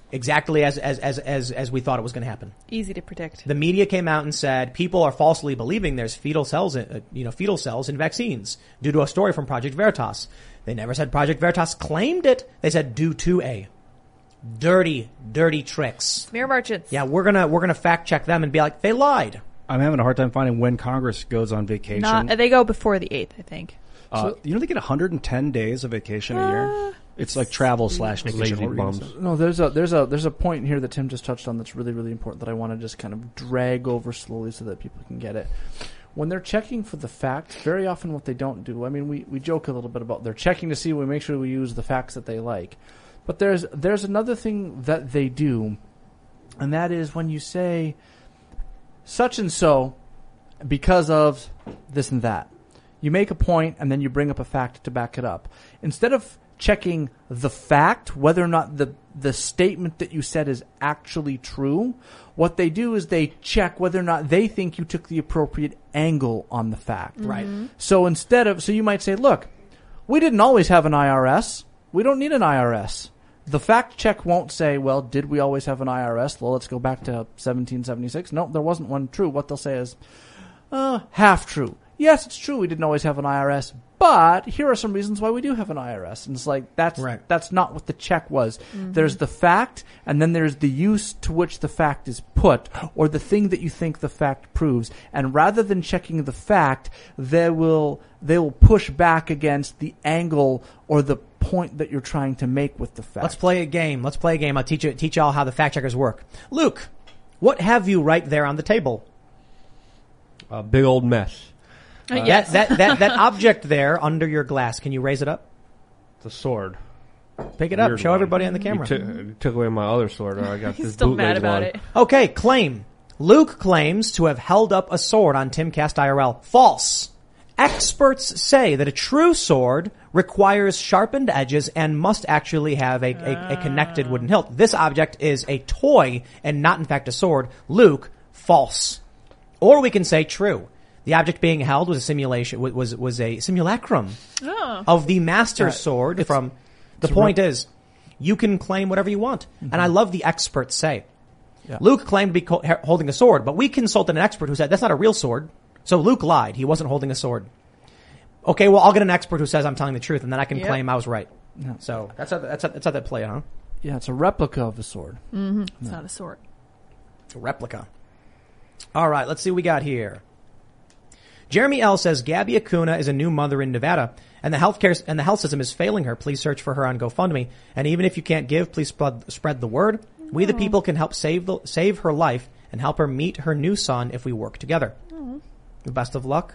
exactly as as as as, as we thought it was going to happen. Easy to predict. The media came out and said people are falsely believing there's fetal cells, in, uh, you know, fetal cells in vaccines due to a story from Project Veritas. They never said Project Veritas claimed it. They said due to a dirty, dirty tricks. Smear merchants. Yeah, we're gonna we're gonna fact check them and be like they lied. I'm having a hard time finding when Congress goes on vacation. Not, they go before the eighth, I think. Uh, you know they get one hundred ten days of vacation a year. It's like travel slash vacation. Lazy bums. No, there's a there's a there's a point here that Tim just touched on that's really really important that I want to just kind of drag over slowly so that people can get it. When they're checking for the facts, very often what they don't do. I mean, we, we joke a little bit about they're checking to see we make sure we use the facts that they like, but there's there's another thing that they do, and that is when you say such and so because of this and that. You make a point and then you bring up a fact to back it up. Instead of checking the fact, whether or not the, the statement that you said is actually true, what they do is they check whether or not they think you took the appropriate angle on the fact. Right. So instead of, so you might say, look, we didn't always have an I R S. We don't need an I R S. The fact check won't say, well, did we always have an I R S? Well, let's go back to seventeen seventy-six. No, there wasn't one true. What they'll say is, uh, half true. Yes, it's true we didn't always have an I R S, but here are some reasons why we do have an I R S. And it's like, that's, right. that's not what the check was. Mm-hmm. There's the fact, and then there's the use to which the fact is put, or the thing that you think the fact proves. And rather than checking the fact, they will, they will push back against the angle or the point that you're trying to make with the fact. Let's play a game. Let's play a game. I'll teach you, teach y'all how the fact checkers work. Luke, what have you right there on the table? A big old mess. Uh, Uh, yes. that, that, that, that object there under your glass, can you raise it up? It's a sword. Pick it up. Weird Show one. everybody on the You camera. took, you took away my other sword, or I got He's this still bootleg mad about one. it. Okay, claim. Luke claims to have held up a sword on Timcast I R L. False. Experts say that a true sword requires sharpened edges and must actually have a, a, a connected wooden hilt. This object is a toy and not in fact a sword. Luke, false. Or we can say true. The object being held was a simulation, was was a simulacrum Oh. of the master Right. sword from, the point is, you can claim whatever you want. And I love the experts say. Yeah. Luke claimed to be co- holding a sword, but we consulted an expert who said that's not a real sword. So Luke lied. He wasn't holding a sword. Okay, well, I'll get an expert who says I'm telling the truth, and then I can Yep. claim I was right. Yeah. So that's how, that's how, that's how they play it, huh? Yeah, it's a replica of a sword. Mm-hmm. It's not a sword. A replica. All right, let's see what we got here. Jeremy L says Gabby Acuna is a new mother in Nevada, and the healthcare and the health system is failing her. Please search for her on GoFundMe, and even if you can't give, please spread, spread the word. We the people can help save the save her life and help her meet her new son if we work together. Aww. Best of luck.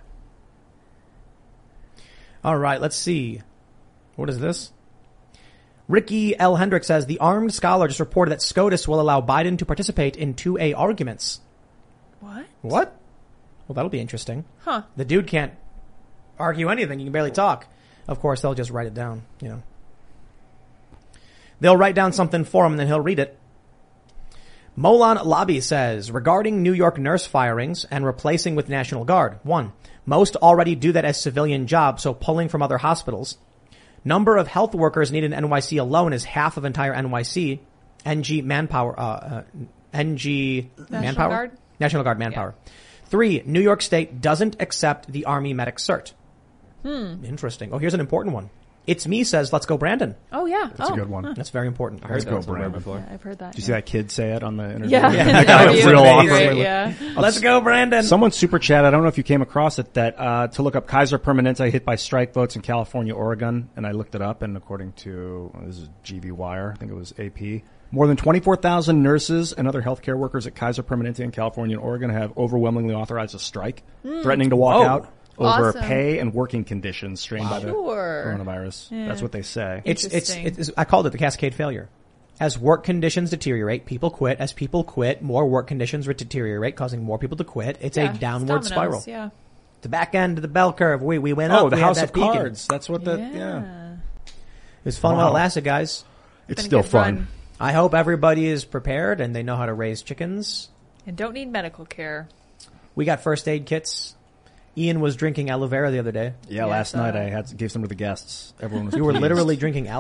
All right, let's see. What is this? Ricky L. Hendrick says the armed scholar just reported that SCOTUS will allow Biden to participate in two A arguments. What? What? Well, that'll be interesting. Huh. The dude can't argue anything. He can barely talk. Of course, they'll just write it down, you know. They'll write down something for him and then he'll read it. Molan Lobby says, regarding New York nurse firings and replacing with National Guard. One, most already do that as civilian jobs, so pulling from other hospitals. Number of health workers needed in N Y C alone is half of entire N Y C. N G manpower, uh, uh N G National manpower? Guard? National Guard manpower. Three, New York State doesn't accept the Army medic cert. Hmm. Interesting. Oh, here's an important one. It's Me says, let's go Brandon. Oh, yeah. That's oh. a good one. That's very important. I heard Let's that go, somewhere Brandon. before. Yeah, I've heard that. Did you yeah. see that kid say it on the interview? Yeah. Yeah. That was It real was awkward. great, yeah. Let's go, Brandon. Someone super chat. I don't know if you came across it. That uh, to look up Kaiser Permanente hit by strike votes in California, Oregon, and I looked it up. And according to well, this is G V Wire, I think it was A P. More than twenty-four thousand nurses and other healthcare workers at Kaiser Permanente in California and Oregon have overwhelmingly authorized a strike, threatening to walk Whoa. out over Awesome. pay and working conditions strained by the Sure. coronavirus. Yeah. That's what they say. It's, it's, Interesting. it's, I called it the cascade failure. As work conditions deteriorate, people quit. As people quit, more work conditions deteriorate, causing more people to quit. It's Yeah, a downward it's spiral. dominoes, Yeah. The back end of the bell curve. We, we went up. Oh, the we had House that of peak and- Cards. That's what the, yeah. yeah. It was fun while it Wow. lasted, guys. It's Been a still good fun. run. I hope everybody is prepared and they know how to raise chickens. And don't need medical care. We got first aid kits. Ian was drinking aloe vera the other day. Yeah, Yeah, last so- night I had gave some to the guests. Everyone was You were pleased. literally drinking aloe.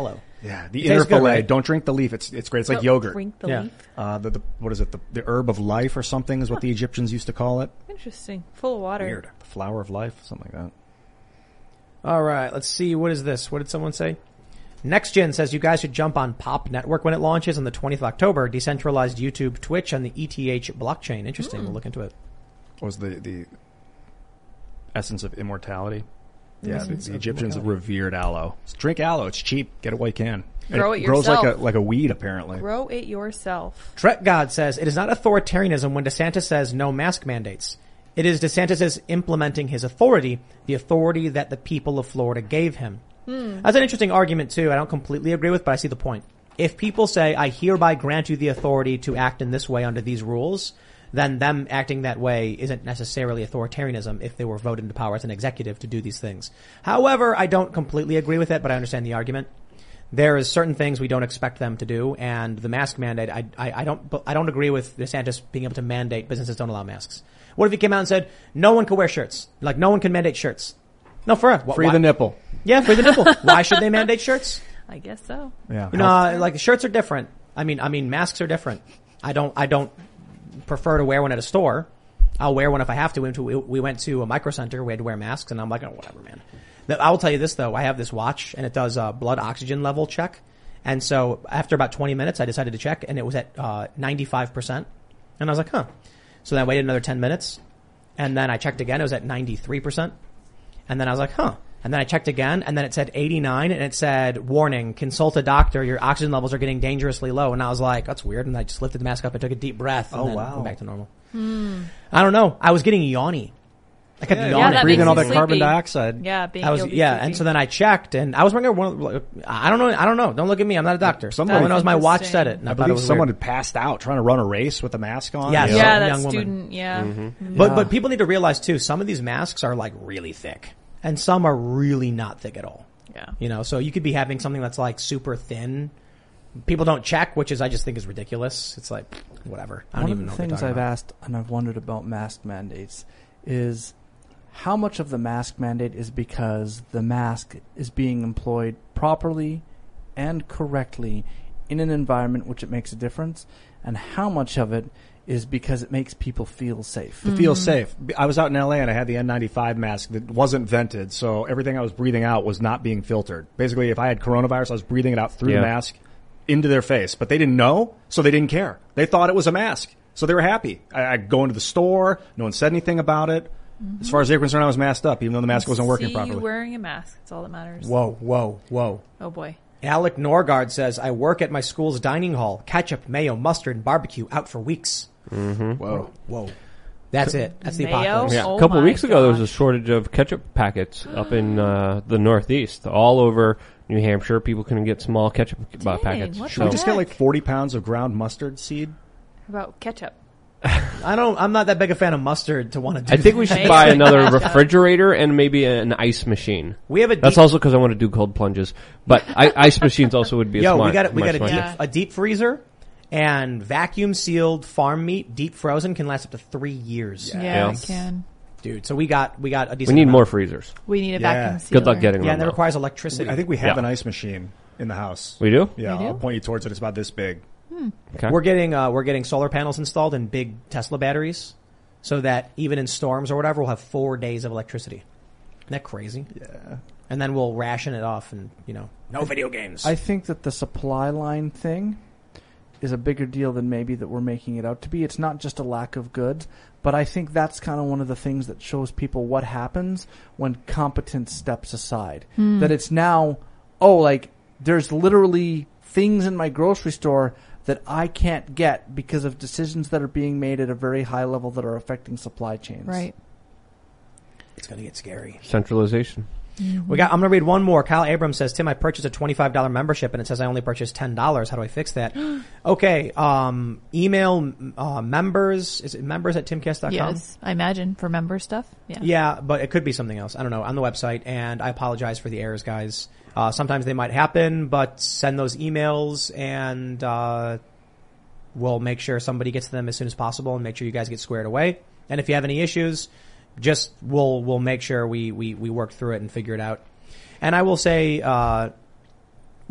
Yeah, the It inner tastes good, fillet. right? Don't drink the leaf. It's it's great. It's like Don't yogurt. Drink the Yeah. leaf. Uh, the, the what is it? The, the herb of life or something is what the Egyptians used to call it. Interesting. Full of water. Weird. The flower of life, something like that. All right, let's see. What is this? What did someone say? NextGen says you guys should jump on Pop Network when it launches on the twentieth of October. Decentralized YouTube, Twitch, and the E T H blockchain. Interesting. Mm. We'll look into it. What was the the essence of immortality? Yeah, the, Essence the of Egyptians immortality. revered aloe. Just drink aloe. It's cheap. Get it while you can. And Grow it grows yourself. like a like a weed, apparently. Grow it yourself. Trek God says it is not authoritarianism when DeSantis says no mask mandates. It is DeSantis implementing his authority, the authority that the people of Florida gave him. That's an interesting argument too. I don't completely agree with, but I see the point. If people say, I hereby grant you the authority to act in this way under these rules, then them acting that way isn't necessarily authoritarianism if they were voted into power as an executive to do these things. However, I don't completely agree with it, but I understand the argument. There is certain things we don't expect them to do, and the mask mandate, I, I, I don't, I don't agree with DeSantis being able to mandate businesses don't allow masks. What if he came out and said, no one can wear shirts? Like, no one can mandate shirts. No, for real. Free the nipple. Yeah, free the nipple. Why should they mandate shirts? I guess so. Yeah. You know, uh, like shirts are different. I mean, I mean, masks are different. I don't, I don't prefer to wear one at a store. I'll wear one if I have to. We went to, we went to a micro center. We had to wear masks, and I'm like, oh, whatever, man. I will tell you this though. I have this watch, and it does a blood oxygen level check. And so after about twenty minutes, I decided to check, and it was at uh ninety-five percent. And I was like, huh. So then I waited another ten minutes, and then I checked again. It was at ninety-three percent. And then I was like, huh. And then I checked again, and then it said eighty-nine, and it said, warning, consult a doctor, your oxygen levels are getting dangerously low. And I was like, that's weird. And I just lifted the mask up and took a deep breath, and Oh, then wow. went back to normal. I don't know. I was getting yawny. I kept Yeah, yawning. Yeah, that breathing makes all you that carbon sleepy. dioxide. Yeah, being I was, you'll be yeah, sleepy. and so then I checked, and I was wondering, one, I don't know, I don't know. Don't look at me. I'm not a doctor. Somebody- All I know is my watch Interesting. said it. And I, I thought it believe was someone weird. had passed out trying to run a race with a mask on. Yes. You know? yeah, Some that young woman. student, yeah. Mm-hmm. But Yeah. but people need to realize too, some of these masks are like really thick, and some are really not thick at all. Yeah. You know, so you could be having something that's like super thin. People don't check, which is I just think is ridiculous. It's like whatever. I don't One even of know the what they're things talking I've about. asked and I've wondered about mask mandates is how much of the mask mandate is because the mask is being employed properly and correctly in an environment which it makes a difference, and how much of it is because it makes people feel safe. To feel safe. I was out in L A and I had the N ninety-five mask that wasn't vented, so everything I was breathing out was not being filtered. Basically, if I had coronavirus, I was breathing it out through Yeah. the mask into their face. But they didn't know, so they didn't care. They thought it was a mask, so they were happy. I, I'd go into the store, no one said anything about it. As far as they were concerned, I was masked up, even though the mask wasn't working See properly. you wearing a mask. That's all that matters. Whoa, whoa, whoa. Oh boy. Alec Norgard says, I work at my school's dining hall. Ketchup, mayo, mustard, and barbecue out for weeks. Whoa. Whoa. That's it. That's the Mayo? apocalypse. Yeah, Oh a couple of my weeks ago, there was a gosh. shortage of ketchup packets up in uh, the Northeast, all over New Hampshire. People couldn't get small ketchup uh, Dang, packets. what Should So we just get like forty pounds of ground mustard seed? How about ketchup? I don't, I'm not that big a fan of mustard to want to do I think we should Mayo. buy another Ketchup. refrigerator and maybe an ice machine. We have a deep, That's also because I want to do cold plunges. But I, ice machines also would be a yo, smart. we got, a- we much got a smarter. deep, Yeah. a deep freezer and vacuum sealed farm meat, deep frozen can last up to three years. Yeah, Yeah. I can. Dude, so we got, we got a We decent need amount. more freezers. We need a Yeah. vacuum sealer. Good luck getting Yeah, them. and that though. requires electricity. I think we have Yeah. an ice machine in the house. We do? Yeah, We do? I'll point you towards it. It's about this big. Okay. We're getting, uh, we're getting solar panels installed in big Tesla batteries so that even in storms or whatever, we'll have four days of electricity. Isn't that crazy? Yeah. And then we'll ration it off and, you know, no video games. I think that the supply line thing is a bigger deal than maybe that we're making it out to be. It's not just a lack of goods, but I think that's kind of one of the things that shows people what happens when competence steps aside. That it's now, oh, like, there's literally things in my grocery store that I can't get because of decisions that are being made at a very high level that are affecting supply chains. Right. It's going to get scary. Centralization. We got, I'm going to read one more. Kyle Abrams says, Tim, I purchased a twenty-five dollars membership and it says I only purchased ten dollars. How do I fix that? Okay. Um, email, uh, members. Is it members at timcast dot com? Yes, I imagine for member stuff. Yeah. Yeah, but it could be something else. I don't know. On the website, and I apologize for the errors, guys. Uh, sometimes they might happen, but send those emails and, uh, we'll make sure somebody gets to them as soon as possible and make sure you guys get squared away. And if you have any issues, just, we'll, we'll make sure we, we, we work through it and figure it out. And I will say, uh,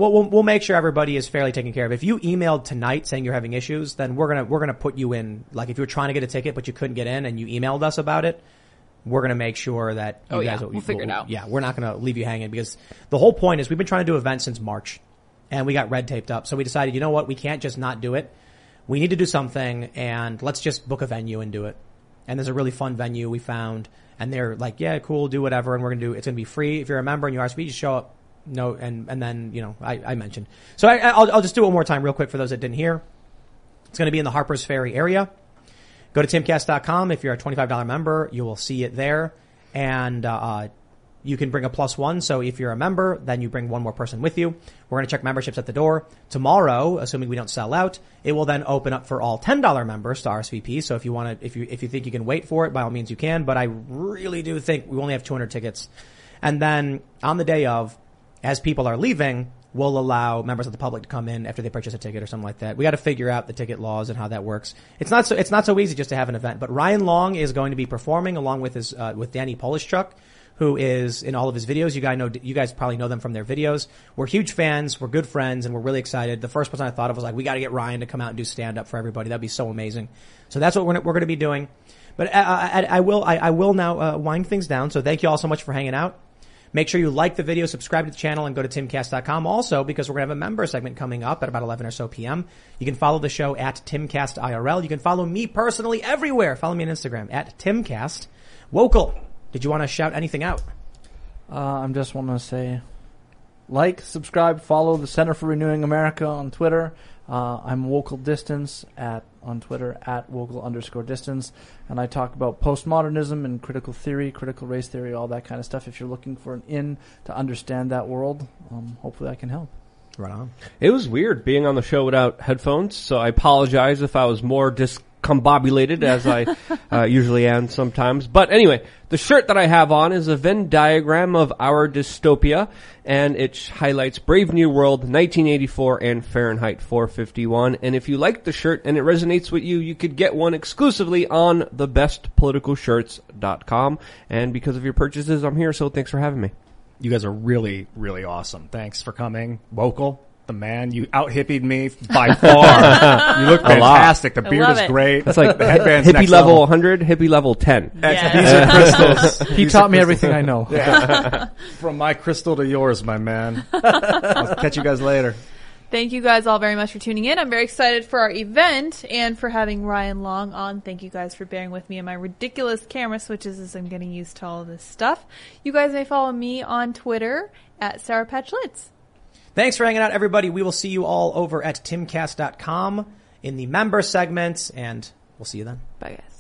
we'll, we'll we'll make sure everybody is fairly taken care of. If you emailed tonight saying you're having issues, then we're gonna we're gonna put you in. Like if you were trying to get a ticket but you couldn't get in and you emailed us about it, we're gonna make sure that you Oh, yeah. guys We'll figure it out. Yeah, we're not gonna leave you hanging because the whole point is we've been trying to do events since March, and we got red taped up. So we decided, you know what, we can't just not do it. We need to do something, and let's just book a venue and do it. And there's a really fun venue we found, and they're like, yeah, cool, do whatever, and we're gonna do. It's gonna be free if you're a member and you R S V. Just show up. No, and and then you know I, I mentioned. So I, I'll I'll just do it one more time real quick for those that didn't hear. It's going to be in the Harpers Ferry area. Go to timcast dot com. If you're a twenty-five dollars member, you will see it there, and uh, you can bring a plus one. So if you're a member, then you bring one more person with you. We're going to check memberships at the door tomorrow, assuming we don't sell out. It will then open up for all ten dollars members to R S V P. So if you want to, if you if you think you can wait for it, by all means you can. But I really do think we only have two hundred tickets, and then on the day of, as people are leaving, we'll allow members of the public to come in after they purchase a ticket or something like that. We got to figure out the ticket laws and how that works. It's not so it's not so easy just to have an event. But Ryan Long is going to be performing along with his uh, with Danny Polishchuk, who is in all of his videos. You guys know you guys probably know them from their videos. We're huge fans. We're good friends, and we're really excited. The first person I thought of was like, we got to get Ryan to come out and do stand up for everybody. That'd be so amazing. So that's what we're we're going to be doing. But I, I, I will I, I will now uh, wind things down. So thank you all so much for hanging out. Make sure you like the video, subscribe to the channel, and go to timcast dot com. Also, because we're going to have a member segment coming up at about eleven or so p.m. You can follow the show at Timcast I R L. You can follow me personally everywhere. Follow me on Instagram at Timcast. Wokel, did you want to shout anything out? Uh, I just want to say, like, subscribe, follow the Center for Renewing America on Twitter. Uh, I'm Wokel Distance at on Twitter at Wokel underscore Distance, and I talk about postmodernism and critical theory, critical race theory, all that kind of stuff. If you're looking for an in to understand that world, um, hopefully I can help. Right on. It was weird being on the show without headphones, so I apologize if I was more discombobulated as I uh, usually am sometimes. But anyway, the shirt that I have on is a Venn diagram of our dystopia, and it highlights Brave New World, nineteen eighty-four, and Fahrenheit four fifty-one. And if you like the shirt and it resonates with you, you could get one exclusively on the best political shirts dot com. And because of your purchases, I'm here, so thanks for having me. You guys are really, really awesome. Thanks for coming. Wokel, the man, you out hippied me by far. You look fantastic. The I beard love is it. great. That's like the headband's hippie next level level. one hundred, hippie level ten. Yes. These are crystals. He These taught are me crystals. everything I know. Yeah. From my crystal to yours, my man. I'll catch you guys later. Thank you guys all very much for tuning in. I'm very excited for our event and for having Ryan Long on. Thank you guys for bearing with me and my ridiculous camera switches as I'm getting used to all of this stuff. You guys may follow me on Twitter at Sour Patch Lids. Thanks for hanging out, everybody. We will see you all over at timcast dot com in the member segment, and we'll see you then. Bye, guys.